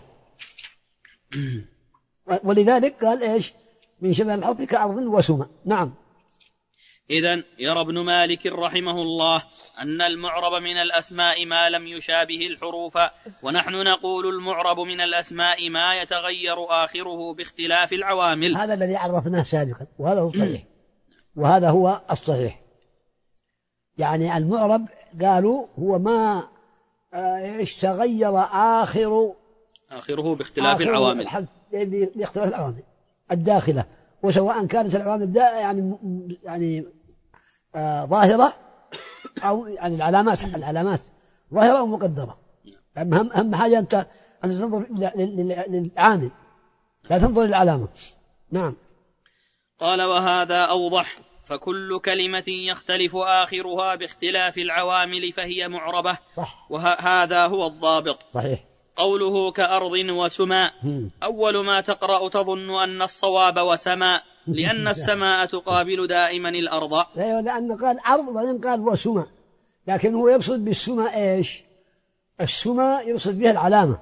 ولذلك قال إيش من شبه الحرف كأرض وسماء. نعم. إذن يرى ابن مالك رحمه الله أن المعرب من الأسماء ما لم يشابه الحروف، ونحن نقول المعرب من الأسماء ما يتغير آخره باختلاف العوامل. هذا الذي عرفناه سابقا، وهذا هو الصحيح، وهذا هو الصحيح. يعني المعرب قالوا هو ما تغير آخره باختلاف العوامل، باختلاف العوامل الداخلة، وسواء كانت العوامل يعني ظاهرة أو يعني العلامات ظاهرة أو مقدرة. أهم حاجة أنت تنظر للعامل لا تنظر للعلامة. نعم. قال وهذا أوضح، فكل كلمة يختلف آخرها باختلاف العوامل فهي معربة. وهذا هو الضابط. صحيح. قوله كأرض وسماء، أول ما تقرأ تظن أن الصواب وسماء، لأن السماء تقابل دائما الأرض. أيوة، لأن قال أرض وبعدين قال وسماء، لكن هو يقصد بالسماء إيش؟ السماء يقصد بها العلامة.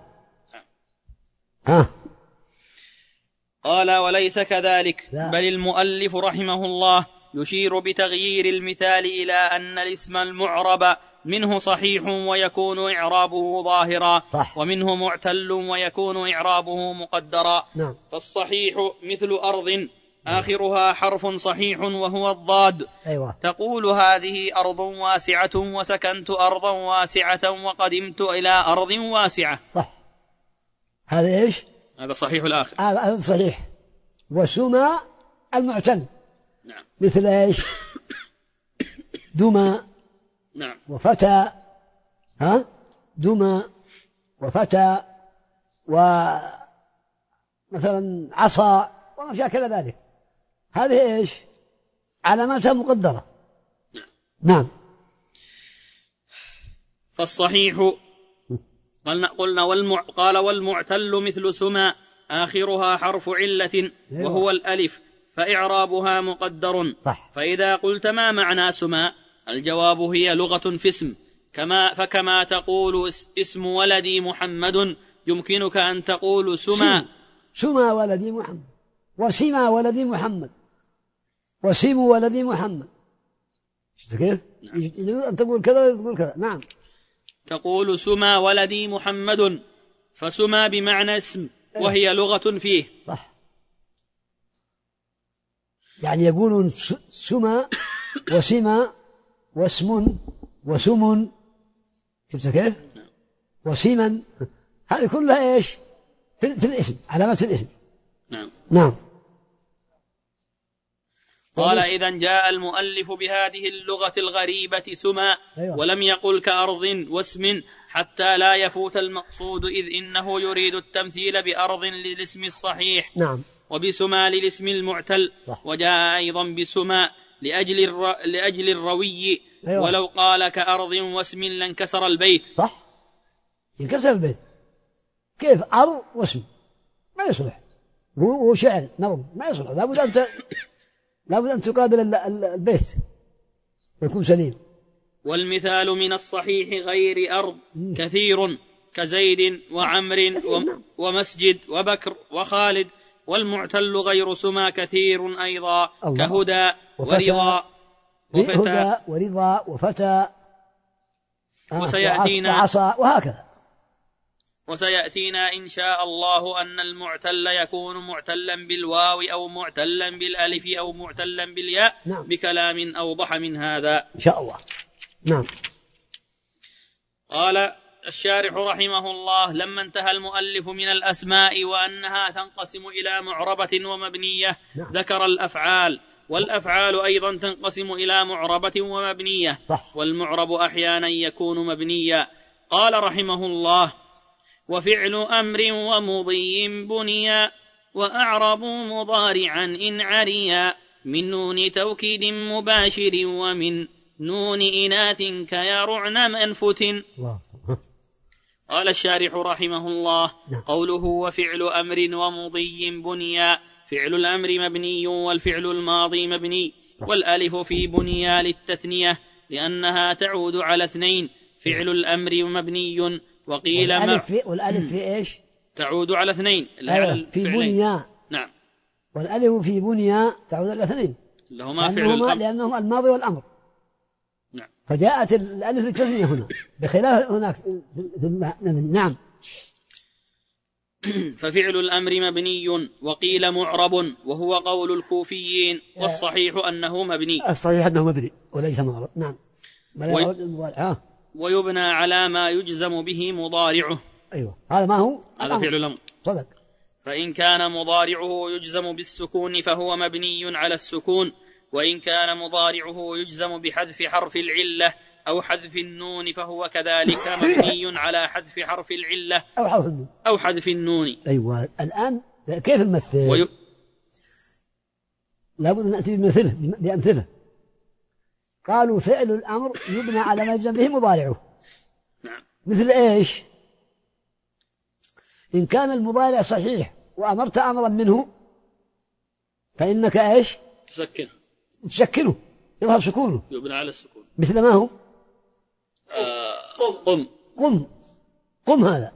قال وليس كذلك، بل المؤلف رحمه الله يشير بتغيير المثال إلى أن الاسم المعرب منه صحيح ويكون إعرابه ظاهرا، ومنه معتل ويكون إعرابه مقدرا. فالصحيح مثل أرض آخرها حرف صحيح وهو الضاد. تقول هذه أرض واسعة وسكنت أرضا واسعة وقدمت إلى أرض واسعة. صح، هذا إيش؟ هذا صحيح الآخر، هذا صحيح. وسمى المعتل، نعم، مثل إيش؟ دمى، نعم، وفتى، دمى وفتى، ومثلا عصا وما شاكل ذلك، هذه إيش؟ علاماتها مقدرة. نعم. فالصحيح قلنا قال والمعتل مثل سمى آخرها حرف علة وهو الألف، فإعرابها مقدر. فإذا قلت ما معنى سمى؟ الجواب هي لغة في اسم، فكما تقول اسم ولدي محمد يمكنك أن تقول سمى ولدي محمد، وسمى ولدي محمد، وسم ولدي محمد. كيف؟ أن تقول كذا وتقول كذا. نعم، تقول سمى ولدي محمد، فسمى بمعنى اسم وهي لغة فيه. صح، يعني يقولون سمى وسمى واسم وسم، شفت كيف؟ وسيما، هذه كلها ايش؟ في الاسم، علامات الاسم. نعم. نعم. قال إذن جاء المؤلف بهذه اللغة الغريبة سمى، ولم يقل كأرض واسم حتى لا يفوت المقصود، إذ إنه يريد التمثيل بأرض للاسم الصحيح، نعم، وبسمى للاسم المعتل. وجاء أيضا بسمى لأجل الروي، ولو قال كأرض واسم لانكسر البيت. صح، ينكسر البيت. كيف أرض واسم؟ ما يصلح، هو شعر نظم، ما يصلح. لابد أن تقابل البيت ويكون سليم. والمثال من الصحيح غير أرض كثير، كزيد وعمر ومسجد وبكر وخالد. والمعتل غير سمى كثير أيضا، كهدى ورضا وفتى وسيأتينا وعصا وهكذا. وسيأتينا إن شاء الله أن المعتل يكون معتلا بالواو أو معتلا بالألف أو معتلا بالياء. نعم. بكلام أوضح من هذا إن شاء الله. نعم. قال الشارح رحمه الله: لما انتهى المؤلف من الأسماء وأنها تنقسم إلى معربة ومبنية، نعم. ذكر الأفعال، والأفعال أيضا تنقسم إلى معربة ومبنية، والمعرب أحيانا يكون مبنيا. قال رحمه الله: وفعل أمر ومضي بنيا، وأعرب مضارعا إن عريا، من نون توكيد مباشر ومن نون إناث كيرعن منفت. قال الشارح رحمه الله: قوله وفعل أمر ومضي بنيا، فعل الأمر مبني والفعل الماضي مبني، والألف في بنيا للتثنية لأنها تعود على اثنين. فعل الأمر مبني، وقيل والألف في إيش؟ تعود على اثنين. في بنيا. نعم. والألف في بنيا تعود على اثنين، لأنهما الماضي والأمر. نعم. فجاءت الألف للتثنية هنا بخلاف هناك. نعم. ففعل الأمر مبني، وقيل معرب، وهو قول الكوفيين، والصحيح أنه مبني. الصحيح أنه مبني وليس معرب. نعم. ويبنى على ما يجزم به مضارعه. أيوة، هذا ما هو؟ هذا فعل الأمر. صدق. فإن كان مضارعه يجزم بالسكون فهو مبني على السكون، وإن كان مضارعه يجزم بحذف حرف العلة أو حذف النون فهو كذلك مبني على حذف حرف العلة أو حذف النون. أيوة. الآن كيف نمثل؟ لابد أن نأتي بأمثلة. قالوا فعل الأمر يبنى على ما يجزم به مضارعه. نعم. مثل إيش؟ إن كان المضارع صحيح وأمرت أمرا منه فإنك إيش؟ تسكنه يظهر سكونه، يبنى على السكون. مثل ما هو قم. قم هذا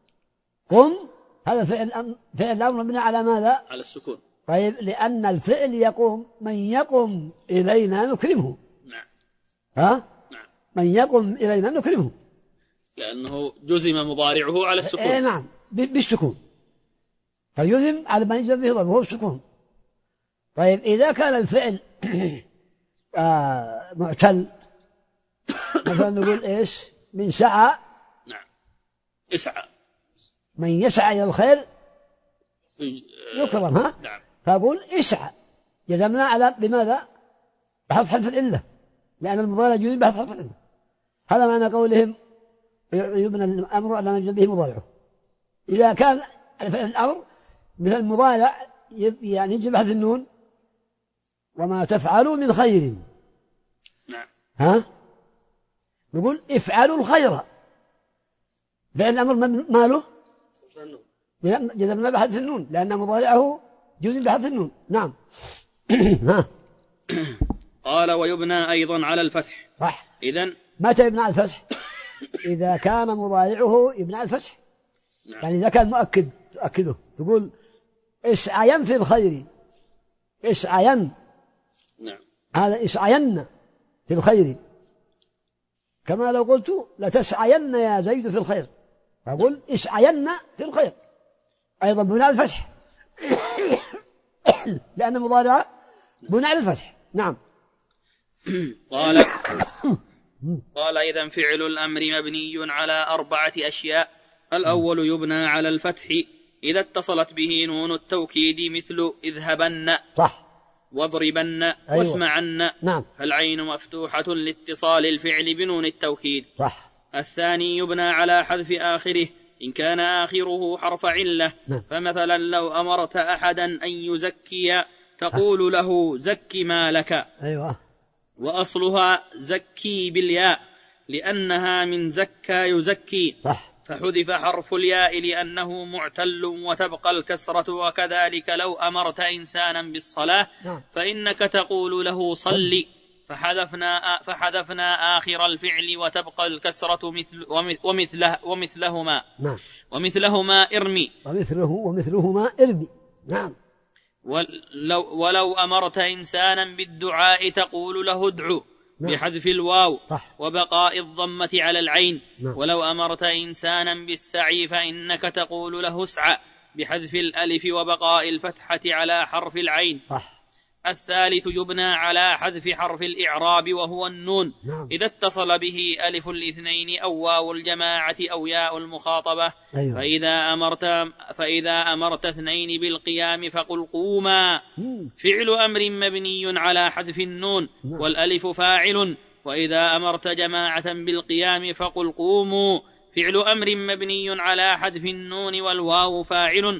فعل الأمر مبني على ماذا؟ على السكون. طيب لأن الفعل يقوم، من يقم إلينا نكرمه. نعم. ها؟ نعم. من يقم إلينا نكرمه، لأنه جزم مضارعه على السكون. نعم، بالسكون، فيجزم على ما يجزم به وهو السكون. طيب إذا كان الفعل معتل، مثلا نقول إيش؟ من سعى. نعم. اسعى. من يسعى إلى الخير يكرم. ها؟ نعم. فأقول اسعى، جزمنا على بماذا؟ بحذف حرف العلة، لأن المضارع يجزم بحذف حرف العلة. هذا معنى قولهم يبنى الأمر على ما يجزم به مضارعه. إذا كان الفعل الأمر مثل المضارع يعني يجب بحذف النون، وما تفعلوا من خير. نعم. ها؟ نقول افعلوا الخير، فعل الأمر ماله؟ جزمنا بحذف النون لأن مضارعه جزم بحذف النون. نعم. ها. قال ويبنى أيضا على الفتح. صح. إذن متى يبنى على الفتح؟ إذا كان مضارعه يبنى على الفتح. نعم. يعني إذا كان مؤكد تؤكده، تقول اسعين في الخير، اسعين. نعم. هذا اسعين في الخير، كما لو قلت لتسعين يا زيد في الخير، فأقول اسعين في الخير أيضا بناء على الفتح لأن مضارع بناء على الفتح. نعم. قال إذن فعل الأمر مبني على 4 أشياء. الأول يبنى على الفتح إذا اتصلت به نون التوكيد، مثل اذهبن. صح. واضربن. أيوة. واسمعن. نعم. فالعين مفتوحة لاتصال الفعل بنون التوكيد. صح. الثاني يبنى على حذف آخره إن كان آخره حرف علة. نعم. فمثلا لو أمرت أحدا أن يزكي تقول له زك مالك. أيوة. وأصلها زكي بالياء لأنها من زكى يزكي. صح. فحذف حرف الياء لأنه معتل وتبقى الكسرة. وكذلك لو أمرت إنسانا بالصلاة فإنك تقول له صلي، فحذفنا آخر الفعل وتبقى الكسرة ومثلهما. نعم. ومثلهما ارمي. ومثلهما ارمي. نعم. ولو أمرت إنسانا بالدعاء تقول له ادعو بحذف الواو وبقاء الضمة على العين. ولو أمرت إنسانا بالسعي فإنك تقول له اسعى بحذف الألف وبقاء الفتحة على حرف العين. الثالث يبنى على حذف حرف الإعراب وهو النون إذا اتصل به ألف الاثنين أو واو الجماعة أو ياء المخاطبة. أيوة. فإذا أمرت اثنين بالقيام فقل قوما فعل أمر مبني على حذف النون والألف فاعل. وإذا أمرت جماعة بالقيام فقل قوموا فعل أمر مبني على حذف النون والواو فاعل.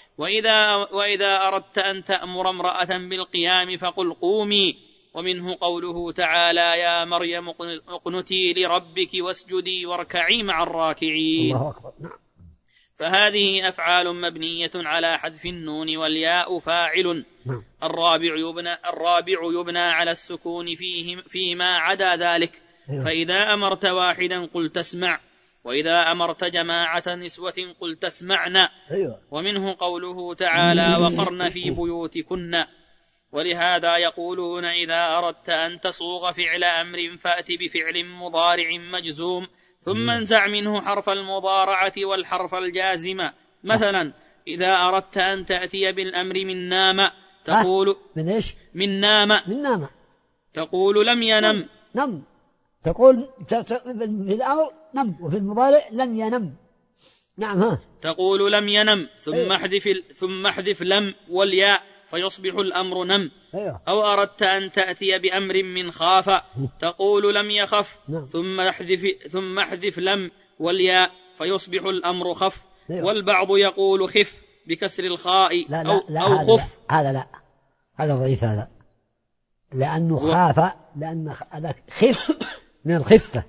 وإذا أردت أن تأمر امرأة بالقيام فقل قومي. ومنه قوله تعالى يا مريم اقنتي لربك واسجدي واركعي مع الراكعين. الله أكبر. نعم. فهذه أفعال مبنية على حذف النون والياء فاعل. الرابع يبنى على السكون فيما عدا ذلك. فإذا أمرت واحدا قلت اسمع، وإذا أمرت جماعة نسوة قلت اسمعن. ومنه قوله تعالى وقرن في بيوتكن. ولهذا يقولون إذا أردت أن تصوغ فعل أمر فأت بفعل مضارع مجزوم ثم انزع منه حرف المضارعة والحرف الجازم. مثلا إذا أردت أن تأتي بالأمر من نام تقول من إيش؟ من نام تقول لم ينم. نم تقول في الأمر نم، وفي المضارع لم ينم. نعم. ها تقول لم ينم ثم احذف لم والياء فيصبح الأمر نم. أو أردت أن تأتي بأمر من خاف تقول لم يخف ثم احذف لم والياء فيصبح الأمر خف. والبعض يقول خف بكسر الخاء أو خف. هذا ضعيف، هذا لأنه خاف، لأن خف من الخفة.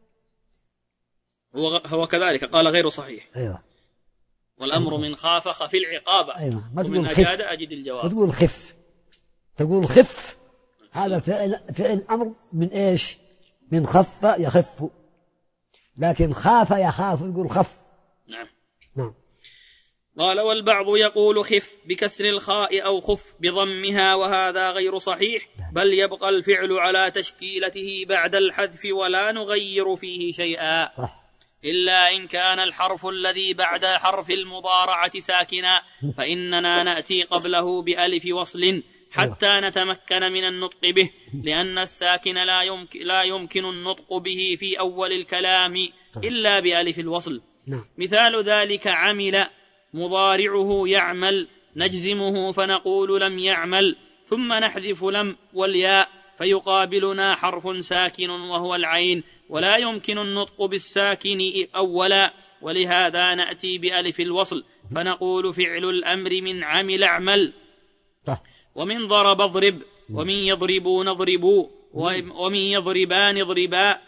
هو كذلك قال غير صحيح. أيوة. والأمر من خاف خف العقاب. أيوة. ومن أجاد أجد الجواب. تقول خف تقول خف، هذا فعل أمر من إيش؟ من خف يخف، لكن خاف يخاف تقول خف. نعم. نعم. قال والبعض يقول خف بكسر الخاء أو خف بضمها، وهذا غير صحيح، بل يبقى الفعل على تشكيلته بعد الحذف ولا نغير فيه شيئا، إلا إن كان الحرف الذي بعد حرف المضارعة ساكنا، فإننا نأتي قبله بألف وصل حتى نتمكن من النطق به، لأن الساكن لا يمكن النطق به في أول الكلام إلا بألف الوصل. مثال ذلك عمل مضارعه يعمل، نجزمه فنقول لم يعمل، ثم نحذف لم والياء فيقابلنا حرف ساكن وهو العين، ولا يمكن النطق بالساكن أولا، ولهذا نأتي بألف الوصل فنقول فعل الأمر من عمل اعمل، ومن ضرب اضرب، ومن يضربون اضربوا، ومن يضربان اضربا،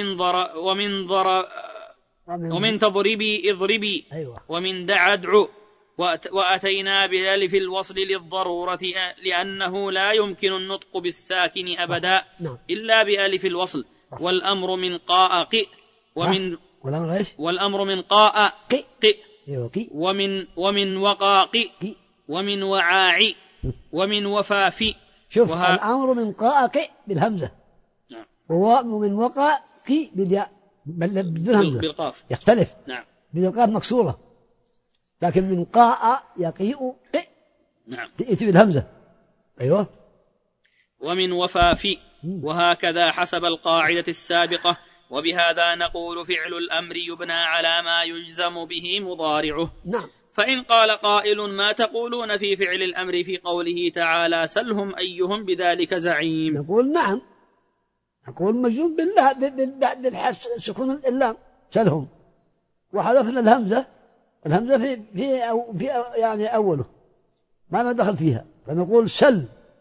ومن تضربي اضربي، ومن دعا ادعو، وأتينا بألف الوصل للضرورة، لأنه لا يمكن النطق بالساكن أبدا إلا بألف الوصل. والأمر من قاء قئ، والأمر من قاء قئ، ومن وقا قئ، ومن وعاع، ومن وفاف. شوف الأمر من قاء قئ بالهمزة، ومن وقا قئ بالياء بدون همزة بالقاف يختلف. نعم. بالقاف مكسورة، لكن من قاء يقيء قئ نعم تأتي بالهمزة. أيوة. ومن وفاف، وهكذا حسب القاعدة السابقة. وبهذا نقول فعل الأمر يبنى على ما يجزم به مضارعه. نعم. فإن قال قائل ما تقولون في فعل الأمر في قوله تعالى سلهم أيهم بذلك زعيم؟ نقول نعم، نقول مجزوم بالسكون اللام سلهم، وحذفنا الهمزة في يعني أوله ما دخل فيها، فنقول سل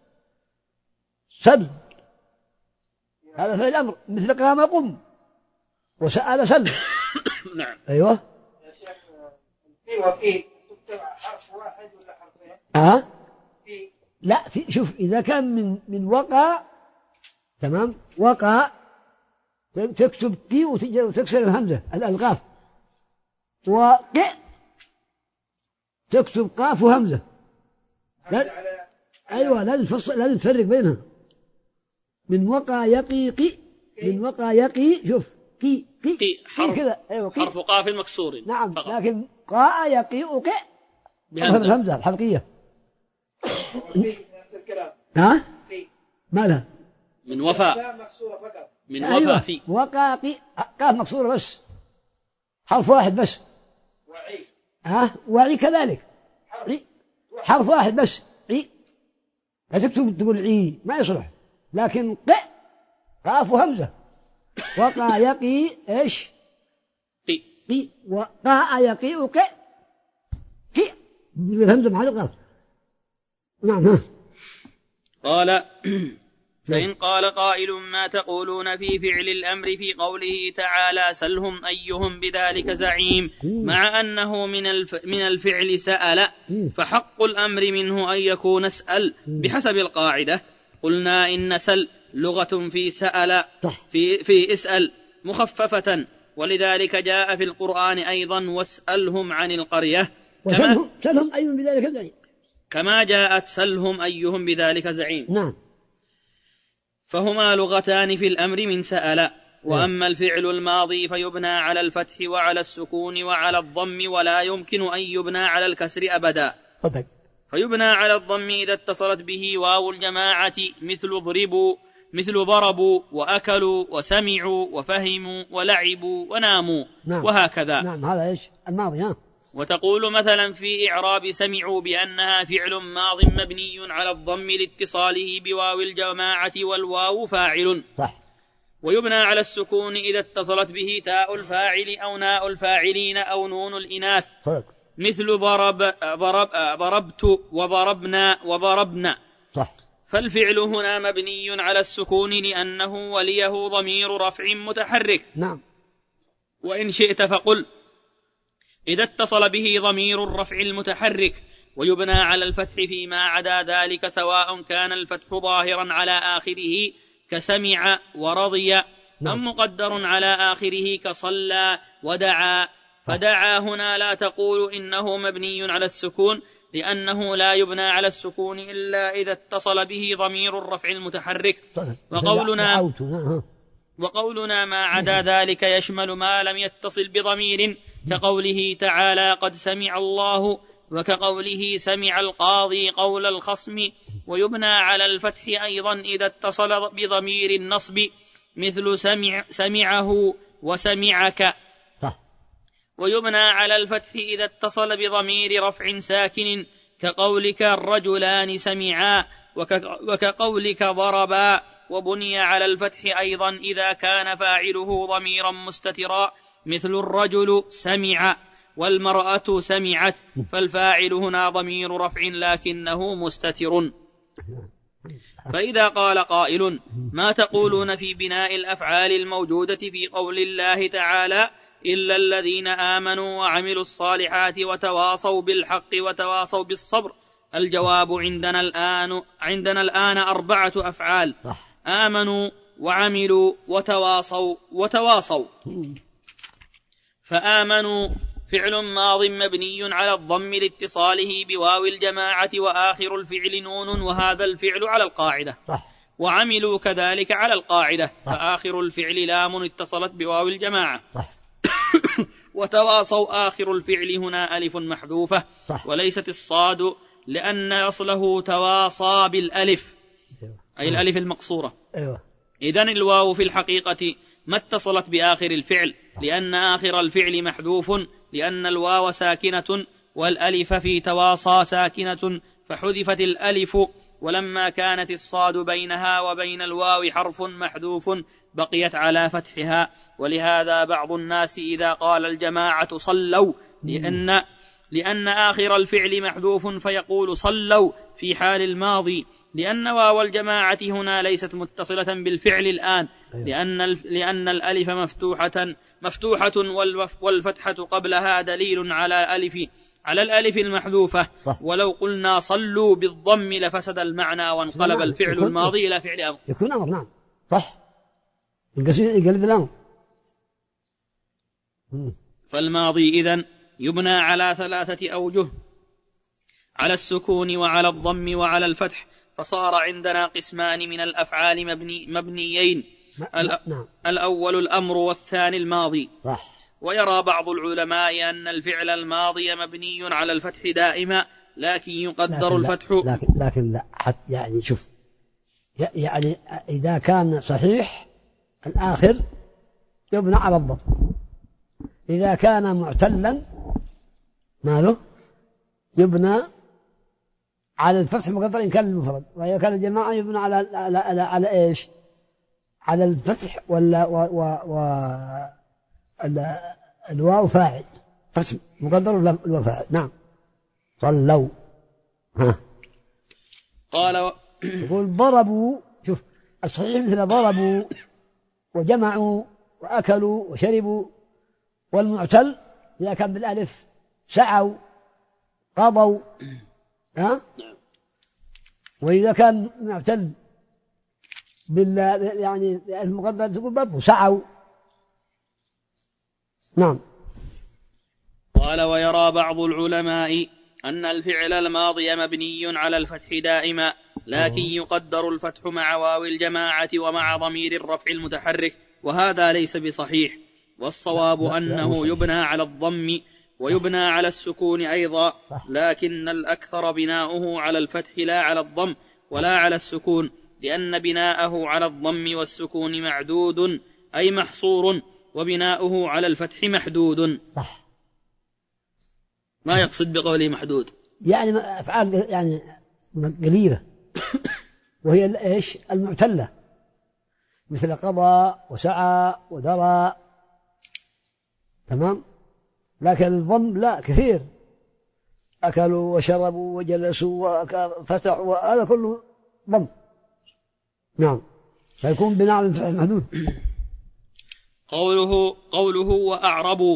هذا فعل الأمر، مثل قام قم وسأل سل. نعم. أيوة. يا شيخ في وفي تكتب حرف واحد ولا حرفين؟ في لا، في شوف إذا كان من وقع، تمام، وقع تكتب كي وتكسر الهمزة القاف، وقع تكتب قاف وهمزة. أيوة لازم تفرق بينها. من وقع يقي قي، من وقع يقي شوف قي حرف كذا. أيوة حرف قاف مكسور نعم فقط. لكن قاء يقي وقع الهمزة الحلقية. نفس الكلام. ما لها من وفاء مكسورة فقط. من أيوة. وفاء في وقع قاف مكسورة بس، حرف واحد بس. وعي كذلك حرف واحد بس، عي لا تكتب تقول عي ما يصلح، لكن قاف وهمزة. وقع يقي ايش؟ قي، وقاء يقي وقع قي بالهمزة مع القاف. نعم. قال فإن قال قائل ما تقولون في فعل الأمر في قوله تعالى سلهم أيهم بذلك زعيم، مع أنه من الفعل سأل، فحق الأمر منه أن يكون اسأل بحسب القاعدة. قلنا إن سل لغة في سأل في اسأل مخففة، ولذلك جاء في القرآن أيضا واسألهم عن القرية، سلهم أيهم بذلك زعيم، كما جاءت سلهم أيهم بذلك زعيم. نعم. فهما لغتان في الأمر من سأل. وأما الفعل الماضي فيبنى على الفتح وعلى السكون وعلى الضم، ولا يمكن أن يبنى على الكسر أبدا. فيبنى على الضم إذا اتصلت به واو الجماعة، مثل ضربوا وأكلوا وسمعوا وفهموا ولعبوا وناموا. نعم. وهكذا. نعم هذا إيش الماضي. وتقول مثلا في إعراب سمعوا بأنها فعل ماض مبني على الضم لاتصاله بواو الجماعة والواو فاعل. صح. ويبنى على السكون إذا اتصلت به تاء الفاعل أو ناء الفاعلين أو نون الإناث. مثل ضربت وضربنا وضربنا. صح. فالفعل هنا مبني على السكون لأنه وليه ضمير رفع متحرك. نعم. وإن شئت فقل إذا اتصل به ضمير الرفع المتحرك ويبنى على الفتح فيما عدا ذلك، سواء كان الفتح ظاهرا على آخره كسمع ورضي، أم مقدر على آخره كصلى ودعا. فدعا هنا لا تقول إنه مبني على السكون، لأنه لا يبنى على السكون إلا إذا اتصل به ضمير الرفع المتحرك. وقولنا ما عدا ذلك يشمل ما لم يتصل بضمير، كقوله تعالى قد سمع الله، وكقوله سمع القاضي قول الخصم. ويبنى على الفتح أيضا إذا اتصل بضمير النصب، مثل سمعه وسمعك. ويبنى على الفتح إذا اتصل بضمير رفع ساكن، كقولك الرجلان سمعا، وكقولك ضربا. وبني على الفتح أيضا إذا كان فاعله ضميرا مستترا، مثل الرجل سمع والمرأة سمعت، فالفاعل هنا ضمير رفع لكنه مستتر. فإذا قال قائل ما تقولون في بناء الأفعال الموجودة في قول الله تعالى إلا الذين آمنوا وعملوا الصالحات وتواصوا بالحق وتواصوا بالصبر؟ الجواب عندنا الآن 4 أفعال: آمنوا وعملوا وتواصوا. فآمنوا فعل ماض مبني على الضم لاتصاله بواو الجماعة وآخر الفعل نون، وهذا الفعل على القاعدة. وعملوا كذلك على القاعدة، فآخر الفعل لام اتصلت بواو الجماعة. وتواصوا آخر الفعل هنا ألف محذوفة وليست الصاد، لأن أصله تواصى بالألف، أي الألف المقصورة. إذن الواو في الحقيقة ما اتصلت بآخر الفعل، لأن آخر الفعل محذوف، لأن الواو ساكنة والألف في تواصى ساكنة، فحذفت الألف. ولما كانت الصاد بينها وبين الواو حرف محذوف بقيت على فتحها. ولهذا بعض الناس إذا قال الجماعة صلوا لأن آخر الفعل محذوف فيقول صلوا في حال الماضي، لأن واو الجماعة هنا ليست متصلة بالفعل الآن، لأن الألف مفتوحة والفتحة قبلها دليل على الألف المحذوفة. ولو قلنا صلوا بالضم لفسد المعنى وانقلب الفعل الماضي إلى فعل أمر. يكون أمر. نعم صح، يقلب الأمر. فالماضي إذن يبنى على 3 أوجه: على السكون وعلى الضم وعلى الفتح. فصار عندنا قسمان من الأفعال مبنيين: الأول الأمر والثاني الماضي. ويرى بعض العلماء أن الفعل الماضي مبني على الفتح دائما، لكن يقدر الفتح. لكن لا، يعني شوف، يعني إذا كان صحيح الآخر يبنى على الضم، إذا كان معتلا ماله يبنى على الفتح مقدر إن كان المفرد، وإذا كان الجماعة يبنى على إيش؟ على الفتح الواو فاعل، فتح مقدر الوفاعل. نعم صلوا. قال يقول ضربوا، شوف الصحيح مثل ضربوا وجمعوا وأكلوا وشربوا. والمعتل إذا كان بالألف سعوا قضوا. وإذا كان معتل يعني المقدر تقول برضو سعوا. نعم. قال ويرى بعض العلماء أن الفعل الماضي مبني على الفتح دائما، لكن يقدر الفتح مع واو الجماعة ومع ضمير الرفع المتحرك، وهذا ليس بصحيح. والصواب أنه يبنى على الضم ويبنى على السكون أيضا، لكن الأكثر بناؤه على الفتح لا على الضم ولا على السكون، لأن بناءه على الضم والسكون معدود أي محصور، وبناؤه على الفتح محدود. ما يقصد بقوله محدود؟ يعني أفعال يعني قليلة، وهي إيش؟ المعتلة، مثل قضى وسعى ودرى. تمام. لكن الضم لا، كثير، أكلوا وشربوا وجلسوا وفتحوا، وهذا كله ضم. نعم، فيكون بناء على الفتح محدود. قوله وأعربوا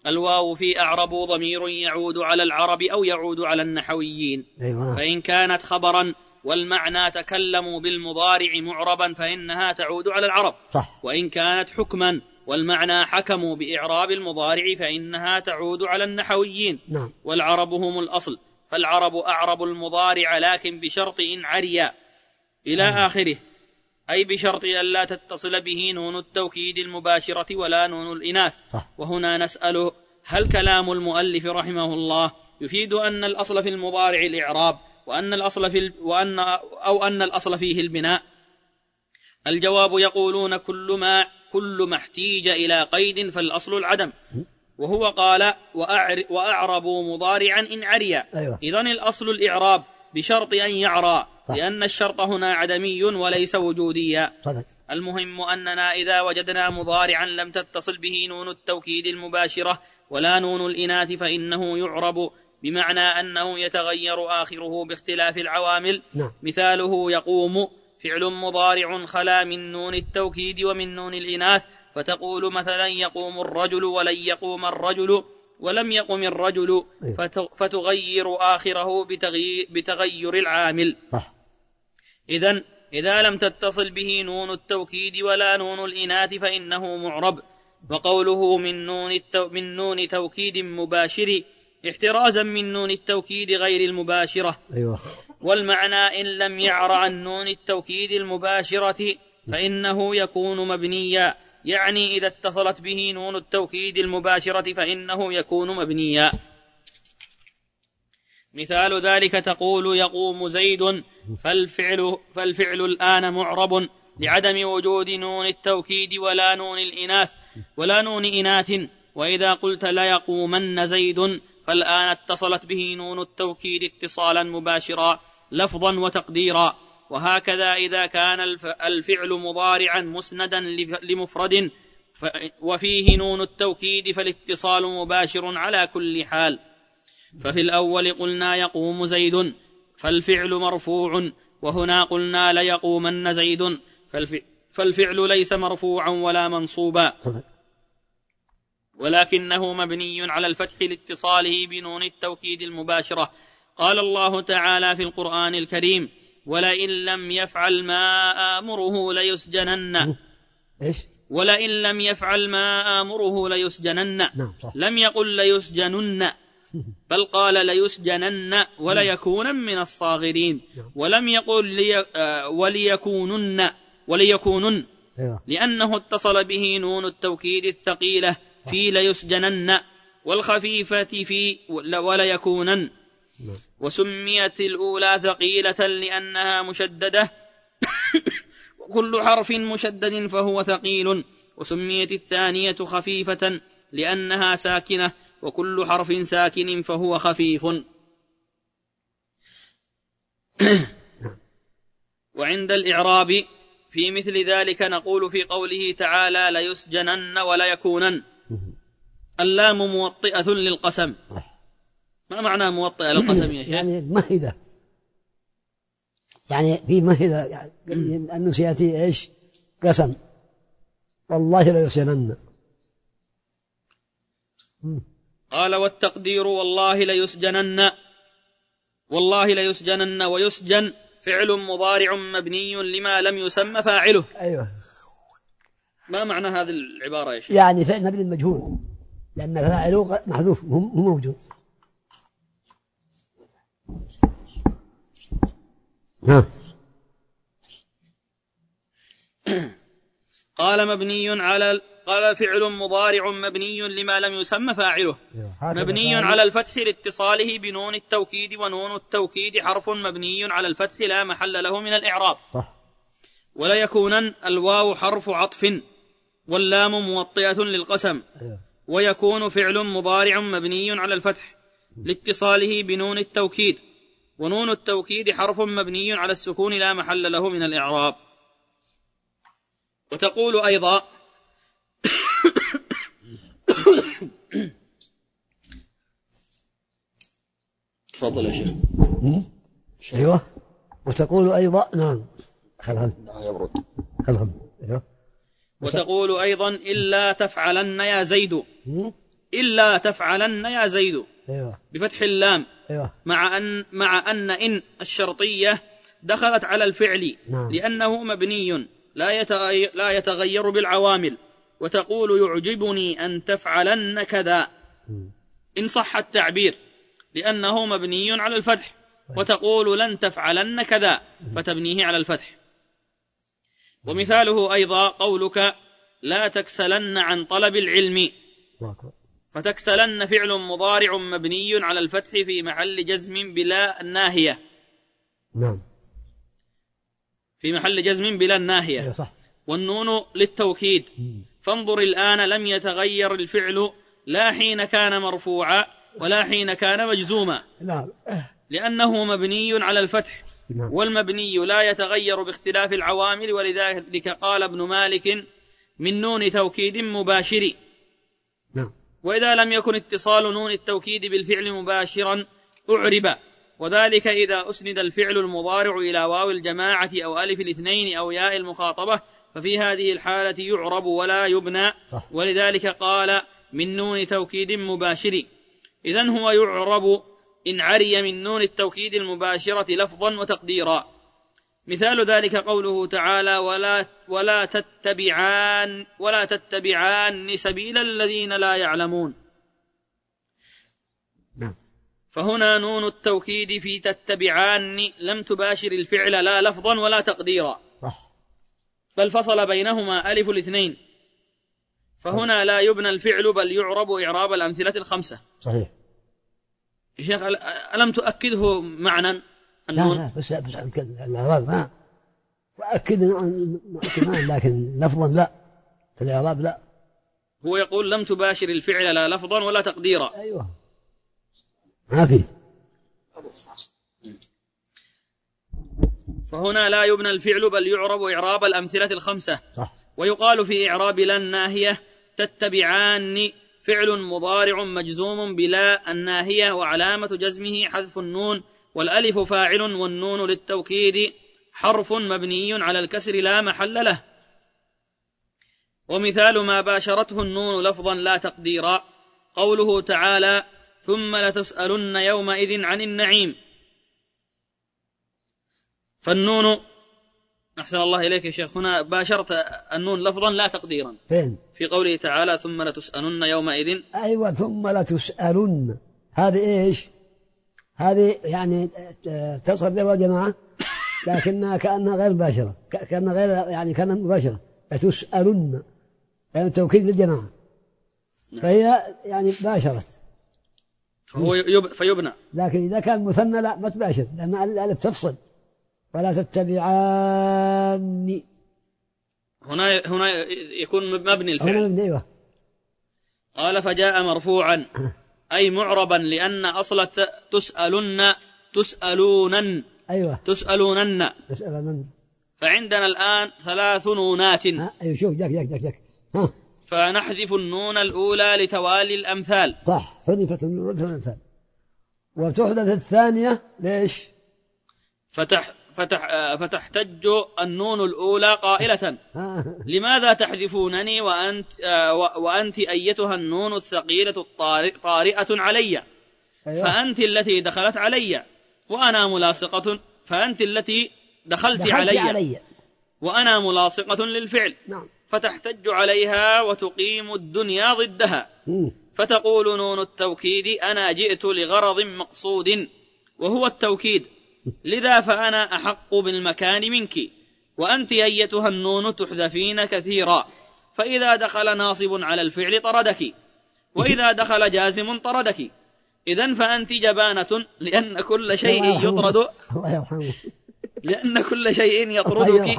الواو في أعرب ضمير يعود على العرب أو يعود على النحويين. أيوة. فإن كانت خبرا والمعنى تكلموا بالمضارع معربا فإنها تعود على العرب. صح. وإن كانت حكما والمعنى حكموا بإعراب المضارع فإنها تعود على النحويين. نعم. والعرب هم الأصل، فالعرب أعرب المضارع لكن بشرط إن عريا إلى آخره، أي بشرط أن لا تتصل به نون التوكيد المباشرة ولا نون الإناث. وهنا نسأله: هل كلام المؤلف رحمه الله يفيد أن الأصل في المضارع الإعراب وأن الأصل فيه البناء؟ الجواب: يقولون كل ما احتيج إلى قيد فالأصل العدم، وهو قال: وأعربوا مضارعا إن عريا. أيوة. إذن الأصل الإعراب بشرط أن يعرى، لأن الشرط هنا عدمي وليس وجوديا. المهم أننا إذا وجدنا مضارعا لم تتصل به نون التوكيد المباشرة ولا نون الإناث فإنه يعرب، بمعنى أنه يتغير آخره باختلاف العوامل. مثاله: يقوم فعل مضارع خلا من نون التوكيد ومن نون الإناث، فتقول مثلا: يقوم الرجل ولن يقوم الرجل ولم يقم الرجل، فتغير آخره بتغير العامل. إذن إذا لم تتصل به نون التوكيد ولا نون الإناث فإنه معرب. وقوله من نون توكيد مباشر احترازا من نون التوكيد غير المباشرة. أيوة. والمعنى: إن لم يعر عن نون التوكيد المباشرة فإنه يكون مبنيا، يعني إذا اتصلت به نون التوكيد المباشرة فإنه يكون مبنيا. مثال ذلك: تقول: يقوم زيد، فالفعل الآن معرب لعدم وجود نون التوكيد ولا نون إناث. وإذا قلت: لا يقومن زيد، فالآن اتصلت به نون التوكيد اتصالا مباشرا لفظا وتقديرا. وهكذا إذا كان الفعل مضارعا مسندا لمفرد وفيه نون التوكيد فالاتصال مباشر على كل حال. ففي الأول قلنا: يقوم زيد، فالفعل مرفوع، وهنا قلنا: ليقومن زيد، فالفعل ليس مرفوعا ولا منصوبا، ولكنه مبني على الفتح لاتصاله بنون التوكيد المباشرة. قال الله تعالى في القرآن الكريم: ولئن لم يفعل ما آمره ليسجنن. ولئن لم يفعل ما آمره ليسجنن. لم يقل ليسجنن، بل قال ليسجنن وليكونن من الصاغرين. ولم يقل وليكونن، لأنه اتصل به نون التوكيد الثقيلة في ليسجنن، والخفيفة في وليكونن. وسميت الأولى ثقيلة لأنها مشددة وكل حرف مشدد فهو ثقيل. وسميت الثانية خفيفة لأنها ساكنة وكل حرف ساكن فهو خفيف. وعند الإعراب في مثل ذلك نقول في قوله تعالى: ليسجنن وليكونن، اللام موطئة للقسم. ما معنى موطئة للقسم يا شيخ؟ يعني مهدة، يعني في مهدة، يعني أنه سيأتي إيش؟ قسم، والله ليسجنن. قال: والتقدير والله ليسجنن، والله ليسجنن. ويسجن فعل مضارع مبني لما لم يسمى فاعله. أيوة. ما معنى هذه العبارة يا شيخ؟ يعني فعل مبني المجهول لأن فاعله محذوف مو موجود. قال فعل مضارع مبني لما لم يسمى فاعله، مبني على الفتح لاتصاله بنون التوكيد، ونون التوكيد حرف مبني على الفتح لا محل له من الإعراب. ولا يكونن الواو حرف عطف واللام موطئة للقسم. ويكون فعل مضارع مبني على الفتح لاتصاله بنون التوكيد، ونون التوكيد حرف مبني على السكون لا محل له من الإعراب. وتقول أيضا: تفضل يا شيخ. أيوة. وتقول أيضا، نعم، خلهم. أيوة. وتقول أيضا: إلا تفعلن يا زيد، إلا تفعلن يا زيد أيوة. بفتح اللام. أيوة. مع أن إن الشرطية دخلت على الفعل نعم. لأنه مبني لا يتغير بالعوامل، وتقول يعجبني أن تفعلن كذا إن صح التعبير لأنه مبني على الفتح، وتقول لن تفعلن كذا فتبنيه على الفتح. ومثاله أيضا قولك لا تكسلن عن طلب العلم، فتكسلن فعل مضارع مبني على الفتح في محل جزم بلا الناهية. نعم. في محل جزم بلا الناهية. أيوة صح. والنون للتوكيد. فانظر الآن لم يتغير الفعل لا حين كان مرفوعا ولا حين كان مجزوما، لأنه مبني على الفتح، والمبني لا يتغير باختلاف العوامل، ولذلك قال ابن مالك من نون توكيد مباشر. وإذا لم يكن اتصال نون التوكيد بالفعل مباشرا أعرب، وذلك إذا أسند الفعل المضارع إلى واو الجماعة أو ألف الاثنين أو ياء المخاطبة، ففي هذه الحالة يعرب ولا يبنى، ولذلك قال من نون توكيد مباشر. إذن هو يعرب إن عري من نون التوكيد المباشرة لفظا وتقديرا. مثال ذلك قوله تعالى ولا تتبعان سبيل الذين لا يعلمون. فهنا نون التوكيد في تتبعان لم تباشر الفعل لا لفظا ولا تقديرا، بل فصل بينهما ألف الاثنين، فهنا لا يبنى الفعل بل يعرب إعراب الأمثلة الخمسة. صحيح يا شيخ، ألم تؤكده معنى النون؟ لا بس الإعراب ما تؤكد لكن لفظا لا، في الإعراب لا. هو يقول لم تباشر الفعل لا لفظا ولا تقديرا. أيوة ما في. فهنا لا يبنى الفعل بل يعرب إعراب الأمثلة الخمسة. صح. ويقال في إعراب لا الناهية تتبعان فعل مضارع مجزوم بلا الناهية، وعلامة جزمه حذف النون، والألف فاعل والنون للتوكيد حرف مبني على الكسر لا محل له. ومثال ما باشرته النون لفظا لا تقديرا قوله تعالى ثم لتسألن يومئذ عن النعيم. فالنون، أحسن الله إليك يا شيخ، هنا باشرت النون لفظا لا تقديرا. فين؟ في قوله تعالى ثم لتسألن يومئذ. أيوة ثم لتسألن، هذه إيش؟ هذه يعني تصل يا جماعة، لكنها كأنها غير مباشرة، كأنها غير يعني كأنها مباشرة. لتسألن يعني توكيد للجماعة، فهي يعني باشرت، فهو فيبنى. لكن إذا كان مثنى لا ما تباشر، لأن الألف تفصل. ولا تتبعان، هنا يكون مبني الفعل. أيوة. قال فجاء مرفوعا أي معربا، لأن أصل تسألونن. أيوة تسألونن. فعندنا الآن 3 نونات. أيوة شوف جاك. فنحذف النون الأولى لتوالي الأمثال. صح، حذفت النون الأمثال، وتحدث الثانية ليش؟ فتحتج النون الأولى قائلة لماذا تحذفونني وأنت أيتها النون الثقيلة طارئة علي. أيوة. فأنت التي دخلت علي وأنا ملاصقة، فأنت التي دخلت علي وأنا ملاصقة للفعل. نعم. فتحتج عليها وتقيم الدنيا ضدها. فتقول نون التوكيد أنا جئت لغرض مقصود وهو التوكيد، لذا فأنا أحق بالمكان منك، وأنت أيتها النون تحذفين كثيرا، فإذا دخل ناصب على الفعل طردك، وإذا دخل جازم طردك، إذن فأنت جبانة لأن كل شيء يطرد. الله يرحمه. لأن كل شيء يطردك.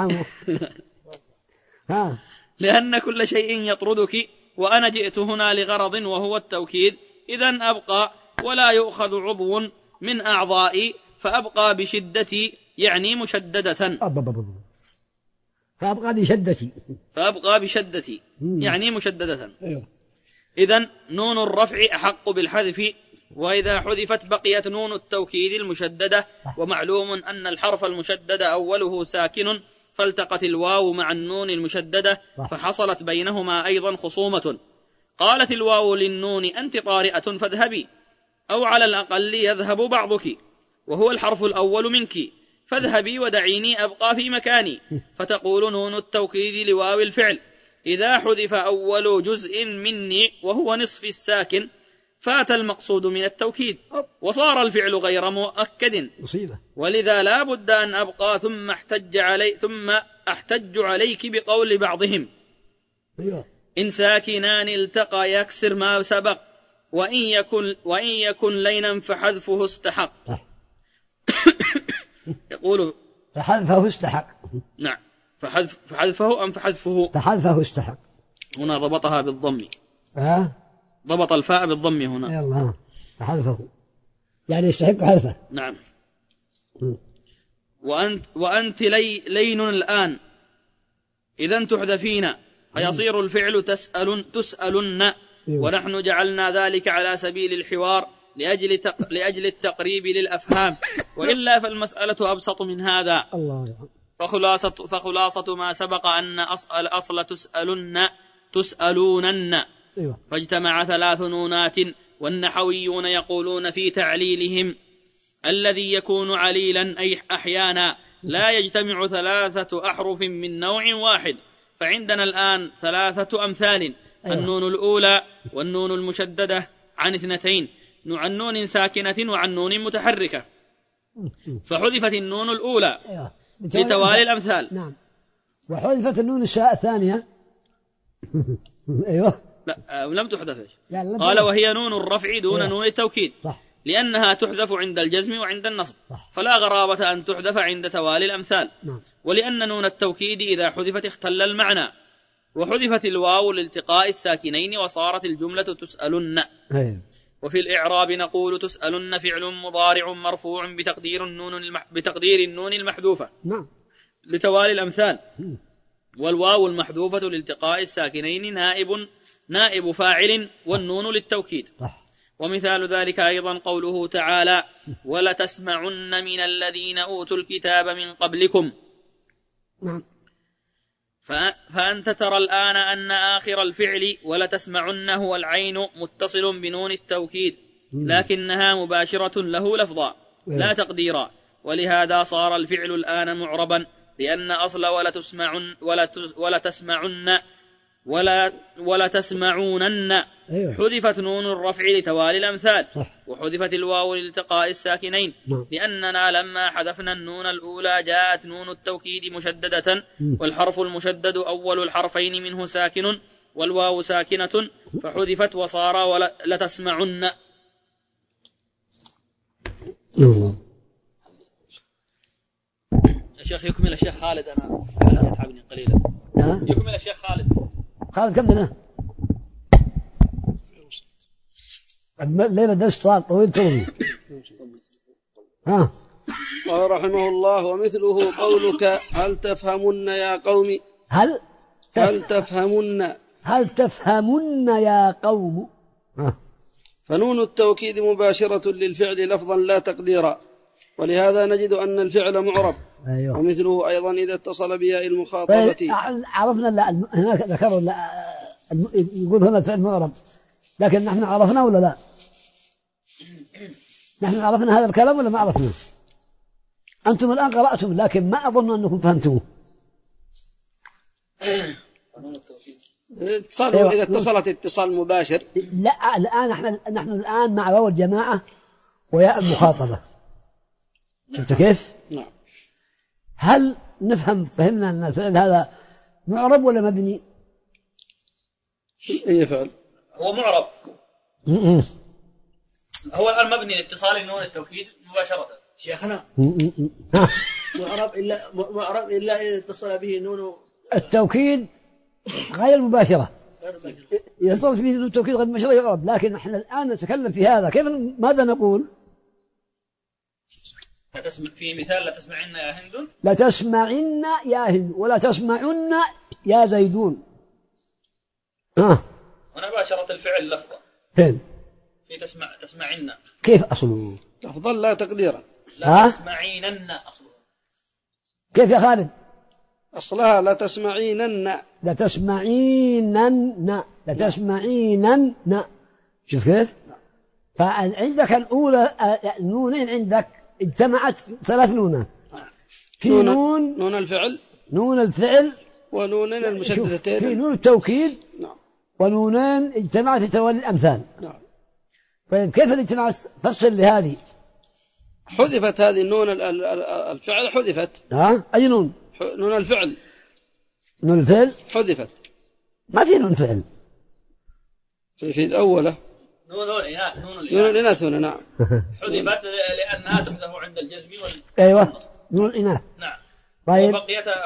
لأن كل شيء يطردك، وأنا جئت هنا لغرض وهو التوكيد، إذن أبقى ولا يؤخذ عضو من أعضائي، فأبقى بشدتي يعني مشددة. فأبقى بشدتي يعني مشددة. إذن نون الرفع أحق بالحذف، وإذا حذفت بقيت نون التوكيد المشددة. ومعلوم أن الحرف المشدد أوله ساكن، فالتقت الواو مع النون المشددة فحصلت بينهما أيضا خصومة. قالت الواو للنون أنت طارئة فاذهبي، أو على الأقل يذهب بعضك وهو الحرف الأول منك، فاذهبي ودعيني أبقى في مكاني. فتقول نون التوكيد لواو الفعل إذا حذف أول جزء مني وهو نصف الساكن فات المقصود من التوكيد وصار الفعل غير مؤكد، ولذا لا بد أن أبقى ثم أحتج عليك بقول بعضهم إن ساكنان التقى يكسر ما سبق، وإن يكن لينا فحذفه استحق. يقول فحذفه استحق. نعم، فحذفه أم فحذفه؟ فحذفه استحق. هنا ضبطها بالضم. ضبط الفاء بالضم هنا. يلا فحذفه يعني يستحق حذفه. نعم. وأنت لين الآن إذا تحذفين فيصير الفعل تسألن، ونحن جعلنا ذلك على سبيل الحوار لأجل التقريب للأفهام، وإلا فالمسألة أبسط من هذا. فخلاصة ما سبق أن الأصل تسألونن، فاجتمع 3 نونات، والنحويون يقولون في تعليلهم الذي يكون عليلا أي أحيانا لا يجتمع 3 أحرف من نوع واحد، فعندنا الآن 3 أمثال: النون الأولى والنون المشددة عن 2، عن نون ساكنة وعن نون متحركة، فحذفت النون الأولى لتوالي الأمثال. نعم. وحذفت النون الثانية. أيوة. لا، لم تحذف. قال وهي نون الرفع دون نون التوكيد، لأنها تحذف عند الجزم وعند النصب، فلا غرابة أن تحذف عند توالي الأمثال. ولأن نون التوكيد إذا حذفت اختل المعنى، وحذفت الواو لالتقاء الساكنين وصارت الجملة تسألن. وفي الإعراب نقول تسألن فعل مضارع مرفوع بتقدير النون المحذوفة لتوالي الأمثال، والواو المحذوفة لالتقاء الساكنين نائب فاعل، والنون للتوكيد. ومثال ذلك أيضا قوله تعالى ولتسمعن من الذين أوتوا الكتاب من قبلكم. فأنت ترى الآن أن آخر الفعل ولتسمعن هو العين متصل بنون التوكيد، لكنها مباشرة له لفظا لا تقديرا، ولهذا صار الفعل الآن معربا، لأن أصل ولا تسمعونن حذفت نون الرفع لتوالي الأمثال، وحذفت الواو لالتقاء الساكنين، لأننا لما حذفنا النون الأولى جاءت نون التوكيد مشددة، والحرف المشدد أول الحرفين منه ساكن، والواو ساكنة فحذفت وصار لتسمعن. يا شيخ يكمل الشيخ خالد، أنا يتعبني قليلا. يكمل الشيخ خالد. كمل. الليلة درس طويل طويل. قال رحمه الله ومثله قولك هل تفهمن يا قوم. هل تفهمن يا قوم. فنون التوكيد مباشرة للفعل لفظا لا تقديرا، ولهذا نجد أن الفعل معرب. أيوه. ومثله أيضا إذا اتصل بياء المخاطبة. طيب عرفنا هناك ذكروا يقول هنا الفعل معرب، لكن نحن عرفنا ولا لا؟ نحن عرفنا هذا الكلام ولا ما عرفنا؟ أنتم الآن قرأتم، لكن ما أظن أنكم فهمتموه. أيوة. إذا اتصلت اتصال مباشر. لا، الآن نحن الآن مع واو الجماعة وياء المخاطبة. شفت كيف؟ نعم. هل فهمنا أن الفعل هذا معرب ولا مبني؟ أي فعل؟ هو معرب. هو الآن مبني لاتصال نون التوكيد مباشرة. شيخنا معرب إلا إذا اتصل به نون التوكيد غير مباشرة. يصل فيه نون التوكيد غير مباشرة يعرب، لكن نحن الآن نتكلم في هذا. كيف ماذا نقول؟ في مثال لا تسمعن يا هند. لا تسمعن يا هند ولا تسمعن يا زيدون. هنا باشرة الفعل لفظا. فين؟ في تسمعن. كيف أصله؟ لفظا لا تقديرا. لا تسمعينن أصله. كيف يا خالد؟ أصلها لتسمعينن. لتسمعينن. لتسمعينن. شوف كيف؟ فعندك الأولى النونين عندك اجتمعت 3 نونات. في نون الفعل، نون الفعل، ونونين المشددتين، في نون التوكيد. نعم. ونونين اجتمعت في توالي الأمثال. نعم. طيب كيف الاجتماع؟ فصل لهذه. حذفت هذه النون الفعل، حذفت. أي نون؟ نون الفعل. نون الفعل حذفت. ما في نون فعل في الأولى. نون الإناث. نون الإناث هنا، نعم. حذفت لأنها تحذف عند الجزم أيوة، نون الإناث. نعم. طيب.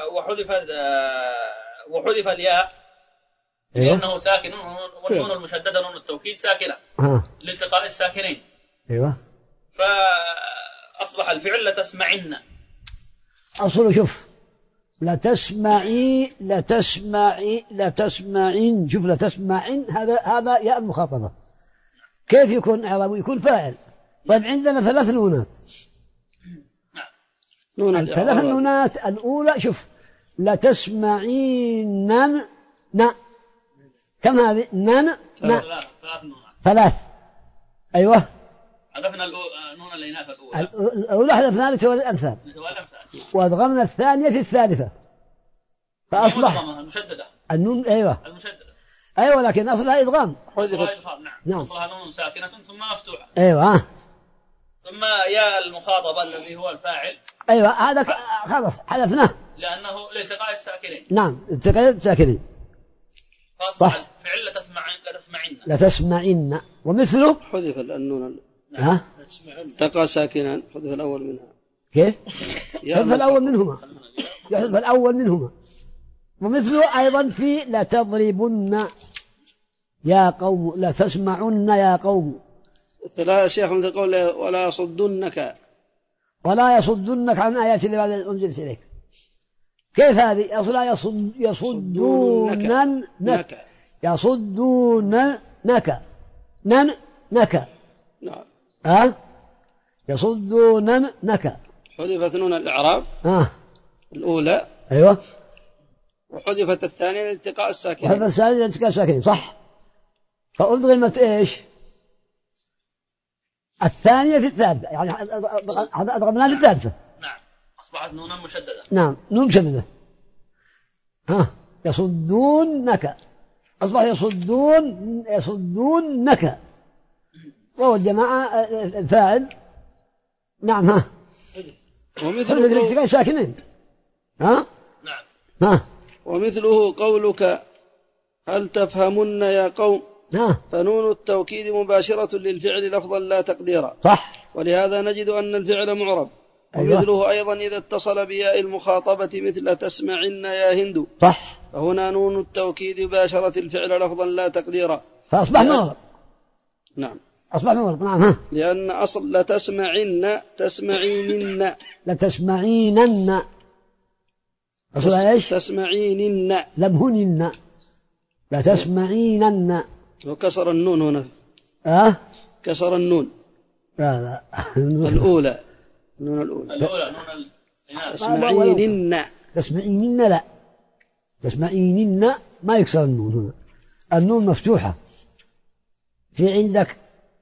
وحذف الياء لأنه ساكن، والنون المشددة نون التوكيد ساكنة لالتقاء الساكنين. أيوة. فأصبح الفعل لتسمعن. أصله شوف، لتسمعين. شوف لتسمعين، هذا ياء المخاطبة. كيف يكون إعرابه؟ يكون فاعل. طيب عندنا 3 نونات. ال3 نونات الأولى شوف، لتسمعين. كم هذه؟ 3. أيوة. حذفنا نون الإناث الأولى حذفناها لتوالي الأمثال، وأدغمنا الثانية في الثالثة، فأصبح المشددة النون. أيوة المشددة. أيوة، لكن أصلها إدغام. نعم. أصلها نون ساكنة ثم مفتوحة. أيوة. ثم يا المخاطبة الذي هو الفاعل. أيوة، هذا خلاص حذفناه لأنه لالتقاء الساكنين. نعم، التقاء الساكنين. فأصبح الفعل لتسمعن. ومثله حذف النون. التقى ساكنان، حذف الأول منها. كيف؟ يحذف الأول منهما. يحذف الأول منهما. ومثله أيضا في لتضربن يا قوم، لتسمعن يا قوم. لا شيخ مثل قوله ولا يصدنك عن آيات اللي بعد أنزلت إليك. كيف هذه؟ أصلا يصدونك. يصدونك. نك. نعم. يصدونك. حذفت نون الإعراب الأولى. أيوة. وحذفت الثانية لالتقاء الساكنين. وحذفت الثانية لالتقاء الساكنين، صح. فأدغمت إيش؟ الثانية في الثالثة، يعني أدغمناها في الثالثة. نعم. أصبحت نونا مشددة. نعم، نون مشددة. يصدونك. أصبح يصدونك. وهو الجماعة الفاعل. نعم. ومثله الالتقاء ساكنين. نعم. ومثله قولك هل تفهمن يا قوم. فنون التوكيد مباشرة للفعل لفظا لا تقديرا. صح. ولهذا نجد أن الفعل معرب. أيوة. ومثله أيضا إذا اتصل بياء المخاطبة مثل تسمعن يا هند. صح. فهنا نون التوكيد باشرت الفعل لفظا لا تقديرا، فأصبح معرب. نعم. أصبح معرب. نعم. لأن أصل لتسمعن تسمعينن. لتسمعينن. أصل إيش؟ تسمعينن لم هنن. لتسمعينن. وكسر النون هنا. كسر النون. لا. الأولى. النون الأولى. تسمعينن. تسمعينن لا. تسمعينن ما يكسر النون هنا. النون مفتوحة. في عندك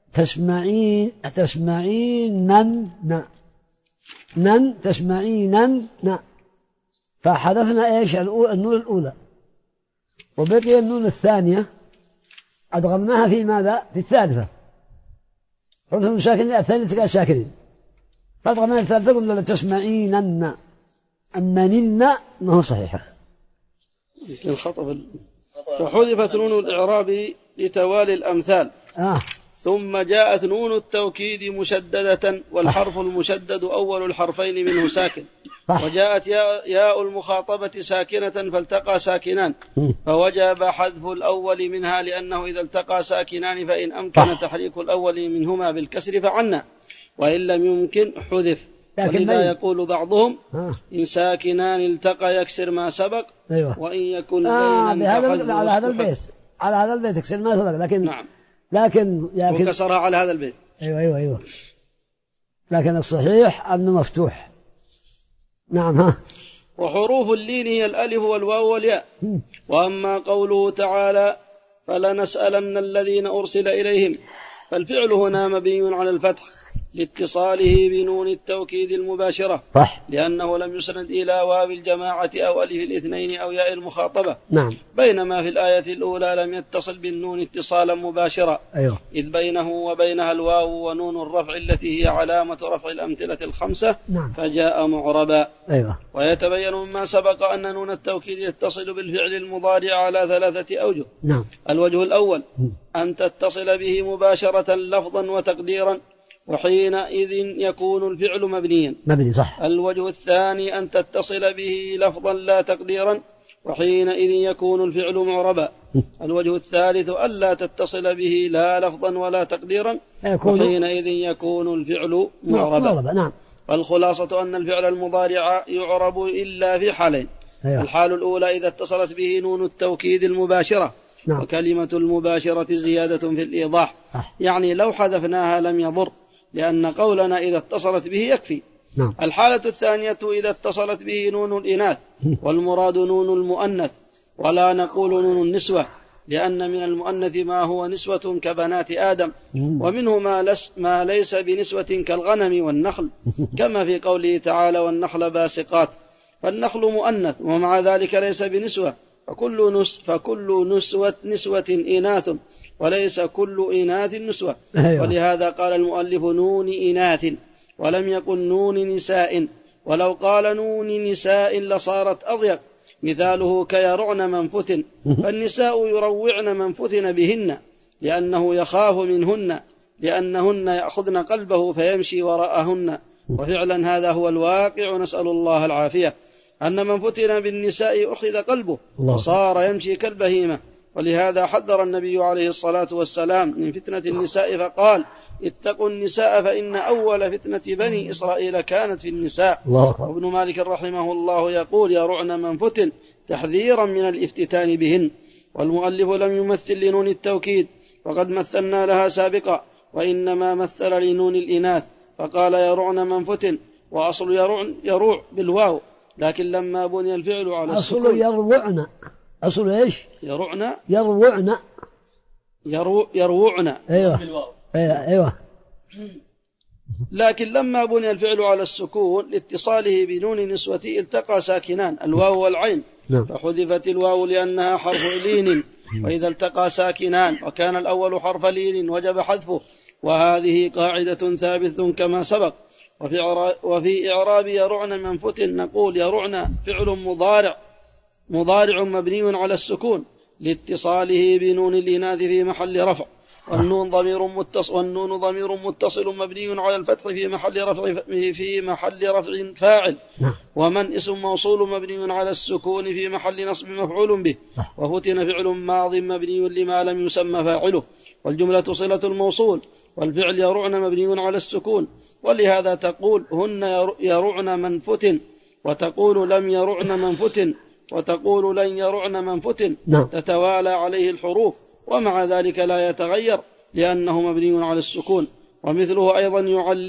تسمعينن. تسمعينن. فحذفنا إيش؟ النون الأولى، وبقي النون الثانية أدغمناها في ماذا؟ في الثالثة. حذف ساكن الثانية تلقى ساكنين، فأدغمنا الثالثة قلنا لتسمعينن. أما نن ما هو صحيح. الخطأ. فحذفت نون الإعراب لتوالي الأمثال. ثم جاءت نون التوكيد مشددة، والحرف المشدد أول الحرفين منه ساكن. وجاءت ياء المخاطبة ساكنة فالتقى ساكنان، فوجب حذف الأول منها، لأنه إذا التقى ساكنان فإن أمكن تحريك الأول منهما بالكسر فعنا، وإن لم يمكن حذف. ولذا يقول بعضهم إن ساكنان التقى يكسر ما سبق. أيوة. وإن يكن بينا على هذا البيت يكسر ما سبق، لكن نعم. لكن وكسرها على هذا البيت. أيوة. لكن الصحيح أنه مفتوح. نعم. وحروف اللين هي الألف والواو والياء. وأما قوله تعالى فلنسألن الذين أرسل إليهم، فالفعل هنا مبني على الفتح لاتصاله بنون التوكيد المباشرة، لأنه لم يسند إلى واو الجماعة أو ألف الاثنين أو ياء المخاطبة. بينما في الآية الأولى لم يتصل بالنون اتصالا مباشرا، إذ بينه وبينها الواو ونون الرفع التي هي علامة رفع الأمثلة الخمسة، فجاء معربا. ويتبين مما سبق أن نون التوكيد يتصل بالفعل المضارع على 3 أوجه. الوجه الأول أن تتصل به مباشرة لفظا وتقديرا، وحينئذ يكون الفعل مبنيا. الوجه الثاني أن تتصل به لفظا لا تقديرا، وحينئذ يكون الفعل معربا. الوجه الثالث ألا تتصل به لا لفظا ولا تقديرا، وحينئذ يكون الفعل معربا. والخلاصة أن الفعل المضارع يعرب إلا في حالين. الحال الأولى إذا اتصلت به نون التوكيد المباشرة، وكلمة المباشرة زيادة في الإيضاح، يعني لو حذفناها لم يضر، لأن قولنا إذا اتصلت به يكفي. الحالة الثانية إذا اتصلت به نون الإناث، والمراد نون المؤنث، ولا نقول نون النسوة، لأن من المؤنث ما هو نسوة كبنات آدم، ومنه ما ليس بنسوة كالغنم والنخل، كما في قوله تعالى والنخل باسقات، فالنخل مؤنث ومع ذلك ليس بنسوة، فكل نسوة إناث، وليس كل إناث نسوة. ولهذا قال المؤلف نون إناث ولم يقل نون نساء، ولو قال نون نساء لصارت أضيق، مثاله كيرعن منفت، فالنساء يروعن منفتن بهن لأنه يخاف منهن، لأنهن يأخذن قلبه فيمشي وراءهن. وفعلا هذا هو الواقع، نسأل الله العافية، أن من فتن بالنساء أخذ قلبه وصار يمشي كالبهيمة. ولهذا حذر النبي عليه الصلاة والسلام من فتنة النساء فقال اتقوا النساء فإن أول فتنة بني إسرائيل كانت في النساء. وابن مالك رحمه الله يقول يرعن من فتن تحذيرا من الافتتان بهن. والمؤلف لم يمثل لنون التوكيد وقد مثلنا لها سابقا، وإنما مثل لنون الإناث فقال يرعن من فتن، وأصل يروع بالواو، لكن لما بني الفعل على السكون أصل يروعن. أصل إيش؟ يروعن. أيوة. لكن لما بني الفعل على السكون لاتصاله بنون نسوة التقى ساكنان الواو والعين، فحذفت الواو لأنها حرف لين، وإذا التقى ساكنان وكان الأول حرف لين وجب حذفه، وهذه قاعدة ثابتة كما سبق. وفي إعراب يرعن منفت نقول يرعن فعل مضارع مبني على السكون لاتصاله بنون الإناث في محل رفع، والنون ضمير متصل مبني على الفتح في محل رفع فاعل، ومن اسم موصول مبني على السكون في محل نصب مفعول به، وفتن فعل ماض مبني لما لم يسمى فاعله، والجملة صلة الموصول، والفعل يرعن مبني على السكون. ولهذا تقول هن يرعن من فتن، وتقول لم يرعن من فتن، وتقول لن يرعن من فتن، تتوالى عليه الحروف، ومع ذلك لا يتغير لأنه مبني على السكون. ومثله أيضا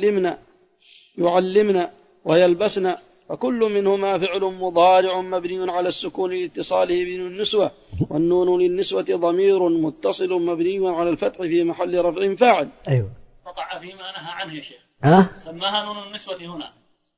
يعلمن ويلبسن، فكل منهما فعل مضارع مبني على السكون لاتصاله بنون النسوة، والنون للنسوة ضمير متصل مبني على الفتح في محل رفع فاعل. قطع فيما نهى عنه يا شيخ، سماها نون النسوة هنا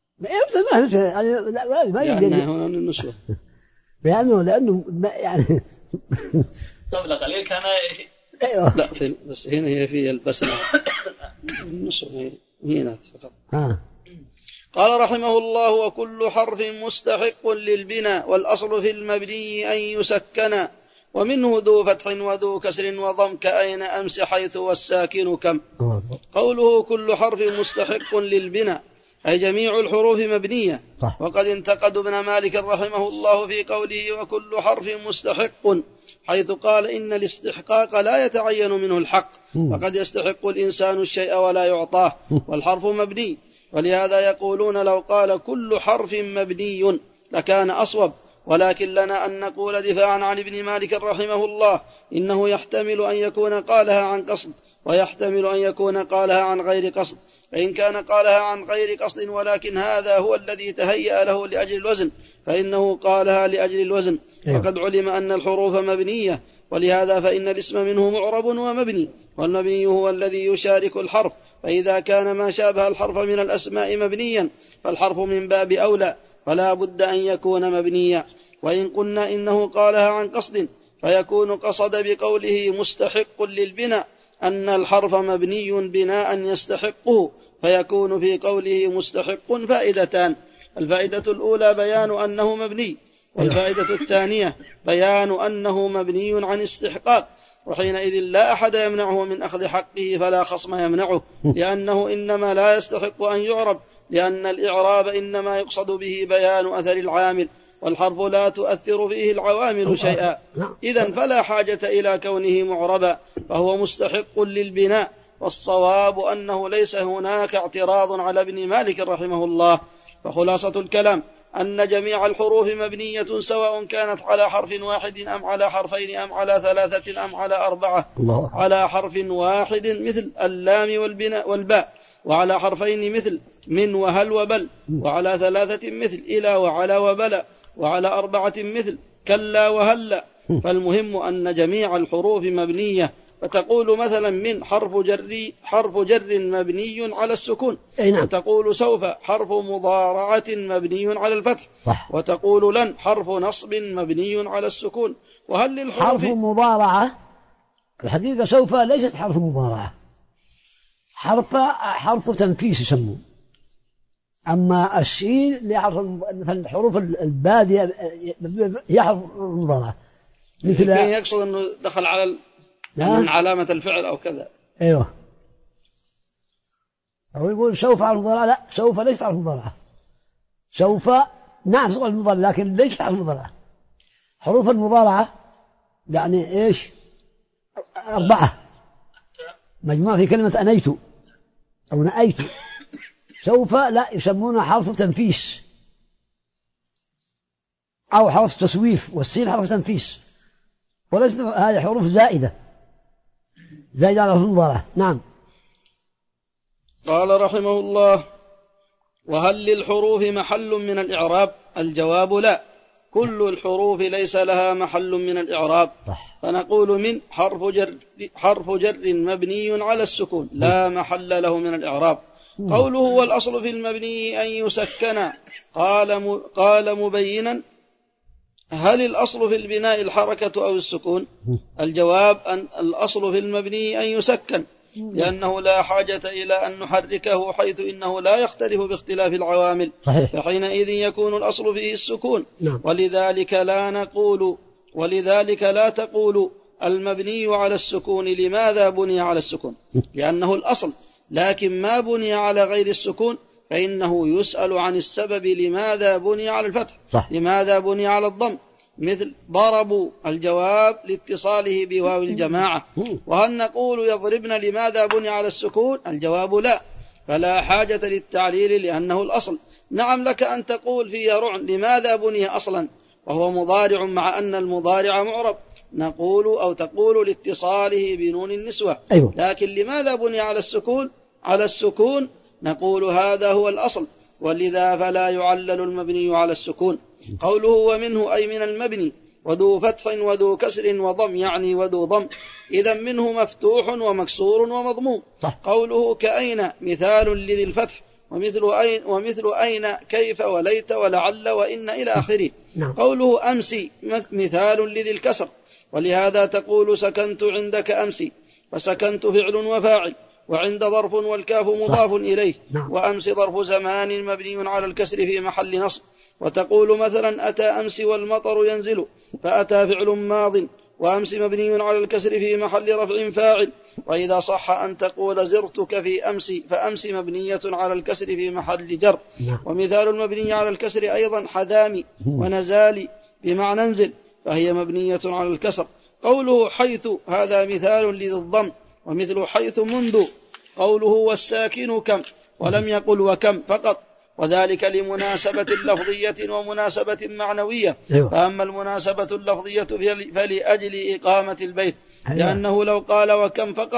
لأنها هنا النسوة، لأنه يعني قبل قليل كان لا بس هنا هي في البسنة النسوة هنا فقط. قال رحمه الله وكل حرف مستحق للبناء، والأصل في المبني أن يسكن، ومنه ذو فتح وذو كسر وضم كأين أمس حيث والساكن كم. قوله كل حرف مستحق للبناء أي جميع الحروف مبنية. وقد انتقد ابن مالك رحمه الله في قوله وكل حرف مستحق، حيث قال إن الاستحقاق لا يتعين منه الحق، وقد يستحق الإنسان الشيء ولا يعطاه، والحرف مبني. ولهذا يقولون لو قال كل حرف مبني لكان أصوب، ولكن لنا أن نقول دفاعا عن ابن مالك رحمه الله إنه يحتمل أن يكون قالها عن قصد، ويحتمل أن يكون قالها عن غير قصد، فإن كان قالها عن غير قصد ولكن هذا هو الذي تهيأ له لأجل الوزن فإنه قالها لأجل الوزن. وقد علم أن الحروف مبنية، ولهذا فإن الاسم منه معرب ومبني، والمبني هو الذي يشارك الحرف، فإذا كان ما شابه الحرف من الأسماء مبنيا فالحرف من باب أولى، فلا بد أن يكون مبنيا. وإن قلنا إنه قالها عن قصد فيكون قصد بقوله مستحق للبناء أن الحرف مبني بناء يستحقه، فيكون في قوله مستحق فائدتان: الفائدة الأولى بيان أنه مبني، والفائدة الثانية بيان أنه مبني عن استحقاق، وحينئذ لا أحد يمنعه من أخذ حقه فلا خصم يمنعه، لأنه إنما لا يستحق أن يعرب، لأن الإعراب إنما يقصد به بيان أثر العامل، والحرف لا تؤثر فيه العوامل شيئا، إذن فلا حاجة إلى كونه معربا، فهو مستحق للبناء. والصواب أنه ليس هناك اعتراض على ابن مالك رحمه الله. فخلاصة الكلام أن جميع الحروف مبنية، سواء كانت على حرف واحد أم على حرفين أم على ثلاثة أم على أربعة. على حرف واحد مثل اللام والباء، وعلى حرفين مثل من وهل وبل، وعلى ثلاثة مثل إلى وعلى وبلا، وعلى أربعة مثل كلا وهلا. فالمهم أن جميع الحروف مبنية. فتقول مثلا من حرف جر مبني على السكون، وتقول سوف حرف مضارعة مبني على الفتح، وتقول لن حرف نصب مبني على السكون. وهل للحروف حرف مضارعة؟ الحقيقة سوف ليست حرف مضارعة، حرف تنفيس يسموه. أما الشين مثل الحروف البادية هي حرف مضارعة، مثل يقصد أنه دخل على من علامة الفعل أو كذا. أيوه، أو يقول سوف على المضارعة. لا، سوف ليست على المضارعة. سوف نعم على المضارعة لكن ليست على المضارعة. حروف المضارعة يعني إيش؟ 4 مجموعة في كلمة أنيت أو نأيت. سوف لا، يسمونها حرف تنفيس أو حرف تسويف، والسين حرف تنفيس، وليست هذه حروف زائدة على حروف المضارعة. نعم. قال رحمه الله: وهل للحروف محل من الإعراب؟ الجواب لا، كل الحروف ليس لها محل من الإعراب. فنقول من حرف جر مبني على السكون لا محل له من الإعراب. قوله والأصل في المبني أن يسكن، قال مبينا: هل الأصل في البناء الحركة أو السكون؟ الجواب أن الأصل في المبني أن يسكن، لأنه لا حاجة إلى أن نحركه، حيث إنه لا يختلف باختلاف العوامل، فحينئذ يكون الأصل فيه السكون. ولذلك لا تقول المبني على السكون لماذا بني على السكون، لأنه الأصل. لكن ما بني على غير السكون فإنه يسأل عن السبب، لماذا بني على الفتح، لماذا بني على الضم، مثل ضربوا، الجواب لاتصاله بواو الجماعة. وهل نقول يضربن لماذا بني على السكون؟ الجواب لا، فلا حاجة للتعليل لأنه الأصل. نعم، لك أن تقول في يرع لماذا بني أصلا وهو مضارع، مع أن المضارع معرب، تقول لاتصاله بنون النسوة. لكن لماذا بني على السكون نقول هذا هو الأصل، ولذا فلا يعلل المبني على السكون. قوله ومنه أي من المبني، وذو فتح وذو كسر وضم، يعني وذو ضم، إذا منه مفتوح ومكسور ومضموم. قوله كأين مثال لذي الفتح، ومثل أين كيف وليت ولعل وإن إلى آخره. قوله أمسي مثال لذي الكسر، ولهذا تقول سكنت عندك أمسي، فسكنت فعل وفاعل، وعند ظرف والكاف مضاف إليه، وأمس ظرف زمان مبني على الكسر في محل نصب. وتقول مثلا أتى أمس والمطر ينزل، فأتى فعل ماض، وأمس مبني على الكسر في محل رفع فاعل. وإذا صح أن تقول زرتك في أمس، فأمس مبنية على الكسر في محل جر. ومثال المبني على الكسر أيضا حذامي ونزالي بمعنى انزل، فهي مبنية على الكسر. قوله حيث، هذا مثال لذي الضم، ومثل حيث منذ. قوله والساكن كم، ولم يقل وكم فقط، وذلك لمناسبة لفظية ومناسبة معنوية. فأما المناسبة اللفظية فلأجل إقامة البيت، لأنه لو قال وكم فقط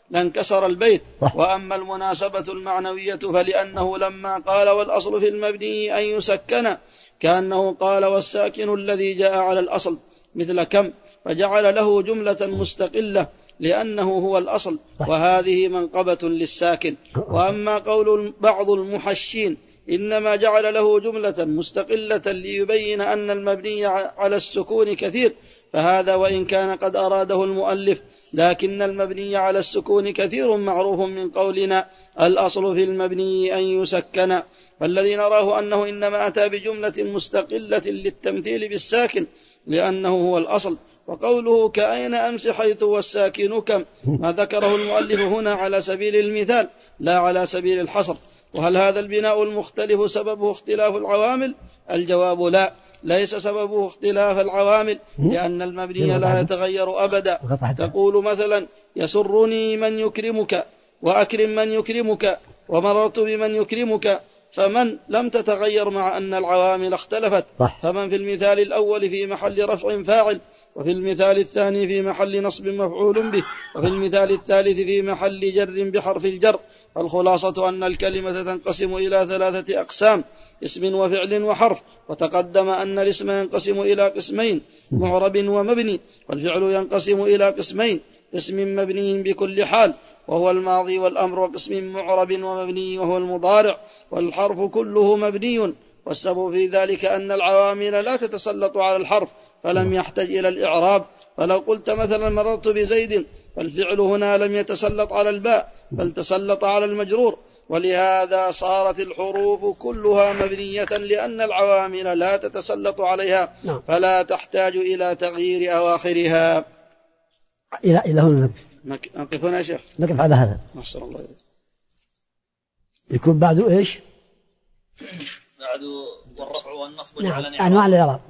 لانكسر البيت. وأما المناسبة المعنوية فلأنه لما قال والأصل في المبني أن يسكن كأنه قال والساكن الذي جاء على الأصل مثل كم، فجعل له جملة مستقلة لأنه هو الأصل، وهذه منقبة للساكن. وأما قول بعض المحشين إنما جعل له جملة مستقلة ليبين أن المبني على السكون كثير، فهذا وإن كان قد أراده المؤلف، لكن المبني على السكون كثير معروف من قولنا الأصل في المبني أن يسكن. فالذي نراه أنه إنما أتى بجملة مستقلة للتمثيل بالساكن لأنه هو الأصل. وقوله كأين أمس حيث والساكن كم، ما ذكره المؤلف هنا على سبيل المثال لا على سبيل الحصر. وهل هذا البناء المختلف سببه اختلاف العوامل؟ الجواب لا، ليس سببه اختلاف العوامل، لأن المبني لا يتغير أبدا. تقول مثلا يسرني من يكرمك، وأكرم من يكرمك، ومررت بمن يكرمك، فمن لم تتغير مع أن العوامل اختلفت. فمن في المثال الأول في محل رفع فاعل، وفي المثال الثاني في محل نصب مفعول به، وفي المثال الثالث في محل جر بحرف الجر. الخلاصة أن الكلمة تنقسم إلى 3 أقسام: اسم وفعل وحرف. وتقدم أن الاسم ينقسم إلى قسمين: معرب ومبني. والفعل ينقسم إلى قسمين: قسم مبني بكل حال وهو الماضي والأمر، وقسم معرب ومبني وهو المضارع. والحرف كله مبني، والسبب في ذلك أن العوامل لا تتسلط على الحرف فلم يحتج إلى الإعراب. فلو قلت مثلا مررت بزيد، فالفعل هنا لم يتسلط على الباء بل تسلط على المجرور، ولهذا صارت الحروف كلها مبنية لأن العوامل لا تتسلط عليها فلا تحتاج إلى تغيير أواخرها. إلى هنا نقف هنا يا شيخ، نقف على هذا. أحسن الله إليك. يكون بعده إيش؟ بعده والرفع والنصب جعلني أنواع الإعراب.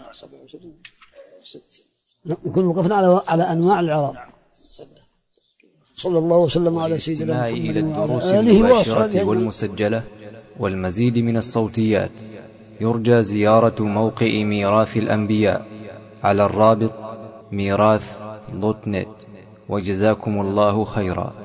يكون وقفنا على أنواع الإعراب. صلى الله وسلم على سيدنا محمد إلى الدروس المباشرة والمسجلة والمزيد من الصوتيات يرجى زيارة موقع ميراث الأنبياء على الرابط ميراث.net. وجزاكم الله خيرا.